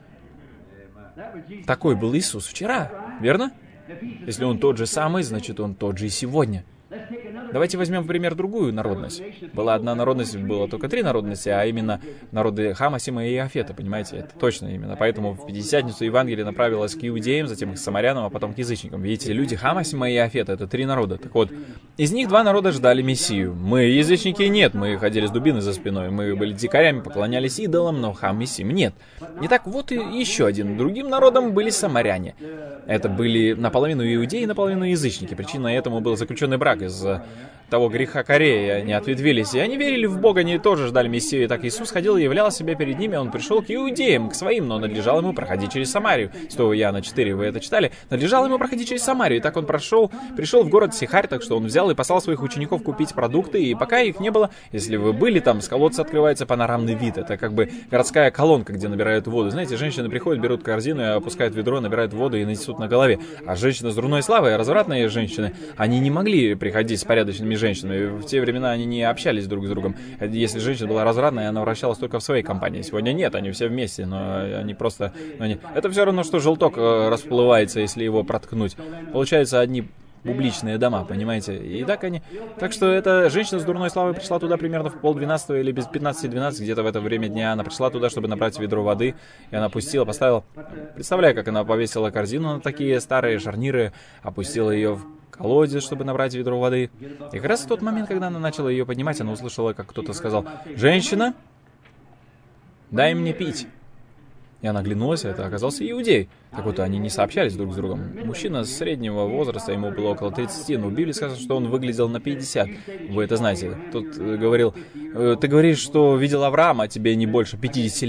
Такой был Иисус вчера, верно? Если он тот же самый, значит он тот же и сегодня. Давайте возьмем в пример другую народность. Была одна народность, было только три народности, а именно народы Хама, Сима и Иафета, понимаете? Это точно именно. Поэтому в Пятидесятницу Евангелие направилось к иудеям, затем к самарянам, а потом к язычникам. Видите, люди Хама, Сима и Иафета — это три народа. Так вот, из них два народа ждали Мессию. Мы, язычники, нет. Мы ходили с дубиной за спиной. Мы были дикарями, поклонялись идолам, но Хам и Сим нет. Итак, вот и еще один. Другим народом были самаряне. Это были наполовину иудеи, наполовину язычники. Причиной этому был заключенный брак из-за того греха Кореи, они ответвились, и они верили в Бога, они тоже ждали Мессию. И так Иисус ходил и являл себя перед ними, он пришел к иудеям, к своим, но надлежало ему проходить через Самарию. Святого Иоанна четыре, вы это читали? Надлежало ему проходить через Самарию. И так он прошел, пришел в город Сихарь, так что он взял и послал своих учеников купить продукты, и пока их не было, если вы были там, с колодца открывается панорамный вид. Это как бы городская колонка, где набирают воду. Знаете, женщины приходят, берут корзину, опускают ведро, набирают воду и несут на голове. А женщины с дурной славой, развратные женщины, они не могли приходить с порядочными женщинами. В те времена они не общались друг с другом. Если женщина была развратная, она вращалась только в своей компании. Сегодня нет, они все вместе, но они просто... Но они... Это все равно, что желток расплывается, если его проткнуть. Получается, одни публичные дома, понимаете? И так они... Так что эта женщина с дурной славой пришла туда примерно в полдвенадцатого или без пятнадцати двенадцать, где-то в это время дня. Она пришла туда, чтобы набрать ведро воды, и она опустила, поставила... Представляю, как она повесила корзину на такие старые шарниры, опустила ее в колодец, чтобы набрать ведро воды. И как раз в тот момент, когда она начала ее поднимать, она услышала, как кто-то сказал: «Женщина, дай мне пить». И она оглянулась, это оказался иудей. Так вот, они не сообщались друг с другом. Мужчина среднего возраста, ему было около тридцати, но в Библии сказано, что он выглядел на пятьдесят. Вы это знаете. Тут говорил: «Ты говоришь, что видел Авраама, а тебе не больше пятидесяти лет».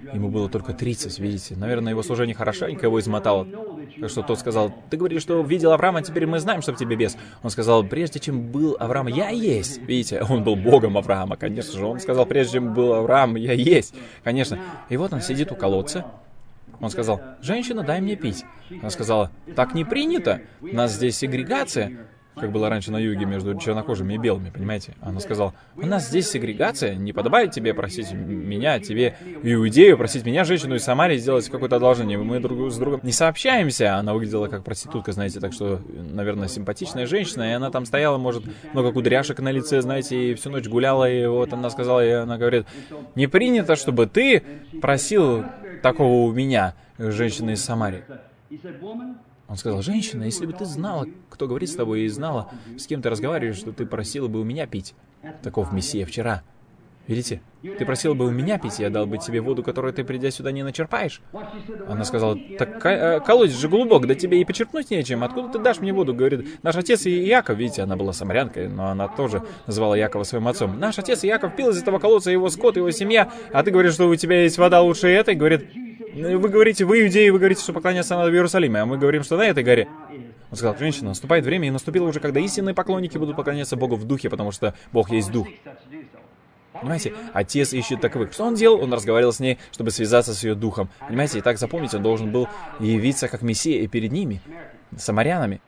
Ему было только тридцать, видите. Наверное, его служение хорошенько его измотало. Так что тот сказал: ты говоришь, что видел Авраама, теперь мы знаем, что в тебе бес. Он сказал: прежде чем был Авраам, я есть. Видите, он был богом Авраама, конечно же. Он сказал: прежде чем был Авраам, я есть. Конечно. И вот он сидит у колодца. Он сказал: женщина, дай мне пить. Она сказала: так не принято. У нас здесь сегрегация. Как было раньше на юге между чернокожими и белыми, понимаете? Она сказала: у нас здесь сегрегация, не подобает тебе просить меня, тебе, иудею, просить меня, женщину из Самарии, сделать какое-то одолжение. Мы друг с другом не сообщаемся. Она выглядела как проститутка, знаете, так что, наверное, симпатичная женщина, и она там стояла, может, много кудряшек на лице, знаете, и всю ночь гуляла, и вот она сказала, и она говорит: не принято, чтобы ты просил такого у меня, женщины из Самарии. Он сказал: женщина, если бы ты знала, кто говорит с тобой, и знала, с кем ты разговариваешь, что ты просила бы у меня пить. Таков Мессия вчера. Видите? Ты просила бы у меня пить, я дал бы тебе воду, которую ты, придя сюда, не начерпаешь. Она сказала: так колодец же глубок, да тебе и почерпнуть нечем. Откуда ты дашь мне воду? Говорит, наш отец Иаков, видите, она была самарянкой, но она тоже называла Иакова своим отцом. Наш отец Иаков пил из этого колодца, его скот, его семья, а ты говоришь, что у тебя есть вода лучше этой. Говорит, вы говорите, вы иудеи, вы говорите, что поклоняться надо в Иерусалиме, а мы говорим, что на этой горе. Он сказал: женщина, наступает время, и наступило уже, когда истинные поклонники будут поклоняться Богу в духе, потому что Бог есть дух. Понимаете, отец ищет таковых. Что он делал? Он разговаривал с ней, чтобы связаться с ее духом. Понимаете, и так запомните, он должен был явиться как Мессия и перед ними, самарянами.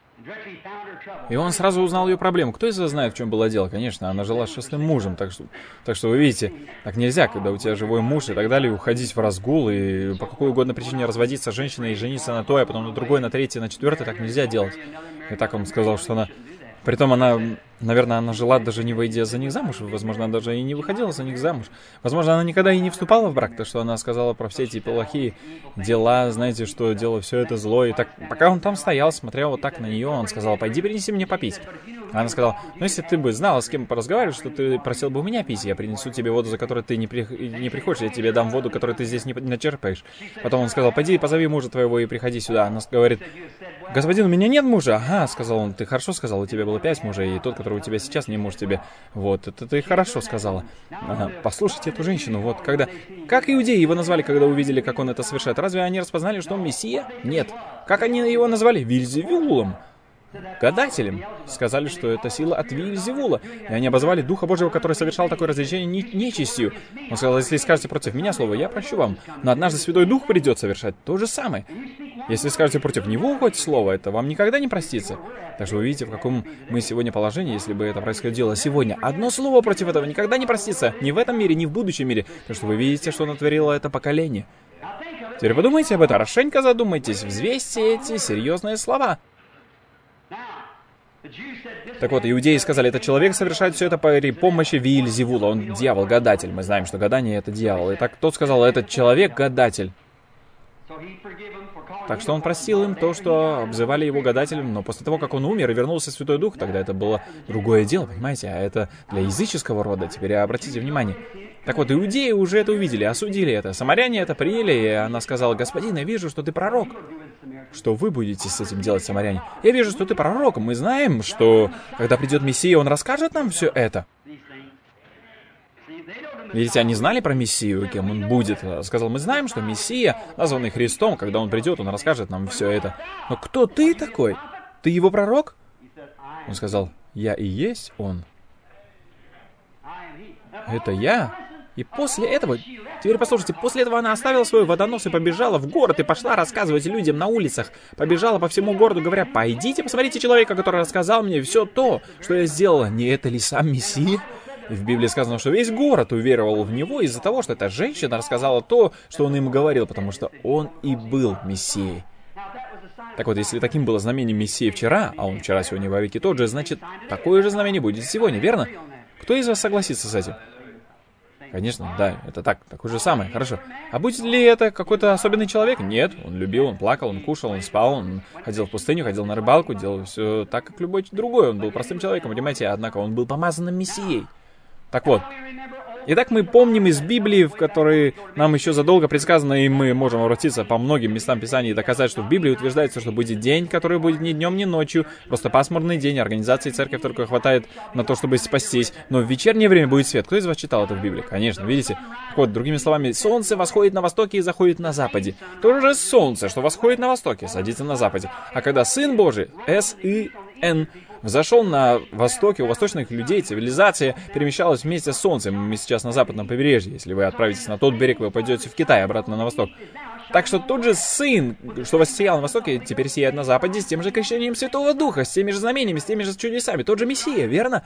И он сразу узнал ее проблему. Кто из вас знает, в чем было дело? Конечно, она жила с шестым мужем, так что, так что вы видите, так нельзя, когда у тебя живой муж и так далее, уходить в разгул и по какой угодно причине разводиться с женщиной и жениться на той, а потом на другой, на третьей, на четвертой, так нельзя делать. И так он сказал, что она... Притом она, наверное, она жила даже не выйдя за них замуж, возможно, она даже и не выходила за них замуж. Возможно, она никогда и не вступала в брак, то что она сказала про все эти плохие дела, знаете, что дело все это зло. И так, пока он там стоял, смотрел вот так на нее, он сказал: пойди принеси мне попить. Она сказала: ну если ты бы знала, с кем поразговаривать, что ты просил бы у меня пить, я принесу тебе воду, за которой ты не, при... не приходишь, я тебе дам воду, которую ты здесь не начерпаешь. Потом он сказал: пойди позови мужа твоего и приходи сюда. Она говорит: господин, у меня нет мужа. Ага, сказал он, ты хорошо сказал, у тебя было пять мужей, и тот, который у тебя сейчас, не муж тебе. Вот, это ты хорошо сказала. Ага, послушайте эту женщину, вот, когда... Как иудеи его назвали, когда увидели, как он это совершает? Разве они распознали, что он Мессия? Нет. Как они его назвали? Вельзевулом. Гадателем. Сказали, что это сила от Вельзевула. И они обозвали Духа Божьего, который совершал такое развлечение, нечестью. Он сказал: если скажете против меня слово, я прощу вам. Но однажды Святой Дух придет совершать то же самое. Если скажете против него хоть слово, это вам никогда не простится. Так что вы видите, в каком мы сегодня положении, если бы это происходило сегодня. Одно слово против этого никогда не простится. Ни в этом мире, ни в будущем мире. Так что вы видите, что натворило это поколение. Теперь подумайте об этом, хорошенько задумайтесь, взвесьте эти серьезные слова. Так вот, иудеи сказали: этот человек совершает все это при помощи Вельзевула. Он дьявол-гадатель. Мы знаем, что гадание — это дьявол. И так тот сказал: этот человек — гадатель. Так что он простил им то, что обзывали его гадателем, но после того, как он умер и вернулся Святой Дух, тогда это было другое дело, понимаете? А это для языческого рода. Теперь обратите внимание. Так вот, иудеи уже это увидели, осудили это. Самаряне это приняли, и она сказала: господин, я вижу, что ты пророк. Что вы будете с этим делать, самаряне? Я вижу, что ты пророк. Мы знаем, что когда придет Мессия, он расскажет нам все это. Видите, они знали про Мессию, кем он будет. Сказал: мы знаем, что Мессия, названный Христом, когда он придет, он расскажет нам все это. Но кто ты такой? Ты его пророк? Он сказал: я и есть он. Это я. И после этого, теперь послушайте, после этого она оставила свой водонос и побежала в город и пошла рассказывать людям на улицах. Побежала по всему городу, говоря: пойдите, посмотрите человека, который рассказал мне все то, что я сделала. Не это ли сам Мессия? И в Библии сказано, что весь город уверовал в него из-за того, что эта женщина рассказала то, что он им говорил, потому что он и был Мессией. Так вот, если таким было знамение Мессии вчера, а он вчера, сегодня во веки тот же, значит, такое же знамение будет сегодня, верно? Кто из вас согласится с этим? Конечно, да, это так, такое же самое, хорошо. А будет ли это какой-то особенный человек? Нет, он любил, он плакал, он кушал, он спал, он ходил в пустыню, ходил на рыбалку, делал все так, как любой другой. Он был простым человеком, понимаете, однако он был помазанным Мессией. Так вот, Итак, мы помним из Библии, в которой нам еще задолго предсказано, и мы можем обратиться по многим местам Писания и доказать, что в Библии утверждается, что будет день, который будет ни днем, ни ночью, просто пасмурный день, организации церковь только хватает на то, чтобы спастись, но в вечернее время будет свет. Кто из вас читал это в Библии? Конечно, видите? Вот, другими словами, солнце восходит на востоке и заходит на западе. То же солнце, что восходит на востоке, садится на западе. А когда Сын Божий, С И Н, взошел на востоке, у восточных людей цивилизация перемещалась вместе с солнцем. Мы сейчас на западном побережье. Если вы отправитесь на тот берег, вы пойдете в Китай, обратно на восток. Так что тот же Сын, что воссиял на востоке, теперь сияет на западе с тем же крещением Святого Духа, с теми же знамениями, с теми же чудесами. Тот же Мессия, верно?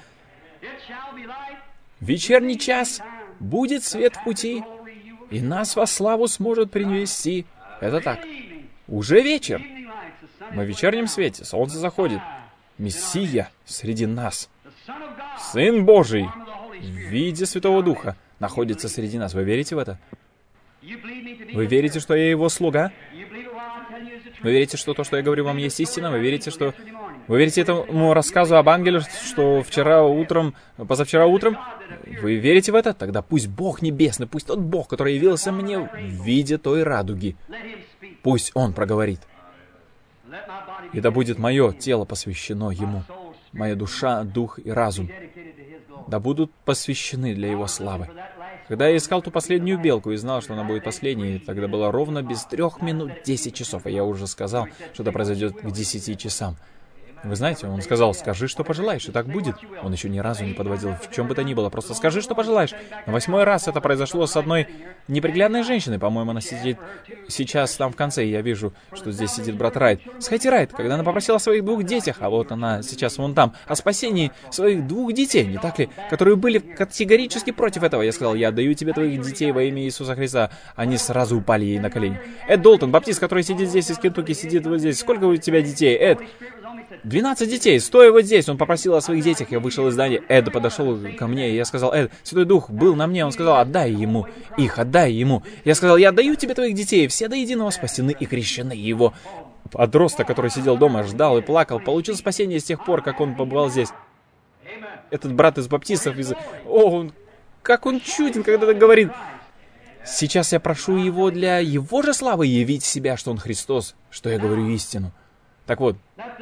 В вечерний час будет свет в пути, и нас во славу сможет принести. Это так. Уже вечер. Мы в вечернем свете, солнце заходит. Мессия среди нас. Сын Божий в виде Святого Духа находится среди нас. Вы верите в это? Вы верите, что я его слуга? Вы верите, что то, что я говорю вам, есть истина? Вы верите, что... Вы верите этому рассказу об ангеле, что вчера утром, позавчера утром? Вы верите в это? Тогда пусть Бог Небесный, пусть тот Бог, который явился мне в виде той радуги, пусть Он проговорит. И да будет мое тело посвящено Ему, моя душа, дух и разум, да будут посвящены для Его славы. Когда я искал ту последнюю белку и знал, что она будет последней, тогда было ровно без трех минут десять часов, а я уже сказал, что это произойдет к десяти часам. Вы знаете, он сказал, скажи, что пожелаешь, и так будет. Он еще ни разу не подводил в чем бы то ни было, просто скажи, что пожелаешь. На восьмой раз это произошло с одной неприглядной женщиной, по-моему, она сидит сейчас там в конце, и я вижу, что здесь сидит брат Райт. Схайти Райт, когда она попросила о своих двух детях, а вот она сейчас вон там, о спасении своих двух детей, не так ли, которые были категорически против этого. Я сказал, я отдаю тебе твоих детей во имя Иисуса Христа. Они сразу упали ей на колени. Эд Долтон, баптист, который сидит здесь из Кентукки, сидит вот здесь. Сколько у тебя детей, Эд? двенадцать детей, стоя вот здесь. Он попросил о своих детях. Я вышел из здания. Эд подошел ко мне, и я сказал, Эд, Святой Дух был на мне. Он сказал, отдай ему их, отдай ему. Я сказал, я отдаю тебе твоих детей. Все до единого спасены и крещены. Его подросток, который сидел дома, ждал и плакал, получил спасение с тех пор, как он побывал здесь. Этот брат из баптистов, из... О, он... как он чуден, когда так говорит. Сейчас я прошу его для его же славы явить себя, что он Христос, что я говорю истину. Так вот,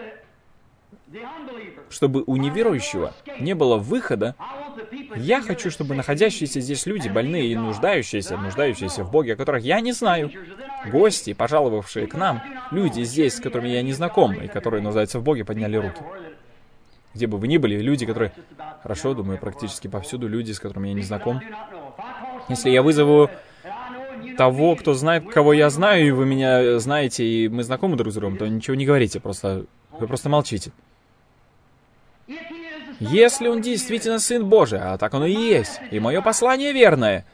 чтобы у неверующего не было выхода, я хочу, чтобы находящиеся здесь люди, больные и нуждающиеся, нуждающиеся в Боге, о которых я не знаю, гости, пожаловавшие к нам, люди здесь, с которыми я не знаком, и которые нуждаются в Боге, подняли руки. Где бы вы ни были, люди, которые... Хорошо, думаю, практически повсюду люди, с которыми я не знаком. Если я вызову того, кто знает, кого я знаю, и вы меня знаете, и мы знакомы друг с другом, то ничего не говорите, просто... вы просто молчите. Если он действительно Сын Божий, а так оно и есть, и мое послание верное,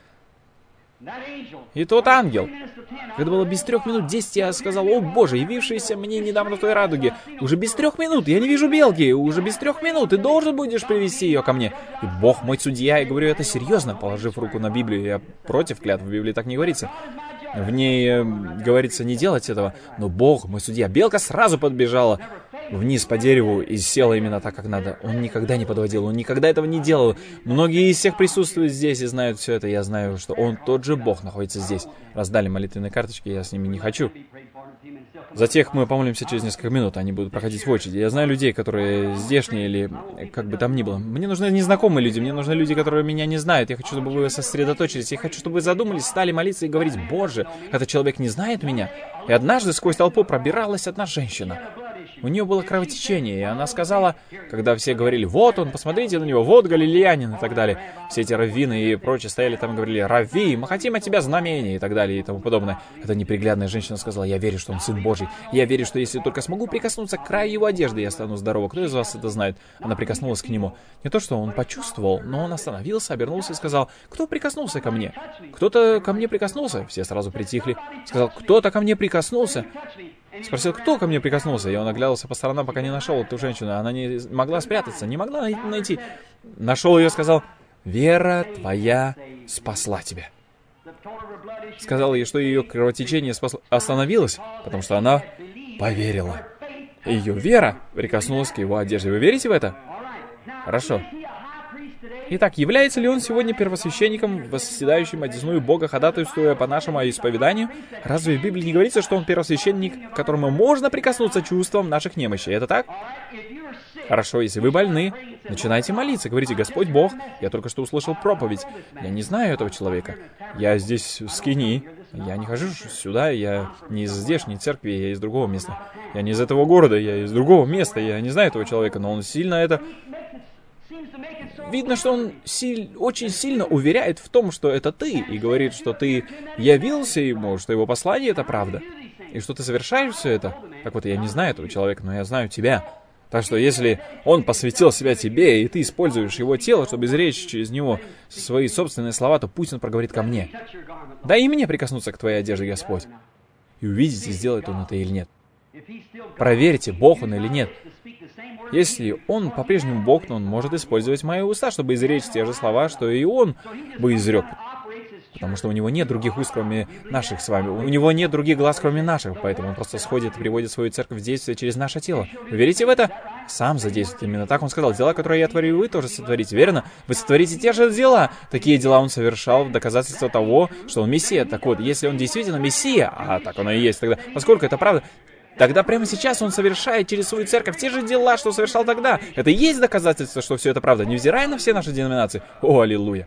и тот ангел, когда было без трех минут десять, я сказал, о Боже, явившийся мне недавно в той радуге, уже без трех минут, я не вижу белки, уже без трех минут, ты должен будешь привести ее ко мне. И Бог мой судья, я говорю это серьезно, положив руку на Библию, я против клятвы, в Библии так не говорится. В ней э, говорится не делать этого, но Бог мой судья. Белка сразу подбежала вниз по дереву и села именно так, как надо. Он никогда не подводил, он никогда этого не делал. Многие из всех присутствуют здесь и знают все это. Я знаю, что он тот же Бог находится здесь. Раздали молитвенные карточки, я с ними не хочу. За тех мы помолимся через несколько минут, они будут проходить в очереди. Я знаю людей, которые здешние или как бы там ни было. Мне нужны незнакомые люди, мне нужны люди, которые меня не знают. Я хочу, чтобы вы сосредоточились, я хочу, чтобы вы задумались, стали молиться и говорить, Боже, этот человек не знает меня. И однажды сквозь толпу пробиралась одна женщина. У нее было кровотечение, и она сказала, когда все говорили, вот он, посмотрите на него, вот галилеянин и так далее. Все эти раввины и прочие стояли там и говорили, Равви, мы хотим от тебя знамения и так далее и тому подобное. Эта неприглядная женщина сказала, я верю, что он Сын Божий. Я верю, что если только смогу прикоснуться к краю его одежды, я стану здорова. Кто из вас это знает? Она прикоснулась к нему. Не то, что он почувствовал, но он остановился, обернулся и сказал, кто прикоснулся ко мне? Кто-то ко мне прикоснулся? Все сразу притихли. Сказал, кто-то ко мне прикоснулся? Спросил, кто ко мне прикоснулся, и он оглядывался по сторонам, пока не нашел эту женщину. Она не могла спрятаться, не могла найти. Нашел ее, сказал, «Вера твоя спасла тебя». Сказал ей, что ее кровотечение спасло... остановилось, потому что она поверила. Ее вера прикоснулась к его одежде. Вы верите в это? Хорошо. Итак, является ли он сегодня первосвященником, восседающим одесную Бога, ходатайствуя по нашему исповеданию? Разве в Библии не говорится, что он первосвященник, которому можно прикоснуться чувством наших немощей? Это так? Хорошо, если вы больны, начинайте молиться. Говорите: Господь Бог, я только что услышал проповедь. Я не знаю этого человека. Я здесь в Скинии. Я не хожу сюда, я не из здешней церкви, я из другого места. Я не из этого города, я из другого места. Я не знаю этого человека, но он сильно это... Видно, что он силь... очень сильно уверяет в том, что это ты, и говорит, что ты явился ему, что его послание — это правда, и что ты совершаешь все это. Так вот, я не знаю этого человека, но я знаю тебя. Так что, если он посвятил себя тебе, и ты используешь его тело, чтобы изречь через него свои собственные слова, то пусть он проговорит ко мне. Дай и мне прикоснуться к твоей одежде, Господь. И увидите, сделает он это или нет. Проверьте, Бог он или нет. Если он по-прежнему Бог, то он может использовать мои уста, чтобы изречь те же слова, что и он бы изрек. Потому что у него нет других уст, кроме наших с вами. У него нет других глаз, кроме наших. Поэтому он просто сходит и приводит свою церковь в действие через наше тело. Вы верите в это? Сам задействует. Именно так он сказал. Дела, которые я творю, вы тоже сотворите. Верно? Вы сотворите те же дела. Такие дела он совершал в доказательство того, что он Мессия. Так вот, если он действительно Мессия, а так оно и есть тогда, поскольку это правда, тогда прямо сейчас он совершает через свою церковь те же дела, что совершал тогда. Это и есть доказательство, что все это правда, невзирая на все наши деноминации. О, аллилуйя.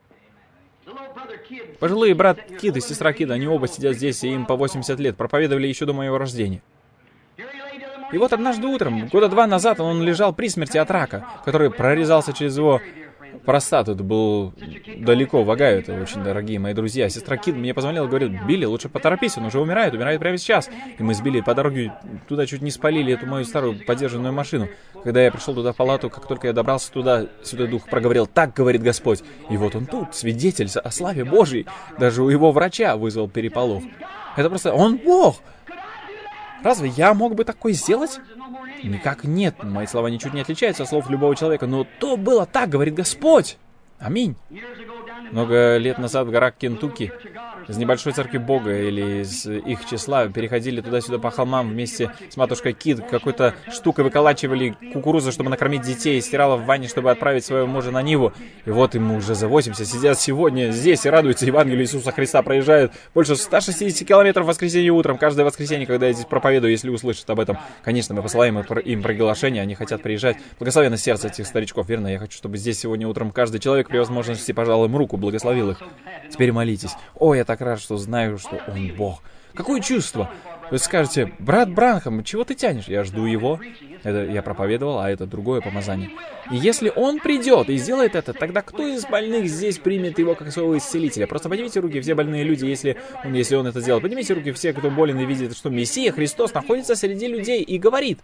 Пожилые брат Кид и сестра Кид, они оба сидят здесь, и им по восемьдесят лет, проповедовали еще до моего рождения. И вот однажды утром, года два назад, он лежал при смерти от рака, который прорезался через его простату. Это был далеко в Огайо, это очень дорогие мои друзья. Сестра Кид мне позвонила и говорит: Билли, лучше поторопись, он уже умирает, умирает прямо сейчас. И мы с Билли по дороге туда чуть не спалили эту мою старую подержанную машину. Когда я пришел туда в палату, как только я добрался туда, Святой Дух проговорил: так говорит Господь. И вот он тут, свидетель о славе Божьей. Даже у его врача вызвал переполох. Это просто... Он Бог! Разве я мог бы такое сделать? Никак нет. Мои слова ничуть не отличаются от слов любого человека. Но то было так, говорит Господь. Аминь. Много лет назад в горах Кентукки из небольшой церкви Бога или из их числа переходили туда-сюда по холмам вместе с матушкой Кид. Какой-то штукой выколачивали кукурузу, чтобы накормить детей, стирала в ванне, чтобы отправить своего мужа на Ниву. И вот ему уже за восемьдесят сидят сегодня здесь и радуются Евангелию Иисуса Христа. Проезжают больше ста шестидесяти километров в воскресенье утром. Каждое воскресенье, когда я здесь проповедую, если услышат об этом. Конечно, мы посылаем им приглашение, они хотят приезжать. Благословенно сердце этих старичков, верно? Я хочу, чтобы здесь сегодня утром каждый человек при возможности пожал им руку, благословил их. Теперь молитесь. О, я так рад, что знаю, что Он Бог. Какое чувство? Вы скажете: брат Бранхам, чего ты тянешь? Я жду его. Это я проповедовал, а это другое помазание. И если он придет и сделает это, тогда кто из больных здесь примет его как своего исцелителя? Просто поднимите руки, все больные люди, если он, если он это сделал. Поднимите руки все, кто болен и видит, что Мессия Христос находится среди людей и говорит.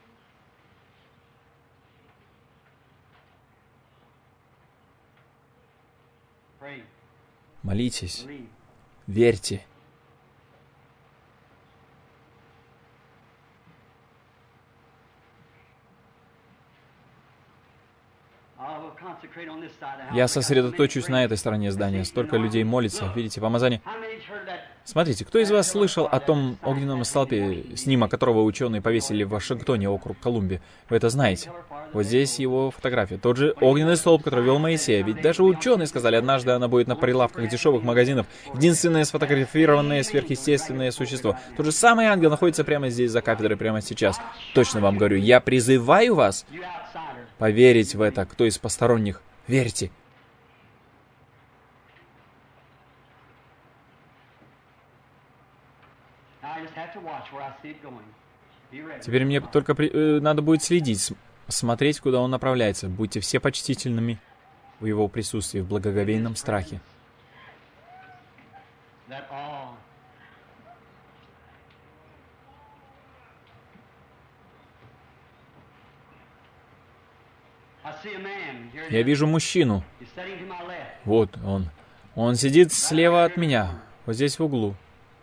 Молитесь. Верьте. Я сосредоточусь на этой стороне здания. Столько людей молится. Видите, помазание. Смотрите, кто из вас слышал о том огненном столпе, снимок которого ученые повесили в Вашингтоне, округ Колумбия? Вы это знаете. Вот здесь его фотография. Тот же огненный столб, который вел Моисея. Ведь даже ученые сказали, однажды она будет на прилавках дешевых магазинов. Единственное сфотографированное сверхъестественное существо. Тот же самый ангел находится прямо здесь, за кафедрой, прямо сейчас. Точно вам говорю, я призываю вас поверить в это. Кто из посторонних? Верьте. Теперь мне только при... э, надо будет следить, смотреть, куда он направляется. Будьте все почтительными в его присутствии, в благоговейном страхе. Я вижу мужчину. Вот он. Он сидит слева от меня, вот здесь в углу.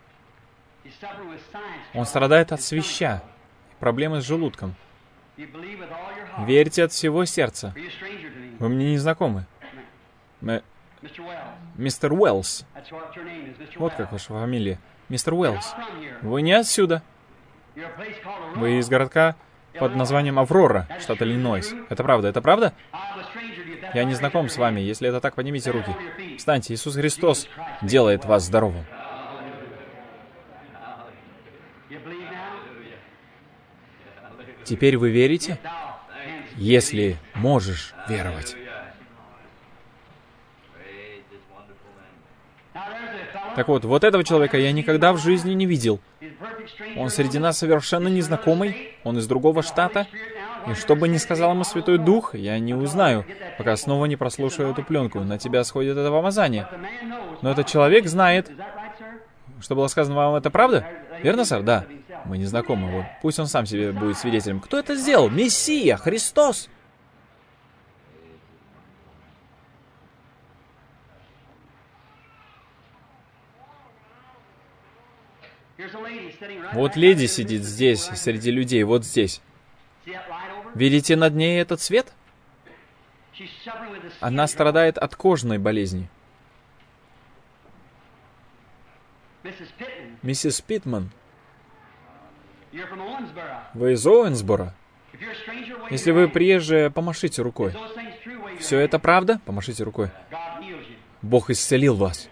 Он страдает от свища, проблемы с желудком. Верьте от всего сердца. Вы мне не знакомы. Мы... Мистер Уэллс. Вот как ваша фамилия. Мистер Уэллс. Вы не отсюда. Вы из городка под названием Аврора, штат Иллинойс. Это правда? Это правда? Я не знаком с вами. Если это так, поднимите руки. Встаньте. Иисус Христос делает вас здоровым. Теперь вы верите? Если можешь веровать. Так вот, вот этого человека я никогда в жизни не видел. Он среди нас совершенно незнакомый, он из другого штата. И что бы ни сказал ему Святой Дух, я не узнаю, пока снова не прослушаю эту пленку. На тебя сходит это помазание. Но этот человек знает. Что было сказано вам, это правда? Верно, сэр? Да. Мы не знакомы. Вот. Пусть он сам себе будет свидетелем. Кто это сделал? Мессия, Христос! Вот леди сидит здесь, среди людей, вот здесь. Видите над ней этот свет? Она страдает от кожной болезни. Миссис Питман, вы из Оуэнсбора? Если вы приезжие, помашите рукой. Все это правда? Помашите рукой. Бог исцелил вас.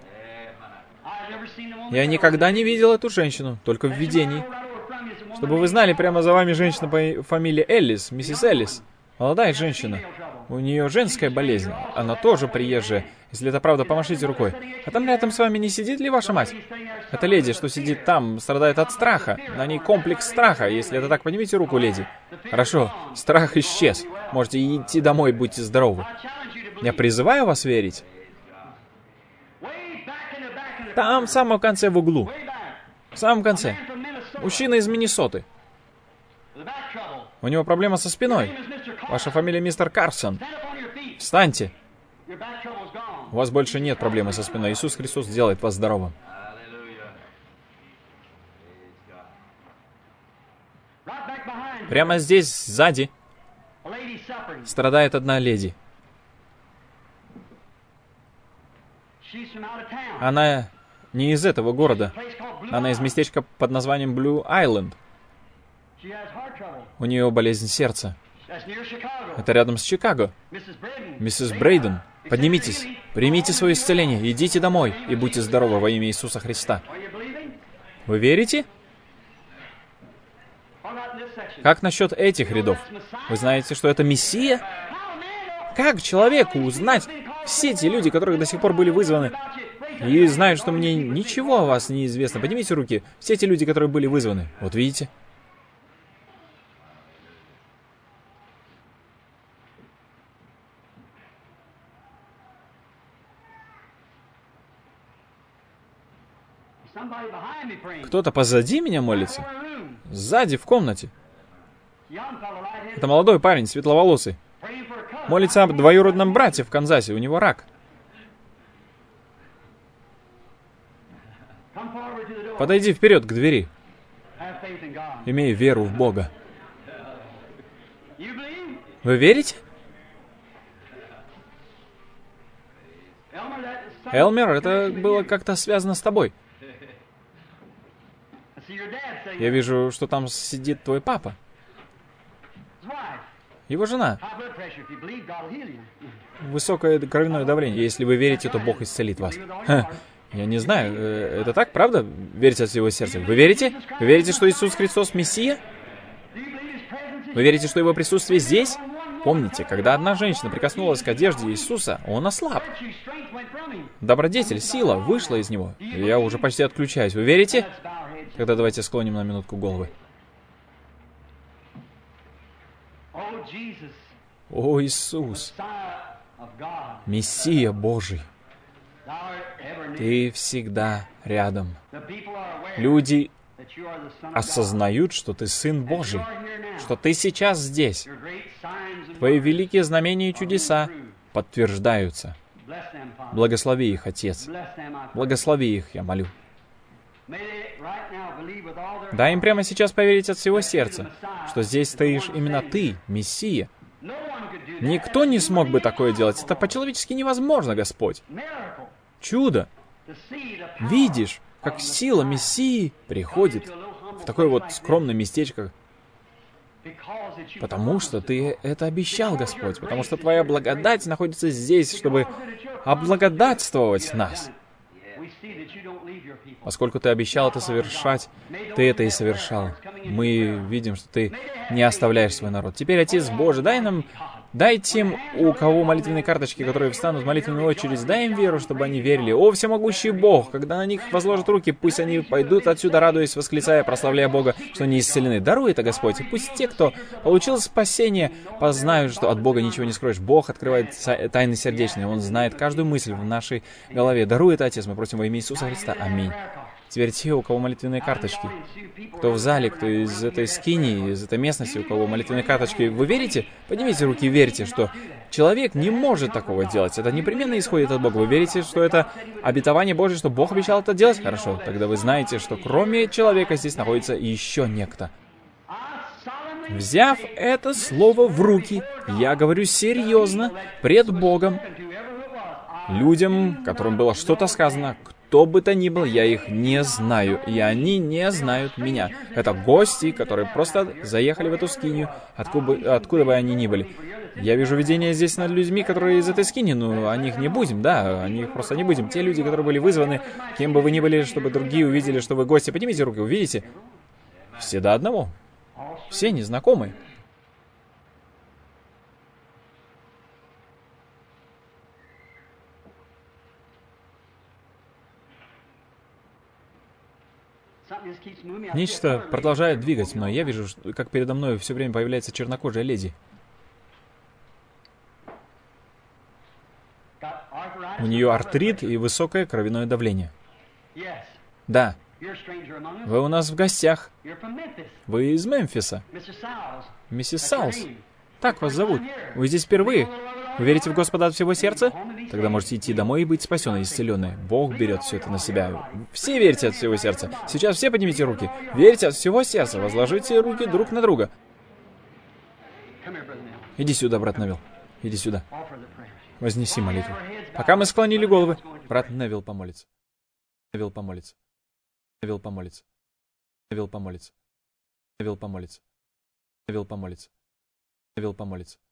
Я никогда не видел эту женщину, только в видении. Чтобы вы знали, прямо за вами женщина по фамилии Эллис, миссис Эллис. Молодая женщина. У нее женская болезнь. Она тоже приезжая. Если это правда, помашите рукой. А там рядом с вами не сидит ли ваша мать? Эта леди, что сидит там, страдает от страха. На ней комплекс страха. Если это так, поднимите руку, леди. Хорошо. Страх исчез. Можете идти домой, будьте здоровы. Я призываю вас верить. Там, в самом конце, в углу. В самом конце. Мужчина из Миннесоты. У него проблема со спиной. Ваша фамилия мистер Карсон. Встаньте. У вас больше нет проблемы со спиной. Иисус Христос сделает вас здоровым. Прямо здесь, сзади, страдает одна леди. Она не из этого города. Она из местечка под названием Блю Айленд. У нее болезнь сердца. Это рядом с Чикаго. Миссис Брейден, поднимитесь, примите свое исцеление, идите домой и будьте здоровы во имя Иисуса Христа. Вы верите? Как насчет этих рядов? Вы знаете, что это Мессия? Как человеку узнать все те люди, которые до сих пор были вызваны, и знают, что мне ничего о вас не известно? Поднимите руки. Все те люди, которые были вызваны. Вот видите? Кто-то позади меня молится? Сзади, в комнате. Это молодой парень, светловолосый. Молится об двоюродном брате в Канзасе. У него рак. Подойди вперед к двери. Имей веру в Бога. Вы верите? Элмер, это было как-то связано с тобой. Я вижу, что там сидит твой папа. Его жена. Высокое кровяное давление. Если вы верите, то Бог исцелит вас. Ха. Я не знаю, это так, правда? Верите от всего сердца. Вы верите? Вы верите, что Иисус Христос Мессия? Вы верите, что Его присутствие здесь? Помните, когда одна женщина прикоснулась к одежде Иисуса, он ослаб. Добродетель, сила вышла из него. Я уже почти отключаюсь. Вы верите? Тогда давайте склоним на минутку головы. О, Иисус, Мессия Божий, Ты всегда рядом. Люди осознают, что Ты Сын Божий, что Ты сейчас здесь. Твои великие знамения и чудеса подтверждаются. Благослови их, Отец. Благослови их, я молю. Дай им прямо сейчас поверить от всего сердца, что здесь стоишь именно Ты, Мессия. Никто не смог бы такое делать. Это по-человечески невозможно, Господь. Чудо. Видишь, как сила Мессии приходит в такое вот скромное местечко. Потому что Ты это обещал, Господь, потому что Твоя благодать находится здесь, чтобы облагодатствовать нас. Поскольку Ты обещал это совершать, Ты это и совершал. Мы видим, что Ты не оставляешь свой народ. Теперь, Отец Божий, дай нам, дай тем, у кого молитвенные карточки, которые встанут в молитвенную очередь, дай им веру, чтобы они верили. О, всемогущий Бог, когда на них возложат руки, пусть они пойдут отсюда, радуясь, восклицая, прославляя Бога, что они исцелены. Даруй это, Господь, и пусть те, кто получил спасение, познают, что от Бога ничего не скроешь. Бог открывает тайны сердечные, Он знает каждую мысль в нашей голове. Даруй это, Отец, мы просим во имя Иисуса Христа. Аминь. Теперь те, у кого молитвенные карточки, кто в зале, кто из этой скинии, из этой местности, у кого молитвенные карточки, вы верите? Поднимите руки и верьте, что человек не может такого делать. Это непременно исходит от Бога. Вы верите, что это обетование Божье, что Бог обещал это делать? Хорошо, тогда вы знаете, что кроме человека здесь находится еще некто. Взяв это слово в руки, я говорю серьезно пред Богом, людям, которым было что-то сказано, кто бы то ни был, я их не знаю, и они не знают меня. Это гости, которые просто заехали в эту скинию, откуда, откуда бы они ни были. Я вижу видение здесь над людьми, которые из этой скини, но о них не будем, да, о них просто не будем. Те люди, которые были вызваны, кем бы вы ни были, чтобы другие увидели, что вы гости, поднимите руки, увидите. Все до одного. Все незнакомые. Нечто продолжает двигать мной. Я вижу, как передо мной все время появляется чернокожая леди. У нее артрит и высокое кровяное давление. Да. Вы у нас в гостях. Вы из Мемфиса. Миссис Саус. Так вас зовут. Вы здесь впервые. Вы верите в Господа от всего сердца? Тогда можете идти домой и быть спасенной, исцеленной. Бог берет все это на себя. Все верьте от всего сердца. Сейчас все поднимите руки. Верьте от всего сердца. Возложите руки друг на друга. Иди сюда, брат Невилл. Иди сюда. Вознеси молитву. Пока мы склонили головы, брат Невилл помолится. Невилл помолится. Невилл помолится. Невилл помолится. Невилл помолится. Невилл помолится. Невилл помолится.